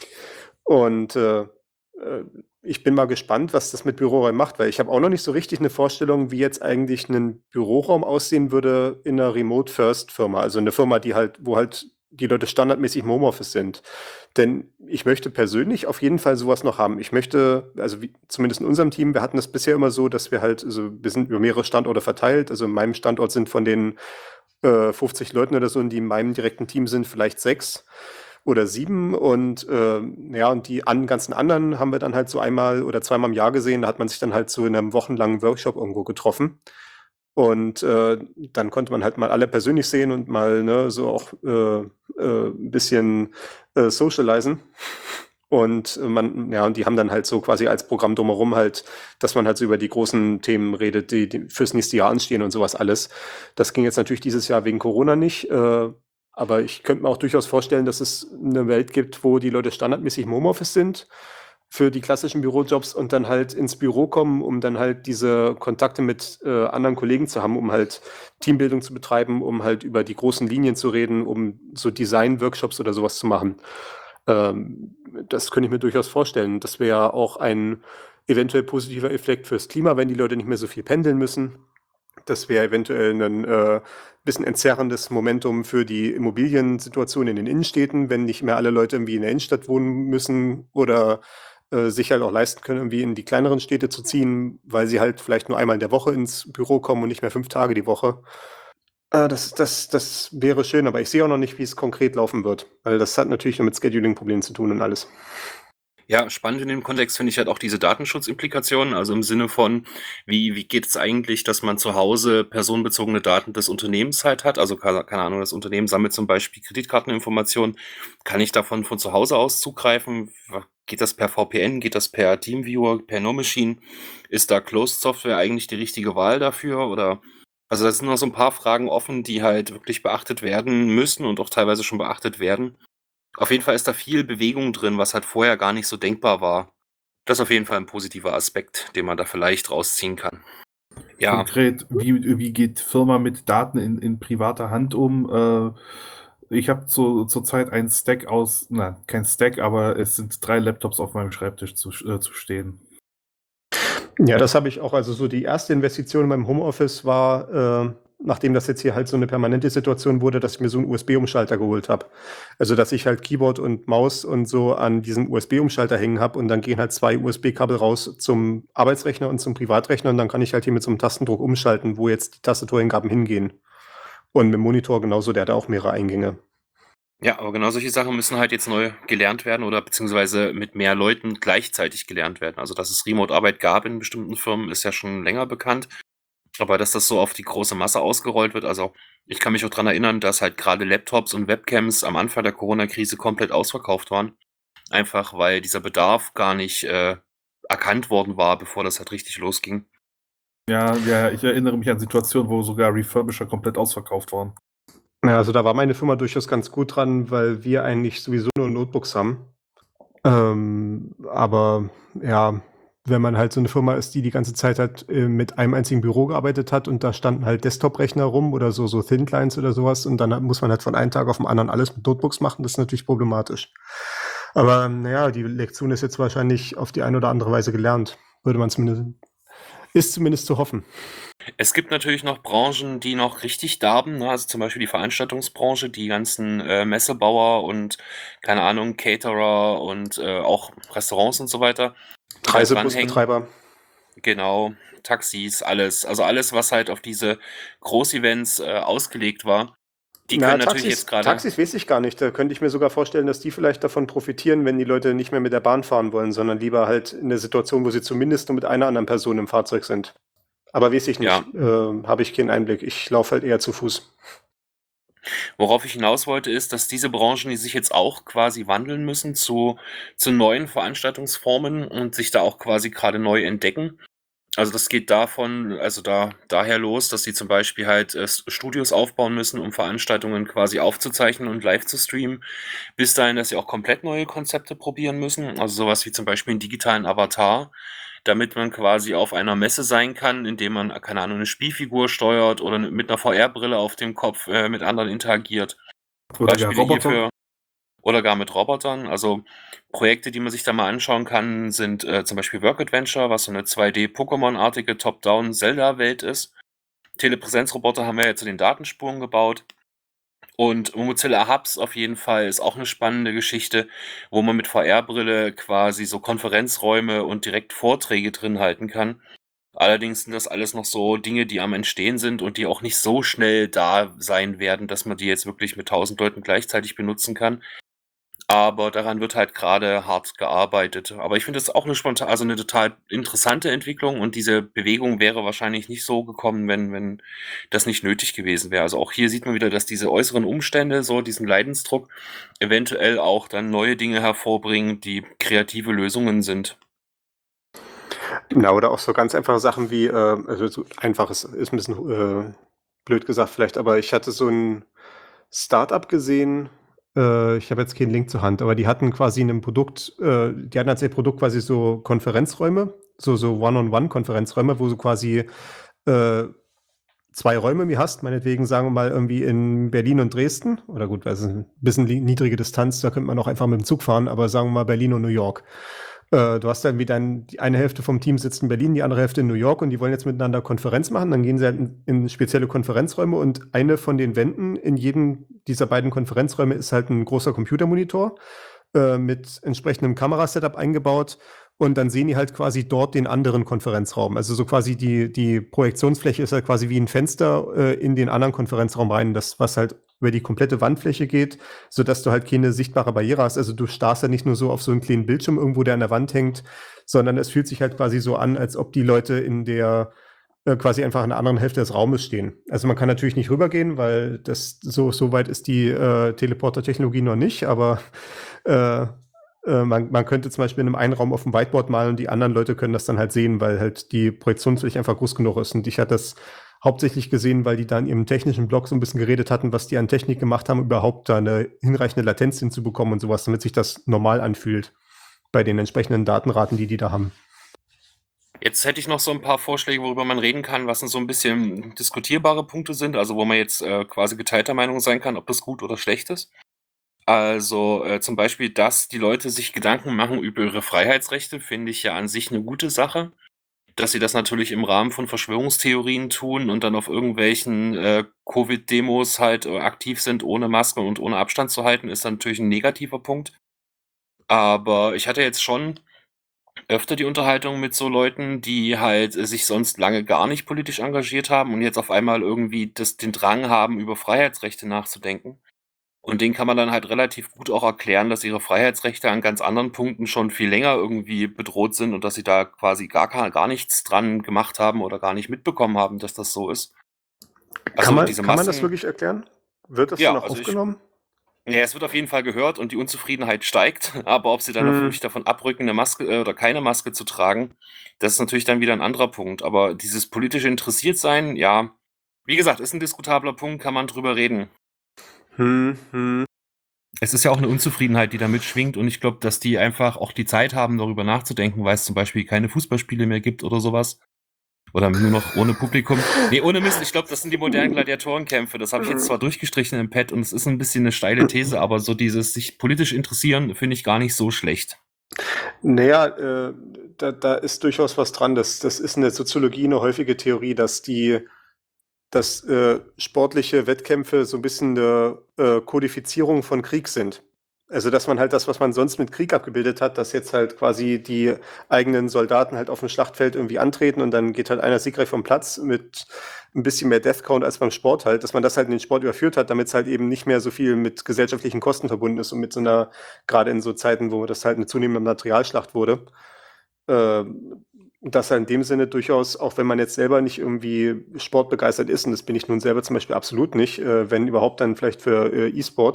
Und äh, äh, ich bin mal gespannt, was das mit Büroräumen macht, weil ich habe auch noch nicht so richtig eine Vorstellung, wie jetzt eigentlich ein Büroraum aussehen würde in einer Remote-First-Firma, also eine Firma, die halt, wo halt die Leute standardmäßig im Homeoffice sind. Denn ich möchte persönlich auf jeden Fall sowas noch haben. Ich möchte, also wie, zumindest in unserem Team, wir hatten das bisher immer so, dass wir halt, also wir sind über mehrere Standorte verteilt. Also in meinem Standort sind von den äh, fünfzig Leuten oder so, die in meinem direkten Team sind, vielleicht sechs oder sieben. Und äh, ja, und die an, ganzen anderen haben wir dann halt so einmal oder zweimal im Jahr gesehen. Da hat man sich dann halt so in einem wochenlangen Workshop irgendwo getroffen. Und äh, dann konnte man halt mal alle persönlich sehen und mal ne, so auch äh, äh, ein bisschen äh, socialisen. Und äh, man, ja, und die haben dann halt so quasi als Programm drumherum halt, dass man halt so über die großen Themen redet, die, die fürs nächste Jahr anstehen und sowas alles. Das ging jetzt natürlich dieses Jahr wegen Corona nicht. Äh, aber ich könnte mir auch durchaus vorstellen, dass es eine Welt gibt, wo die Leute standardmäßig im Homeoffice sind für die klassischen Bürojobs und dann halt ins Büro kommen, um dann halt diese Kontakte mit äh, anderen Kollegen zu haben, um halt Teambildung zu betreiben, um halt über die großen Linien zu reden, um so Design-Workshops oder sowas zu machen. Ähm, das könnte ich mir durchaus vorstellen. Das wäre ja auch ein eventuell positiver Effekt fürs Klima, wenn die Leute nicht mehr so viel pendeln müssen. Das wäre eventuell ein äh, bisschen entzerrendes Momentum für die Immobiliensituation in den Innenstädten, wenn nicht mehr alle Leute irgendwie in der Innenstadt wohnen müssen oder äh, sich halt auch leisten können, irgendwie in die kleineren Städte zu ziehen, weil sie halt vielleicht nur einmal in der Woche ins Büro kommen und nicht mehr fünf Tage die Woche. Äh, das, das, das wäre schön, aber ich sehe auch noch nicht, wie es konkret laufen wird, weil das hat natürlich noch mit Scheduling-Problemen zu tun und alles. Ja, spannend in dem Kontext finde ich halt auch diese Datenschutzimplikationen, also im Sinne von, wie, wie geht es eigentlich, dass man zu Hause personenbezogene Daten des Unternehmens halt hat, also keine, keine Ahnung, das Unternehmen sammelt zum Beispiel Kreditkarteninformationen, kann ich davon von zu Hause aus zugreifen? Geht das per V P N, geht das per Teamviewer, per No Machine? Ist da Closed Software eigentlich die richtige Wahl dafür oder... Also da sind noch so ein paar Fragen offen, die halt wirklich beachtet werden müssen und auch teilweise schon beachtet werden. Auf jeden Fall ist da viel Bewegung drin, was halt vorher gar nicht so denkbar war. Das ist auf jeden Fall ein positiver Aspekt, den man da vielleicht rausziehen kann. Ja, Konkret, wie, wie geht Firma mit Daten in, in privater Hand um? Äh, ich habe zu, zurzeit einen Stack aus, na, kein Stack, aber es sind drei Laptops auf meinem Schreibtisch zu, äh, zu stehen. Ja, das habe ich auch. Also so die erste Investition in meinem Homeoffice war, äh, nachdem das jetzt hier halt so eine permanente Situation wurde, dass ich mir so einen U S B-Umschalter geholt habe. Also dass ich halt Keyboard und Maus und so an diesem U S B-Umschalter hängen habe und dann gehen halt zwei U S B-Kabel raus zum Arbeitsrechner und zum Privatrechner und dann kann ich halt hier mit so einem Tastendruck umschalten, wo jetzt die Tastatureingaben hingehen. Und mit dem Monitor genauso, der hat auch mehrere Eingänge. ja, aber genau solche Sachen müssen halt jetzt neu gelernt werden oder beziehungsweise mit mehr Leuten gleichzeitig gelernt werden. Also dass es Remote-Arbeit gab in bestimmten Firmen, ist ja schon länger bekannt. Aber dass das so auf die große Masse ausgerollt wird, also ich kann mich auch daran erinnern, dass halt gerade Laptops und Webcams am Anfang der Corona-Krise komplett ausverkauft waren. Einfach weil dieser Bedarf gar nicht äh, erkannt worden war, bevor das halt richtig losging. Ja, ja, ich erinnere mich an Situationen, wo sogar Refurbisher komplett ausverkauft waren. Ja, also da war meine Firma durchaus ganz gut dran, weil wir eigentlich sowieso nur Notebooks haben. Ähm, aber ja, wenn man halt so eine Firma ist, die die ganze Zeit halt äh, mit einem einzigen Büro gearbeitet hat und da standen halt Desktop-Rechner rum oder so, so Thin Clients oder sowas und dann hat, muss man halt von einem Tag auf den anderen alles mit Notebooks machen, das ist natürlich problematisch. Aber naja, die Lektion ist jetzt wahrscheinlich auf die eine oder andere Weise gelernt, würde man zumindest, ist zumindest zu hoffen. Es gibt natürlich noch Branchen, die noch richtig darben, ne? Also zum Beispiel die Veranstaltungsbranche, die ganzen äh, Messebauer und, keine Ahnung, Caterer und äh, auch Restaurants und so weiter. die da dranhängen. Reisebusbetreiber. Genau, Taxis, alles. Also alles, was halt auf diese Großevents äh, ausgelegt war. Die Na, können natürlich Taxis, jetzt gerade... Taxis weiß ich gar nicht. Da könnte ich mir sogar vorstellen, dass die vielleicht davon profitieren, wenn die Leute nicht mehr mit der Bahn fahren wollen, sondern lieber halt in der Situation, wo sie zumindest nur mit einer anderen Person im Fahrzeug sind. Aber weiß ich nicht. Ja. Äh, Habe ich keinen Einblick. Ich laufe halt eher zu Fuß. Worauf ich hinaus wollte, ist, dass diese Branchen, die sich jetzt auch quasi wandeln müssen zu, zu neuen Veranstaltungsformen und sich da auch quasi gerade neu entdecken. Also das geht davon, also da daher los, dass sie zum Beispiel halt äh, Studios aufbauen müssen, um Veranstaltungen quasi aufzuzeichnen und live zu streamen, bis dahin, dass sie auch komplett neue Konzepte probieren müssen. Also sowas wie zum Beispiel einen digitalen Avatar, damit man quasi auf einer Messe sein kann, indem man, keine Ahnung, eine Spielfigur steuert oder mit einer V R-Brille auf dem Kopf äh, mit anderen interagiert. Oder gar Beispiele Roboter. hierfür oder gar mit Robotern. Also Projekte, die man sich da mal anschauen kann, sind äh, zum Beispiel Work Adventure, was so eine zwei D-Pokémon-artige Top-Down-Zelda-Welt ist. Telepräsenzroboter haben wir jetzt zu den Datenspuren gebaut. Und Mozilla Hubs auf jeden Fall ist auch eine spannende Geschichte, wo man mit V R-Brille quasi so Konferenzräume und direkt Vorträge drin halten kann. Allerdings sind das alles noch so Dinge, die am Entstehen sind und die auch nicht so schnell da sein werden, dass man die jetzt wirklich mit tausend Leuten gleichzeitig benutzen kann. Aber daran wird halt gerade hart gearbeitet. Aber ich finde das auch eine spontan, also eine total interessante Entwicklung und diese Bewegung wäre wahrscheinlich nicht so gekommen, wenn, wenn das nicht nötig gewesen wäre. Also auch hier sieht man wieder, dass diese äußeren Umstände, so diesen Leidensdruck, eventuell auch dann neue Dinge hervorbringen, die kreative Lösungen sind. Na, oder auch so ganz einfache Sachen wie, äh, also so einfach ist, ist ein bisschen äh, blöd gesagt vielleicht, aber ich hatte so ein Startup gesehen, äh, ich habe jetzt keinen Link zur Hand, aber die hatten quasi ein Produkt, äh, die hatten als ihr Produkt quasi so Konferenzräume, so, so One-on-One-Konferenzräume, wo du quasi äh, zwei Räume mir hast, meinetwegen sagen wir mal irgendwie in Berlin und Dresden, oder gut, das ist ein bisschen li- niedrige Distanz, da könnte man auch einfach mit dem Zug fahren, aber sagen wir mal Berlin und New York. Äh, du hast dann wie dann die eine Hälfte vom Team sitzt in Berlin, die andere Hälfte in New York und die wollen jetzt miteinander Konferenz machen. Dann gehen sie halt in, in spezielle Konferenzräume und eine von den Wänden in jedem dieser beiden Konferenzräume ist halt ein großer Computermonitor äh, mit entsprechendem Kamerasetup eingebaut. Und dann sehen die halt quasi dort den anderen Konferenzraum. Also so quasi die, die Projektionsfläche ist halt quasi wie ein Fenster äh, in den anderen Konferenzraum rein, das was halt über die komplette Wandfläche geht, sodass du halt keine sichtbare Barriere hast. Also du starrst ja nicht nur so auf so einen kleinen Bildschirm irgendwo, der an der Wand hängt, sondern es fühlt sich halt quasi so an, als ob die Leute in der äh, quasi einfach an der anderen Hälfte des Raumes stehen. Also man kann natürlich nicht rübergehen, weil das so, so weit ist die äh, Teleporter-Technologie noch nicht, aber äh, Man, man könnte zum Beispiel in einem einen Raum auf dem Whiteboard malen und die anderen Leute können das dann halt sehen, weil halt die Projektionsfläche einfach groß genug ist. Und ich hatte das hauptsächlich gesehen, weil die da in ihrem technischen Blog so ein bisschen geredet hatten, was die an Technik gemacht haben, überhaupt da eine hinreichende Latenz hinzubekommen und sowas, damit sich das normal anfühlt bei den entsprechenden Datenraten, die die da haben. Jetzt hätte ich noch so ein paar Vorschläge, worüber man reden kann, was denn so ein bisschen diskutierbare Punkte sind, also wo man jetzt äh, quasi geteilter Meinung sein kann, ob das gut oder schlecht ist. Also äh, zum Beispiel, dass die Leute sich Gedanken machen über ihre Freiheitsrechte, finde ich ja an sich eine gute Sache. Dass sie das natürlich im Rahmen von Verschwörungstheorien tun und dann auf irgendwelchen äh, Covid-Demos halt äh, aktiv sind, ohne Maske und ohne Abstand zu halten, ist dann natürlich ein negativer Punkt. Aber ich hatte jetzt schon öfter die Unterhaltung mit so Leuten, die halt äh, sich sonst lange gar nicht politisch engagiert haben und jetzt auf einmal irgendwie das, den Drang haben, über Freiheitsrechte nachzudenken. Und denen kann man dann halt relativ gut auch erklären, dass ihre Freiheitsrechte an ganz anderen Punkten schon viel länger irgendwie bedroht sind und dass sie da quasi gar, gar nichts dran gemacht haben oder gar nicht mitbekommen haben, dass das so ist. Also kann man, diese kann man das Massen- wirklich erklären? Wird das Ja, dann auch also ich- aufgenommen? Ja, es wird auf jeden Fall gehört und die Unzufriedenheit steigt, aber ob sie dann Hm. wirklich davon abrücken, eine Maske äh, oder keine Maske zu tragen, das ist natürlich dann wieder ein anderer Punkt. Aber dieses politische Interessiertsein, ja, wie gesagt, ist ein diskutabler Punkt, kann man drüber reden. Hm, hm. Es ist ja auch eine Unzufriedenheit, die da mitschwingt und ich glaube, dass die einfach auch die Zeit haben, darüber nachzudenken, weil es zum Beispiel keine Fußballspiele mehr gibt oder sowas. Oder nur noch ohne Publikum. Nee, ohne Mist, ich glaube, das sind die modernen Gladiatorenkämpfe. Das habe ich jetzt zwar durchgestrichen im Pad und es ist ein bisschen eine steile These, aber so dieses sich politisch interessieren, finde ich gar nicht so schlecht. Naja, äh, da, da ist durchaus was dran. Das, das ist in der Soziologie eine häufige Theorie, dass die dass äh, sportliche Wettkämpfe so ein bisschen eine äh, Kodifizierung von Krieg sind. Also dass man halt das, was man sonst mit Krieg abgebildet hat, dass jetzt halt quasi die eigenen Soldaten halt auf dem Schlachtfeld irgendwie antreten und dann geht halt einer siegreich vom Platz mit ein bisschen mehr Death Count als beim Sport halt, dass man das halt in den Sport überführt hat, damit es halt eben nicht mehr so viel mit gesellschaftlichen Kosten verbunden ist und mit so einer, gerade in so Zeiten, wo das halt eine zunehmende Materialschlacht wurde, äh, dass er in dem Sinne durchaus, auch wenn man jetzt selber nicht irgendwie sportbegeistert ist, und das bin ich nun selber zum Beispiel absolut nicht, äh, wenn überhaupt dann vielleicht für äh, E-Sport,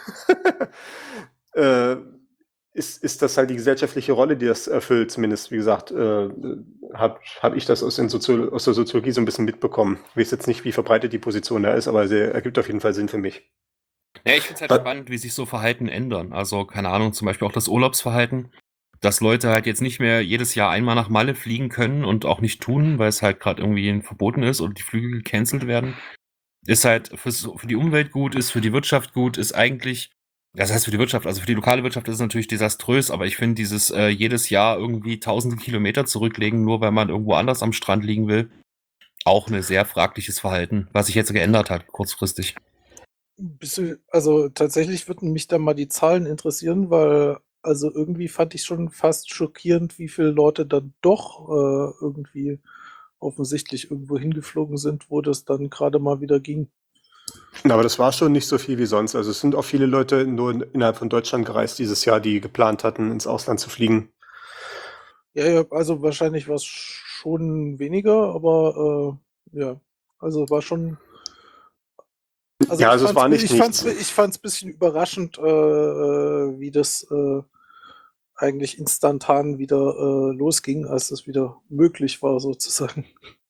äh, ist, ist das halt die gesellschaftliche Rolle, die das erfüllt, zumindest, wie gesagt, äh, habe hab ich das aus, den Sozio- aus der Soziologie so ein bisschen mitbekommen. Ich weiß jetzt nicht, wie verbreitet die Position da ist, aber sie ergibt auf jeden Fall Sinn für mich. Ja, ich finde es halt Was- spannend, wie sich so Verhalten ändern. Also, keine Ahnung, zum Beispiel auch das Urlaubsverhalten. Dass Leute halt jetzt nicht mehr jedes Jahr einmal nach Malle fliegen können und auch nicht tun, weil es halt gerade irgendwie verboten ist oder die Flüge gecancelt werden. Ist halt fürs, für die Umwelt gut, ist für die Wirtschaft gut, ist eigentlich, das heißt für die Wirtschaft, also für die lokale Wirtschaft ist es natürlich desaströs, aber ich finde dieses äh, jedes Jahr irgendwie tausende Kilometer zurücklegen, nur weil man irgendwo anders am Strand liegen will, auch ein sehr fragliches Verhalten, was sich jetzt geändert hat, kurzfristig. Bisschen, also tatsächlich würden mich da mal die Zahlen interessieren, weil also irgendwie fand ich schon fast schockierend, wie viele Leute dann doch äh, irgendwie offensichtlich irgendwo hingeflogen sind, wo das dann gerade mal wieder ging. Aber das war schon nicht so viel wie sonst. Also es sind auch viele Leute nur in, innerhalb von Deutschland gereist dieses Jahr, die geplant hatten, ins Ausland zu fliegen. Ja, ja, also wahrscheinlich war es schon weniger, aber äh, ja, also war schon. Ja, also ich es war fand's- nicht ich fand's, nichts. ich fand's ein bisschen überraschend, äh, äh, wie das äh, eigentlich instantan wieder äh, losging, als das wieder möglich war, sozusagen.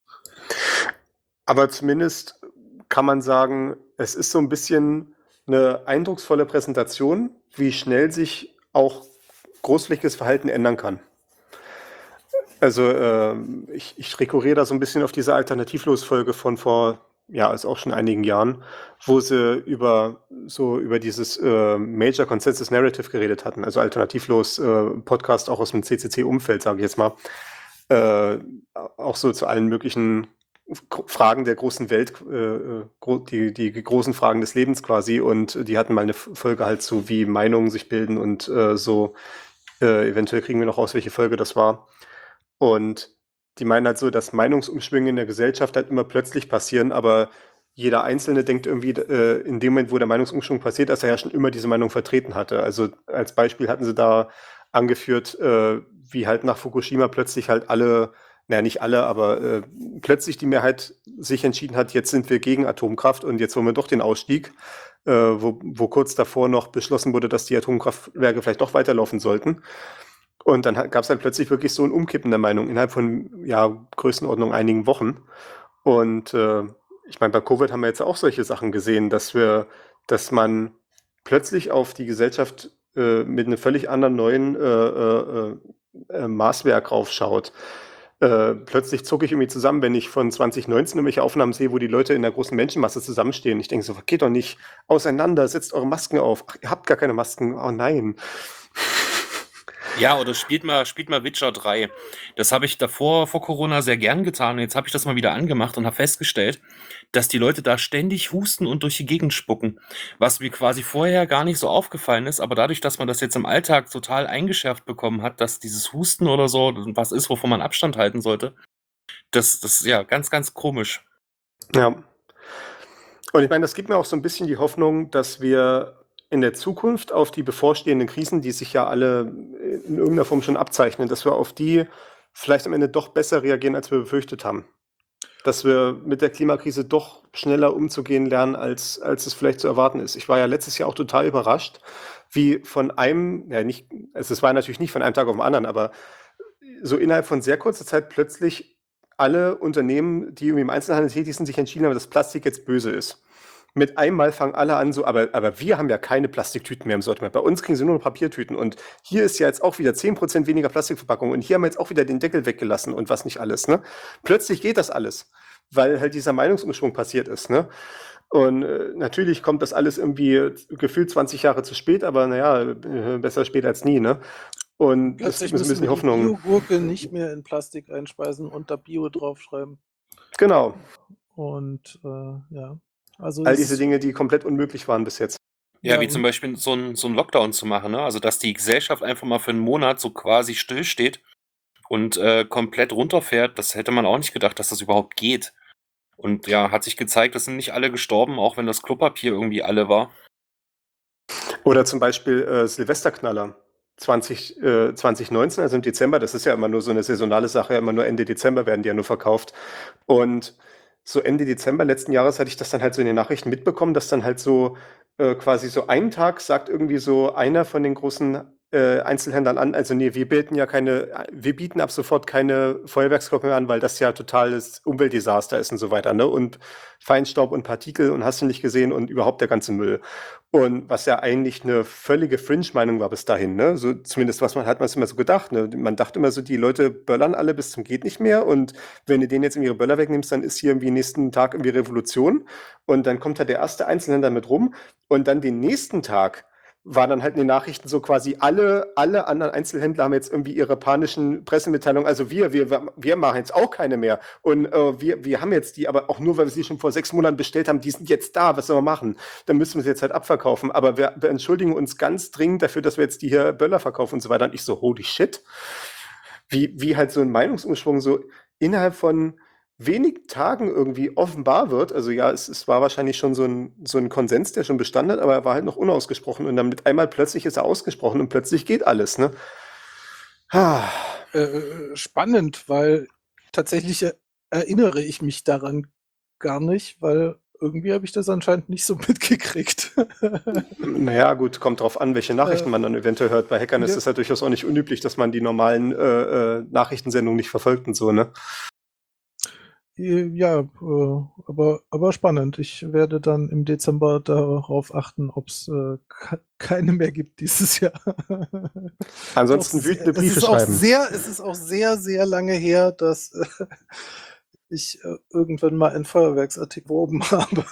Aber zumindest kann man sagen, es ist so ein bisschen eine eindrucksvolle Präsentation, wie schnell sich auch großflächiges Verhalten ändern kann. Also ähm, ich, ich rekurriere da so ein bisschen auf diese Alternativlos-Folge von vor ja, ist auch schon einigen Jahren, wo sie über so über dieses äh, Major Consensus Narrative geredet hatten, also alternativlos äh, Podcast auch aus dem C C C-Umfeld, sage ich jetzt mal. Äh, auch so zu allen möglichen K- Fragen der großen Welt, äh, gro die, die großen Fragen des Lebens quasi. Und die hatten mal eine F- Folge halt so, wie Meinungen sich bilden und äh, so. Äh, eventuell kriegen wir noch raus, welche Folge das war. Und die meinen halt so, dass Meinungsumschwünge in der Gesellschaft halt immer plötzlich passieren, aber jeder Einzelne denkt irgendwie äh, in dem Moment, wo der Meinungsumschwung passiert, dass er ja schon immer diese Meinung vertreten hatte. Also als Beispiel hatten sie da angeführt, äh, wie halt nach Fukushima plötzlich halt alle, naja, nicht alle, aber äh, plötzlich die Mehrheit sich entschieden hat, jetzt sind wir gegen Atomkraft und jetzt wollen wir doch den Ausstieg, äh, wo, wo kurz davor noch beschlossen wurde, dass die Atomkraftwerke vielleicht doch weiterlaufen sollten. Und dann gab es halt plötzlich wirklich so ein Umkippen der Meinung innerhalb von, ja, Größenordnung einigen Wochen. Und äh, ich meine, bei Covid haben wir jetzt auch solche Sachen gesehen, dass wir, dass man plötzlich auf die Gesellschaft äh, mit einem völlig anderen neuen äh, äh, äh, Maßwerk raufschaut. Äh, plötzlich zucke ich irgendwie zusammen, wenn ich von zwanzig neunzehn irgendwelche Aufnahmen sehe, wo die Leute in der großen Menschenmasse zusammenstehen. Ich denke so, geht doch nicht auseinander, setzt eure Masken auf. Ach, ihr habt gar keine Masken. Oh nein. Ja, oder spielt mal, spielt mal Witcher drei. Das habe ich davor, vor Corona, sehr gern getan. Jetzt habe ich das mal wieder angemacht und habe festgestellt, dass die Leute da ständig husten und durch die Gegend spucken. Was mir quasi vorher gar nicht so aufgefallen ist, aber dadurch, dass man das jetzt im Alltag total eingeschärft bekommen hat, dass dieses Husten oder so was ist, wovon man Abstand halten sollte, das, das ist ja ganz, ganz komisch. Ja. Und ich meine, das gibt mir auch so ein bisschen die Hoffnung, dass wir in der Zukunft auf die bevorstehenden Krisen, die sich ja alle in irgendeiner Form schon abzeichnen, dass wir auf die vielleicht am Ende doch besser reagieren, als wir befürchtet haben. Dass wir mit der Klimakrise doch schneller umzugehen lernen, als, als es vielleicht zu erwarten ist. Ich war ja letztes Jahr auch total überrascht, wie von einem, ja nicht, also es war natürlich nicht von einem Tag auf den anderen, aber so innerhalb von sehr kurzer Zeit plötzlich alle Unternehmen, die irgendwie im Einzelhandel tätig sind, sich entschieden haben, dass Plastik jetzt böse ist. Mit einmal fangen alle an, so, aber, aber wir haben ja keine Plastiktüten mehr im Sortiment. Bei uns kriegen sie nur noch Papiertüten. Und hier ist ja jetzt auch wieder zehn Prozent weniger Plastikverpackung. Und hier haben wir jetzt auch wieder den Deckel weggelassen und was nicht alles. Ne? Plötzlich geht das alles, weil halt dieser Meinungsumschwung passiert ist. Ne? Und äh, natürlich kommt das alles irgendwie äh, gefühlt zwanzig Jahre zu spät, aber naja, äh, besser spät als nie. Ne? Und das Plötzlich gibt mir so ein müssen bisschen wir die Hoffnung. Biogurke nicht mehr in Plastik einspeisen und da Bio draufschreiben. Genau. Und äh, ja, also All es- diese Dinge, die komplett unmöglich waren bis jetzt. Ja, Ja, wie und- zum Beispiel so ein, so ein Lockdown zu machen, ne? Also, dass die Gesellschaft einfach mal für einen Monat so quasi stillsteht und äh, komplett runterfährt, das hätte man auch nicht gedacht, dass das überhaupt geht. Und ja, hat sich gezeigt, es sind nicht alle gestorben, auch wenn das Klopapier irgendwie alle war. Oder zum Beispiel äh, Silvesterknaller. zwanzig, äh, zwanzig neunzehn, also im Dezember, das ist ja immer nur so eine saisonale Sache, immer nur Ende Dezember werden die ja nur verkauft. Und so Ende Dezember letzten Jahres hatte ich das dann halt so in den Nachrichten mitbekommen, dass dann halt so äh, quasi so einen Tag sagt irgendwie so einer von den großen äh, Einzelhändlern an, also nee, wir bieten ja keine, wir bieten ab sofort keine Feuerwerkskörper mehr an, weil das ja totales Umweltdesaster ist und so weiter, ne? Und Feinstaub und Partikel und hast du nicht gesehen und überhaupt der ganze Müll. Und was ja eigentlich eine völlige Fringe-Meinung war bis dahin, ne? So zumindest was man hat man es immer so gedacht, ne? Man dachte immer so, die Leute böllern alle bis zum geht nicht mehr und wenn du denen jetzt irgendwie ihre Böller wegnimmst, dann ist hier irgendwie nächsten Tag irgendwie Revolution und dann kommt halt der erste Einzelhändler mit rum und dann den nächsten Tag war dann halt in den Nachrichten so quasi alle, alle anderen Einzelhändler haben jetzt irgendwie ihre panischen Pressemitteilungen, also wir, wir, wir machen jetzt auch keine mehr und äh, wir, wir haben jetzt die, aber auch nur, weil wir sie schon vor sechs Monaten bestellt haben, die sind jetzt da, was sollen wir machen? Dann müssen wir sie jetzt halt abverkaufen, aber wir, wir entschuldigen uns ganz dringend dafür, dass wir jetzt die hier Böller verkaufen und so weiter und ich so, holy shit, wie, wie halt so ein Meinungsumschwung so innerhalb von wenigen Tagen irgendwie offenbar wird. Also ja, es, es war wahrscheinlich schon so ein, so ein Konsens, der schon bestanden hat, aber er war halt noch unausgesprochen und dann mit einmal plötzlich ist er ausgesprochen und plötzlich geht alles, ne? Ah, äh, spannend, weil tatsächlich er- erinnere ich mich daran gar nicht, weil irgendwie habe ich das anscheinend nicht so mitgekriegt. naja, gut, kommt drauf an, welche Nachrichten Äh, man dann eventuell hört. Bei Hackern ist ja. es halt durchaus auch nicht unüblich, dass man die normalen äh, äh, Nachrichtensendungen nicht verfolgt und so, ne? Äh, Ja, äh, aber, aber spannend. Ich werde dann im Dezember darauf achten, ob es äh, ke- keine mehr gibt dieses Jahr. Ansonsten Auch wütende sehr- Briefe es ist auch schreiben. Sehr, es ist auch sehr, sehr lange her, dass äh, ich äh, irgendwann mal einen Feuerwerksartikel oben habe.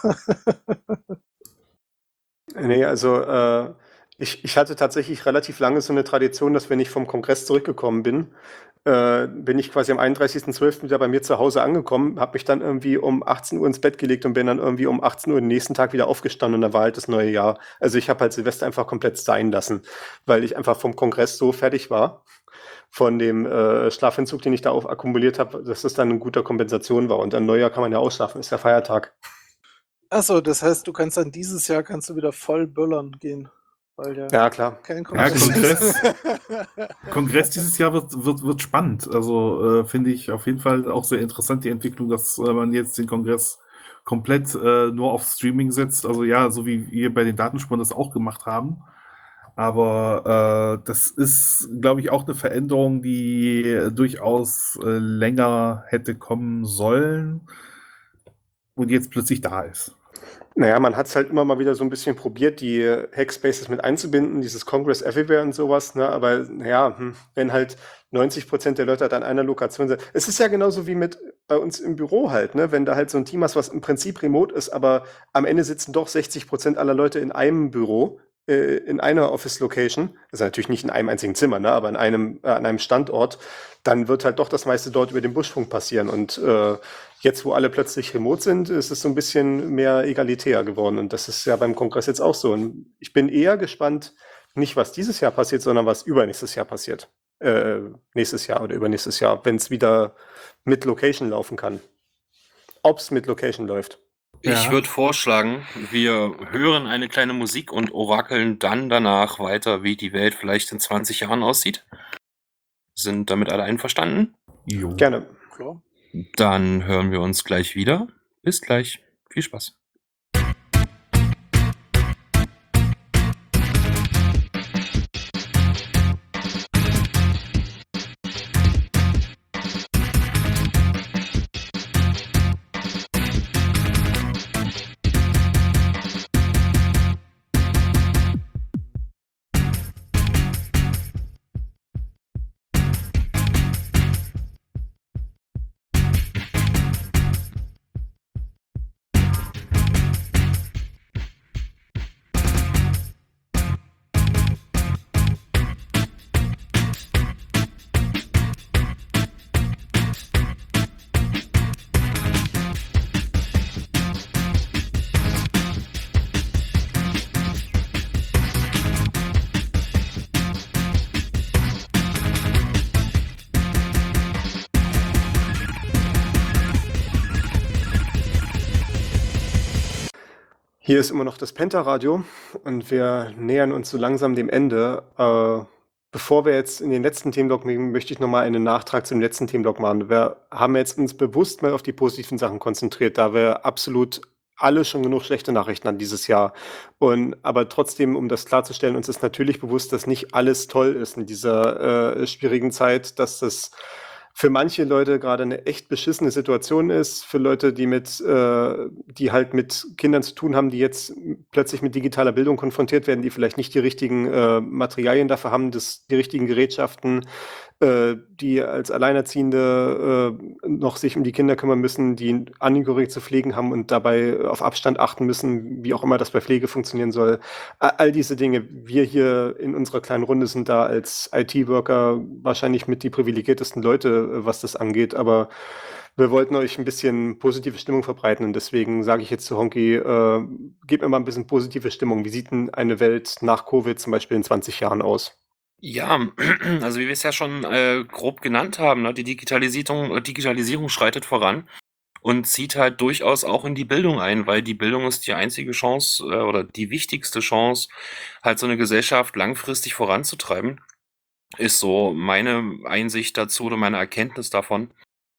Nee, also äh, ich, ich hatte tatsächlich relativ lange so eine Tradition, dass wenn ich vom Kongress zurückgekommen bin, äh, bin ich quasi am einunddreißigsten zwölften wieder bei mir zu Hause angekommen, habe mich dann irgendwie um achtzehn Uhr ins Bett gelegt und bin dann irgendwie um achtzehn Uhr den nächsten Tag wieder aufgestanden und dann war halt das neue Jahr. Also ich habe halt Silvester einfach komplett sein lassen, weil ich einfach vom Kongress so fertig war, von dem äh, Schlafentzug, den ich da auf akkumuliert habe, dass das dann eine gute Kompensation war. Und an Neujahr kann man ja ausschlafen, ist ja Feiertag. Achso, das heißt, du kannst dann dieses Jahr kannst du wieder voll böllern gehen. Weil ja, Ja, klar. kein Ja, Kongress Kongress, ist. Kongress dieses Jahr wird, wird, wird spannend. Also äh, finde ich auf jeden Fall auch sehr interessant, die Entwicklung, dass äh, man jetzt den Kongress komplett äh, nur auf Streaming setzt. Also ja, so wie wir bei den Datenspuren das auch gemacht haben. Aber äh, das ist, glaube ich, auch eine Veränderung, die äh, durchaus äh, länger hätte kommen sollen und jetzt plötzlich da ist. Naja, man hat es halt immer mal wieder so ein bisschen probiert, die Hackspaces mit einzubinden, dieses Congress Everywhere und sowas, ne? Aber naja, hm, wenn halt neunzig Prozent der Leute halt an einer Lokation sind. Es ist ja genauso wie mit bei uns im Büro halt, ne? Wenn da halt so ein Team hast, was im Prinzip remote ist, aber am Ende sitzen doch sechzig Prozent aller Leute in einem Büro, äh, in einer Office-Location, also natürlich nicht in einem einzigen Zimmer, ne? Aber in einem, äh, an einem Standort, dann wird halt doch das meiste dort über den Buschfunk passieren. Und äh, jetzt, wo alle plötzlich remote sind, ist es so ein bisschen mehr egalitär geworden. Und das ist ja beim Kongress jetzt auch so. Und ich bin eher gespannt, nicht was dieses Jahr passiert, sondern was übernächstes Jahr passiert. Äh, nächstes Jahr oder übernächstes Jahr, wenn es wieder mit Location laufen kann. Ob es mit Location läuft. Ich Ja. würde vorschlagen, wir hören eine kleine Musik und orakeln dann danach weiter, wie die Welt vielleicht in zwanzig Jahren aussieht. Sind damit alle einverstanden? Jo. Gerne. Klar. Dann hören wir uns gleich wieder. Bis gleich. Viel Spaß. Hier ist immer noch das Penta-Radio und wir nähern uns so langsam dem Ende. Äh, bevor wir jetzt in den letzten Themenblock gehen, möchte ich nochmal einen Nachtrag zum letzten Themenblock machen. Wir haben jetzt uns bewusst mal auf die positiven Sachen konzentriert, da wir absolut alle schon genug schlechte Nachrichten hatten dieses Jahr. Und aber trotzdem, um das klarzustellen, uns ist natürlich bewusst, dass nicht alles toll ist in dieser äh, schwierigen Zeit, dass das für manche Leute gerade eine echt beschissene Situation ist, für Leute, die mit, äh, die halt mit Kindern zu tun haben, die jetzt plötzlich mit digitaler Bildung konfrontiert werden, die vielleicht nicht die richtigen äh, Materialien dafür haben, das, die richtigen Gerätschaften, äh, die als Alleinerziehende äh, noch sich um die Kinder kümmern müssen, die Angehörige zu pflegen haben und dabei auf Abstand achten müssen, wie auch immer das bei Pflege funktionieren soll. A- All diese Dinge. Wir hier in unserer kleinen Runde sind da als I T-Worker wahrscheinlich mit die privilegiertesten Leute, äh, was das angeht, aber wir wollten euch ein bisschen positive Stimmung verbreiten und deswegen sage ich jetzt zu Honky, äh, gebt mir mal ein bisschen positive Stimmung. Wie sieht denn eine Welt nach Covid zum Beispiel in zwanzig Jahren aus? Ja, also wie wir es ja schon äh, grob genannt haben, ne, die Digitalisierung, äh, Digitalisierung schreitet voran und zieht halt durchaus auch in die Bildung ein, weil die Bildung ist die einzige Chance äh, oder die wichtigste Chance, halt so eine Gesellschaft langfristig voranzutreiben, ist so meine Einsicht dazu oder meine Erkenntnis davon.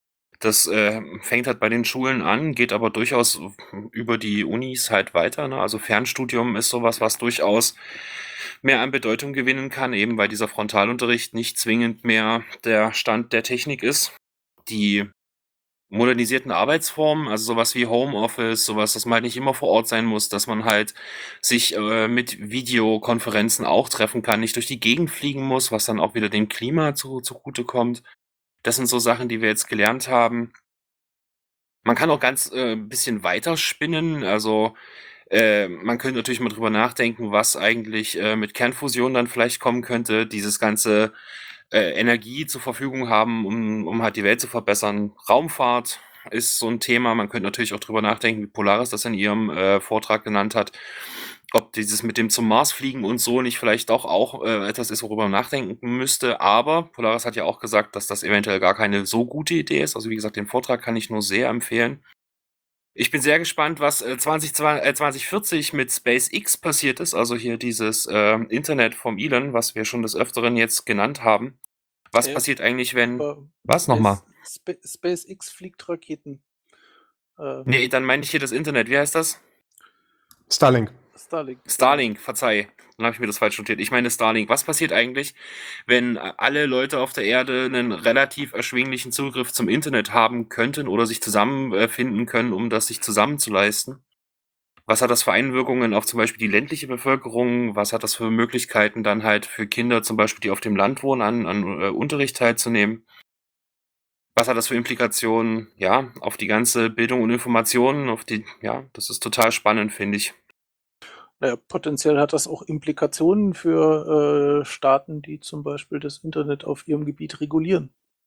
Das äh, fängt halt bei den Schulen an, geht aber durchaus über die Unis halt weiter. Ne? Also Fernstudium ist sowas, was durchaus mehr an Bedeutung gewinnen kann, eben weil dieser Frontalunterricht nicht zwingend mehr der Stand der Technik ist. Die modernisierten Arbeitsformen, also sowas wie Homeoffice, sowas, dass man halt nicht immer vor Ort sein muss, dass man halt sich äh, mit Videokonferenzen auch treffen kann, nicht durch die Gegend fliegen muss, was dann auch wieder dem Klima zu, zugute kommt. Das sind so Sachen, die wir jetzt gelernt haben. Man kann auch ganz äh, ein bisschen weiter spinnen. Also äh, man könnte natürlich mal drüber nachdenken, was eigentlich äh, mit Kernfusion dann vielleicht kommen könnte. Dieses ganze äh, Energie zur Verfügung haben, um, um halt die Welt zu verbessern. Raumfahrt ist so ein Thema. Man könnte natürlich auch drüber nachdenken, wie Polaris das in ihrem äh, Vortrag genannt hat, ob dieses mit dem zum Mars fliegen und so nicht vielleicht doch auch äh, etwas ist, worüber man nachdenken müsste. Aber Polaris hat ja auch gesagt, dass das eventuell gar keine so gute Idee ist. Also wie gesagt, den Vortrag kann ich nur sehr empfehlen. Ich bin sehr gespannt, was äh, zwanzig, äh, zwanzig vierzig mit SpaceX passiert ist. Also hier dieses äh, Internet vom Elon, was wir schon des Öfteren jetzt genannt haben. Was Ja, passiert eigentlich, wenn... aber Was nochmal? Spa SpaceX fliegt Raketen. Äh, Nee, dann meine ich hier das Internet. Wie heißt das? Starlink. Starlink. Starlink, verzeih. Dann habe ich mir das falsch notiert. Ich meine Starlink. Was passiert eigentlich, wenn alle Leute auf der Erde einen relativ erschwinglichen Zugriff zum Internet haben könnten oder sich zusammenfinden können, um das sich zusammenzuleisten? Was hat das für Einwirkungen auf zum Beispiel die ländliche Bevölkerung? Was hat das für Möglichkeiten dann halt für Kinder zum Beispiel, die auf dem Land wohnen, an, an äh, Unterricht teilzunehmen? Was hat das für Implikationen, ja, auf die ganze Bildung und Informationen, auf die, ja, das ist total spannend, finde ich. Naja, potenziell hat das auch Implikationen für äh, Staaten, die zum Beispiel das Internet auf ihrem Gebiet regulieren.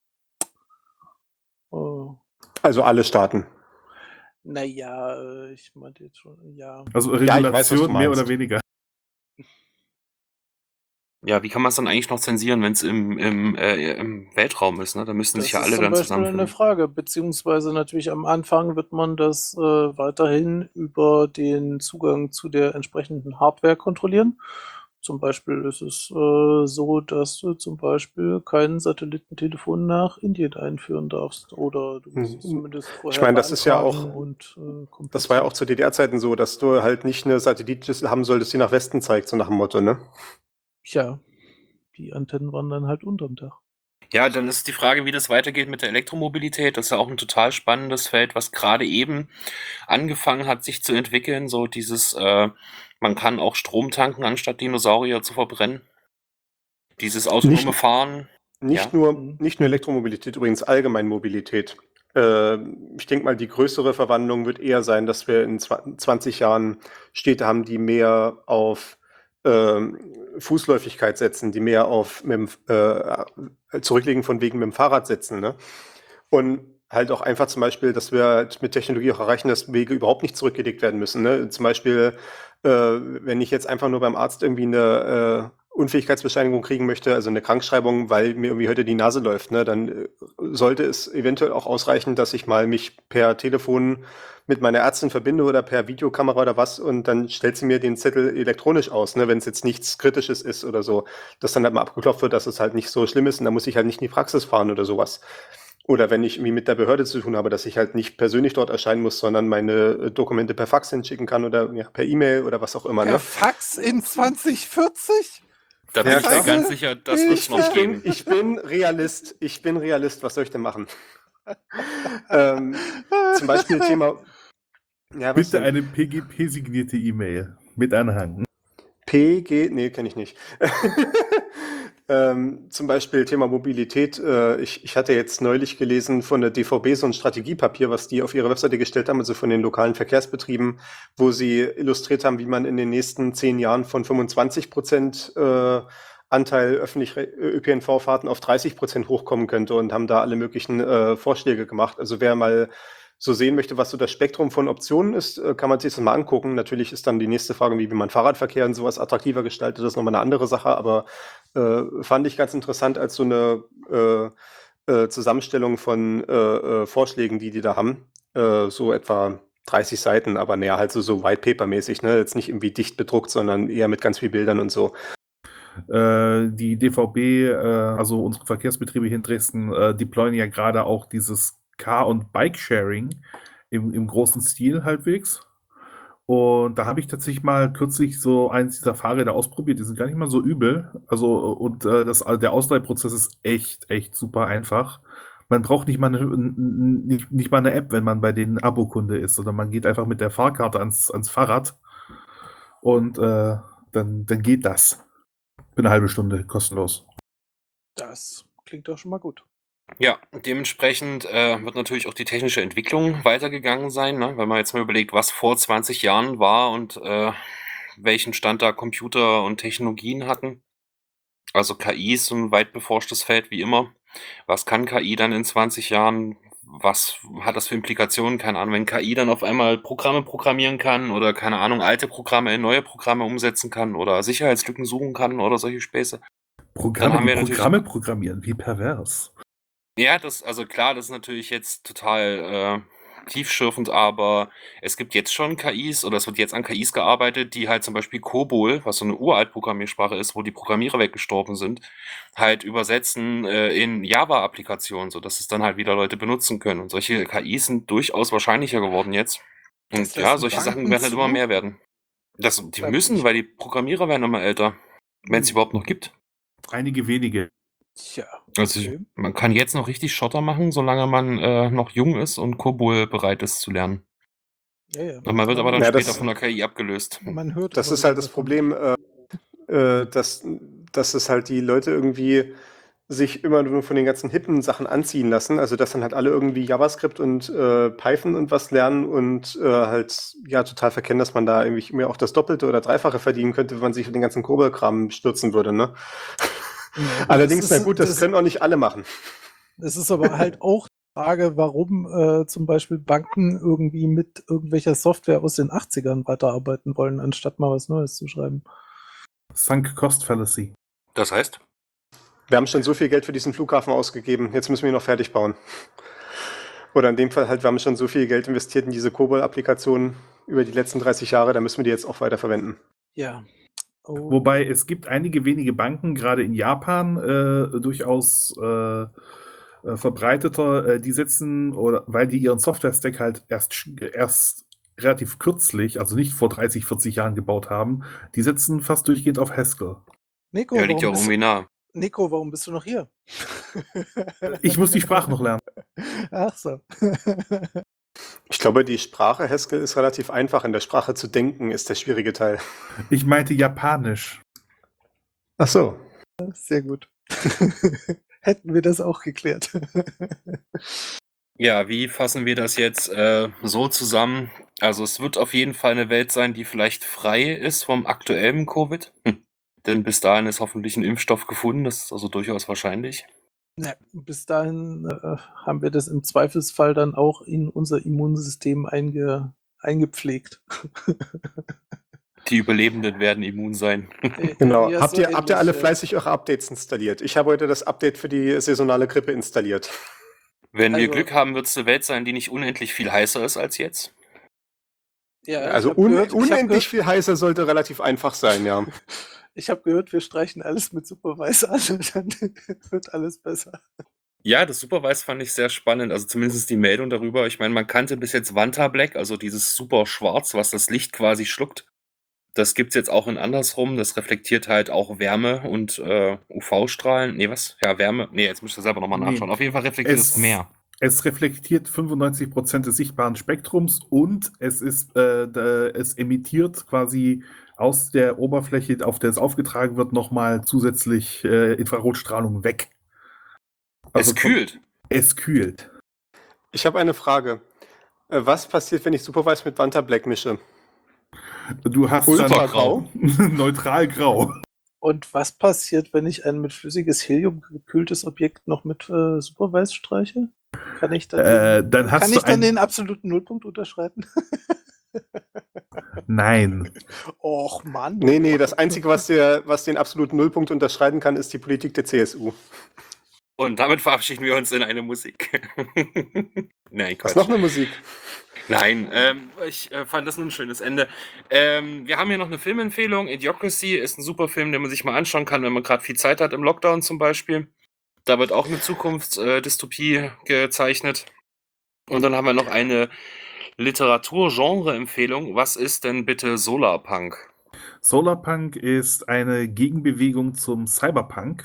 Äh, Also alle Staaten. naja, äh, ich meinte jetzt schon, ja. Also Ja, ich weiß, was du Regulation mehr meinst. oder weniger. Ja, wie kann man es dann eigentlich noch zensieren, wenn es im, im, äh, im Weltraum ist? Ne? Da müssten Das sich ja ist alle zum dann Beispiel zusammenfinden. eine Frage, beziehungsweise natürlich am Anfang wird man das äh, weiterhin über den Zugang zu der entsprechenden Hardware kontrollieren. Zum Beispiel ist es äh, so, dass du zum Beispiel kein Satellitentelefon nach Indien einführen darfst oder du musst es Mhm. zumindest vorher Ich meine, das ist ja beantragen auch, und äh, das war ja auch kompliziert. zu D D R-Zeiten so, dass du halt nicht eine Satellitschüssel haben solltest, die nach Westen zeigt, so nach dem Motto, ne? Ja, die Antennen waren dann halt unterm Dach. Ja, dann ist die Frage, wie das weitergeht mit der Elektromobilität. Das ist ja auch ein total spannendes Feld, was gerade eben angefangen hat, sich zu entwickeln. So dieses, äh, man kann auch Strom tanken, anstatt Dinosaurier zu verbrennen. Dieses autonome Nicht, Fahren. nicht, Ja. nur, Mhm. nicht nur Elektromobilität, übrigens allgemein Mobilität. Äh, ich denke mal, die größere Verwandlung wird eher sein, dass wir in zwanzig Jahren Städte haben, die mehr auf ähm, Fußläufigkeit setzen, die mehr auf mit dem, äh, zurücklegen von wegen mit dem Fahrrad setzen. Ne? Und halt auch einfach zum Beispiel, dass wir halt mit Technologie auch erreichen, dass Wege überhaupt nicht zurückgelegt werden müssen. Ne? Zum Beispiel, äh, wenn ich jetzt einfach nur beim Arzt irgendwie eine äh, Unfähigkeitsbescheinigung kriegen möchte, also eine Krankschreibung, weil mir irgendwie heute die Nase läuft, ne, dann äh, sollte es eventuell auch ausreichen, dass ich mal mich per Telefon mit meiner Ärztin verbinde oder per Videokamera oder was und dann stellt sie mir den Zettel elektronisch aus, ne, wenn es jetzt nichts Kritisches ist oder so, dass dann halt mal abgeklopft wird, dass es halt nicht so schlimm ist und dann muss ich halt nicht in die Praxis fahren oder sowas. Oder wenn ich irgendwie mit der Behörde zu tun habe, dass ich halt nicht persönlich dort erscheinen muss, sondern meine äh, Dokumente per Fax hinschicken kann oder ja, per E-Mail oder was auch immer. Per Ne? Fax in zwanzig vierzig? Da bin Ja, ich mir klar. ganz sicher, das wird es noch Ich bin, geben. ich bin Realist. Ich bin Realist. Was soll ich denn machen? ähm, zum Beispiel Thema. Ja, was Bitte denn? eine P G P-signierte E-Mail mit Anhang. P G, nee, kenne ich nicht. ähm, zum Beispiel Thema Mobilität. Äh, ich, ich hatte jetzt neulich gelesen von der D V B so ein Strategiepapier, was die auf ihre Webseite gestellt haben, also von den lokalen Verkehrsbetrieben, wo sie illustriert haben, wie man in den nächsten zehn Jahren von fünfundzwanzig Prozent äh, Anteil öffentlich Ö P N V-Fahrten auf dreißig Prozent hochkommen könnte und haben da alle möglichen äh, Vorschläge gemacht. Also wer mal so sehen möchte, was so das Spektrum von Optionen ist, äh, kann man sich das mal angucken. Natürlich ist dann die nächste Frage, wie, wie man Fahrradverkehr und sowas attraktiver gestaltet, das ist nochmal eine andere Sache, aber äh, fand ich ganz interessant als so eine äh, äh, Zusammenstellung von äh, äh, Vorschlägen, die die da haben. Äh, so etwa dreißig Seiten, aber näher halt so, so White-Paper-mäßig, ne? Jetzt nicht irgendwie dicht bedruckt, sondern eher mit ganz vielen Bildern und so. Äh, die D V B, äh, also unsere Verkehrsbetriebe hier in Dresden, äh, deployen ja gerade auch dieses Car- und Bike-Sharing im, im großen Stil halbwegs. Und da habe ich tatsächlich mal kürzlich so eins dieser Fahrräder ausprobiert. Die sind gar nicht mal so übel. Also, und äh, das, der Ausleihprozess ist echt, echt super einfach. Man braucht nicht mal, eine, nicht, nicht mal eine App, wenn man bei denen Abokunde ist, sondern man geht einfach mit der Fahrkarte ans, ans Fahrrad und äh, dann, dann geht das. Für eine halbe Stunde kostenlos. Das klingt doch schon mal gut. Ja, dementsprechend äh, wird natürlich auch die technische Entwicklung weitergegangen sein, ne? Wenn man jetzt mal überlegt, was vor zwanzig Jahren war und äh, welchen Stand da Computer und Technologien hatten. Also K I ist so ein weit beforschtes Feld wie immer. Was kann K I dann in zwanzig Jahren? Was hat das für Implikationen? Keine Ahnung, wenn K I dann auf einmal Programme programmieren kann oder, keine Ahnung, alte Programme in neue Programme umsetzen kann oder Sicherheitslücken suchen kann oder solche Späße. Programme, haben die wir natürlich- Programme programmieren, wie pervers. Ja, das, also klar, das ist natürlich jetzt total äh, tiefschürfend, aber es gibt jetzt schon K Is oder es wird jetzt an K Is gearbeitet, die halt zum Beispiel COBOL, was so eine uralt Programmiersprache ist, wo die Programmierer weggestorben sind, halt übersetzen äh, in Java-Applikationen, sodass es dann halt wieder Leute benutzen können. Und solche K Is sind durchaus wahrscheinlicher geworden jetzt. Und Das ja, lassen solche Sachen Banken werden halt zu? immer mehr werden. Das, die Beim- müssen, weil die Programmierer werden immer älter, wenn es Hm. überhaupt noch gibt. Einige wenige. Tja, Also ich, okay. man kann jetzt noch richtig Schotter machen, solange man äh, noch jung ist und COBOL bereit ist zu lernen. Ja, ja. Und man wird aber dann Ja, später das- von der K I abgelöst. Man hört Das immer ist halt wieder das davon. Problem, äh, äh, dass, dass es halt die Leute irgendwie sich immer nur von den ganzen hippen Sachen anziehen lassen. Also dass dann halt alle irgendwie JavaScript und äh, Python und was lernen und äh, halt ja total verkennen, dass man da irgendwie mir auch das Doppelte oder Dreifache verdienen könnte, wenn man sich für den ganzen COBOL-Kram stürzen würde. Ne? Ja, gut, Allerdings, das na gut, das, das, können auch nicht alle machen. Es ist aber halt auch die Frage, warum äh, zum Beispiel Banken irgendwie mit irgendwelcher Software aus den achtzigern weiterarbeiten wollen, anstatt mal was Neues zu schreiben. Sunk Cost Fallacy. Das heißt? Wir haben schon so viel Geld für diesen Flughafen ausgegeben, jetzt müssen wir ihn noch fertig bauen. Oder in dem Fall halt, wir haben schon so viel Geld investiert in diese COBOL-Applikationen über die letzten dreißig Jahre, da müssen wir die jetzt auch weiter verwenden. Ja. Oh. Wobei es gibt einige wenige Banken, gerade in Japan, äh, durchaus äh, äh, verbreiteter, äh, die setzen, oder weil die ihren Software-Stack halt erst, sch- erst relativ kürzlich, also nicht vor dreißig, vierzig Jahren gebaut haben, die setzen fast durchgehend auf Haskell. Nico, Ja, liegt ja warum bist irgendwie nah. du, Nico, warum bist du noch hier? Ich muss die Sprache noch lernen. Ach so. Ich glaube, die Sprache Haskell ist relativ einfach. In der Sprache zu denken ist der schwierige Teil. Ich meinte Japanisch. Ach so. Sehr gut. Hätten wir das auch geklärt. Ja, wie fassen wir das jetzt äh, so zusammen? Also es wird auf jeden Fall eine Welt sein, die vielleicht frei ist vom aktuellen Covid. Hm. Denn bis dahin ist hoffentlich ein Impfstoff gefunden. Das ist also durchaus wahrscheinlich. Ja, bis dahin äh, haben wir das im Zweifelsfall dann auch in unser Immunsystem einge, eingepflegt. Die Überlebenden werden immun sein. Genau. Ja, habt, so ihr, habt ihr alle ähnlich, äh, fleißig eure Updates installiert? Ich habe heute das Update für die saisonale Grippe installiert. Wenn wir Also- Glück haben, wird es eine Welt sein, die nicht unendlich viel heißer ist als jetzt. Ja, Also ich hab un gehört, ich hab unendlich gehört, viel heißer sollte relativ einfach sein, ja. ich habe gehört, wir streichen alles mit Supervisor an und dann wird alles besser. Ja, das Supervise fand ich sehr spannend, also zumindest die Meldung darüber. Ich meine, man kannte bis jetzt Vanta Black, also dieses super Schwarz, was das Licht quasi schluckt. Das gibt es jetzt auch in andersrum. Das reflektiert halt auch Wärme und äh, U V-Strahlen. Nee, was? Ja, Wärme. Nee, jetzt müsst ihr selber nochmal Nee. nachschauen. Auf jeden Fall reflektiert es, Es- mehr. Es reflektiert fünfundneunzig Prozent des sichtbaren Spektrums und es ist, äh, da, es emittiert quasi aus der Oberfläche, auf der es aufgetragen wird, nochmal zusätzlich äh, Infrarotstrahlung weg. Also es kühlt. Es kühlt. Ich habe eine Frage. Äh, Was passiert, wenn ich Supervise mit Vanta Black mische? Du hast Ultra dann neutral grau. Und was passiert, wenn ich ein mit flüssiges Helium gekühltes Objekt noch mit äh, Supervise streiche? Kann ich dann, Äh, dann hast kann du ich dann ein- den absoluten Nullpunkt unterschreiten? Nein. Och Mann. Nee, nee, das Einzige, was, der, was den absoluten Nullpunkt unterscheiden kann, ist die Politik der C S U. Und damit verabschieden wir uns in eine Musik. Nein, Was Quatsch. noch eine Musik? Nein, ähm, ich äh, fand das nur ein schönes Ende. Ähm, wir haben hier noch eine Filmempfehlung. Idiocracy ist ein super Film, den man sich mal anschauen kann, wenn man gerade viel Zeit hat, im Lockdown zum Beispiel. Da wird auch eine Zukunftsdystopie gezeichnet. Und dann haben wir noch eine Literatur-Genre-Empfehlung. Was ist denn bitte Solarpunk? Solarpunk ist eine Gegenbewegung zum Cyberpunk.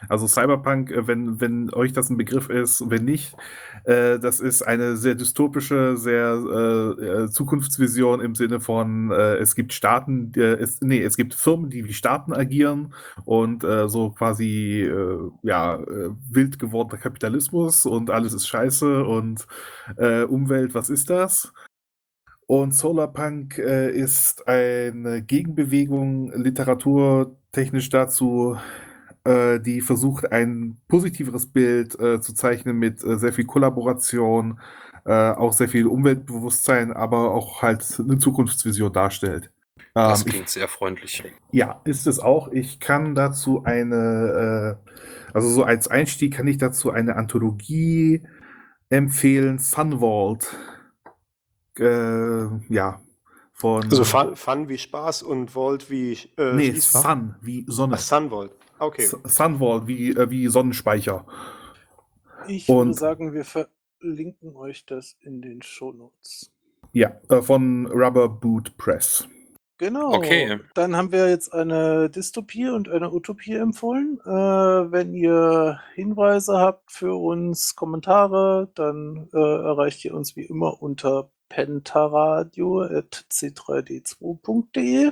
Also Cyberpunk, äh, wenn, wenn euch das ein Begriff ist, wenn nicht, äh, das ist eine sehr dystopische, sehr äh, äh, Zukunftsvision im Sinne von, äh, es gibt Staaten, die, es, nee, es gibt Firmen, die wie Staaten agieren und äh, so quasi äh, ja, äh, wild gewordener Kapitalismus und alles ist scheiße und äh, Umwelt, was ist das? Und Solarpunk äh, ist eine Gegenbewegung literaturtechnisch dazu, äh, die versucht, ein positiveres Bild äh, zu zeichnen mit äh, sehr viel Kollaboration, äh, auch sehr viel Umweltbewusstsein, aber auch halt eine Zukunftsvision darstellt. Das Ähm, ich, klingt sehr freundlich. ja, ist es auch. Ich kann dazu eine, äh, also so als Einstieg kann ich dazu eine Anthologie empfehlen, Sunvault. Äh, ja, von. Also Fun, Fun wie Spaß und Vault wie äh, nee, Schließfach? Sun wie Sonne. Ach, Sunvault. Okay. S- Sunvault wie, äh, wie Sonnenspeicher. Ich würde Und sagen, wir verlinken euch das in den Shownotes. ja, äh, von Rubber Boot Press. Genau. Okay. Dann haben wir jetzt eine Dystopie und eine Utopie empfohlen. Äh, wenn ihr Hinweise habt für uns, Kommentare, dann äh, erreicht ihr uns wie immer unter pentaradio at c drei d zwei punkt de.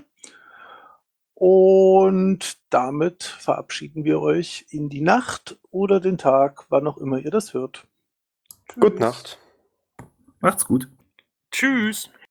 Und damit verabschieden wir euch in die Nacht oder den Tag, wann auch immer ihr das hört. Gute Tschüss. Nacht. Macht's gut. Tschüss.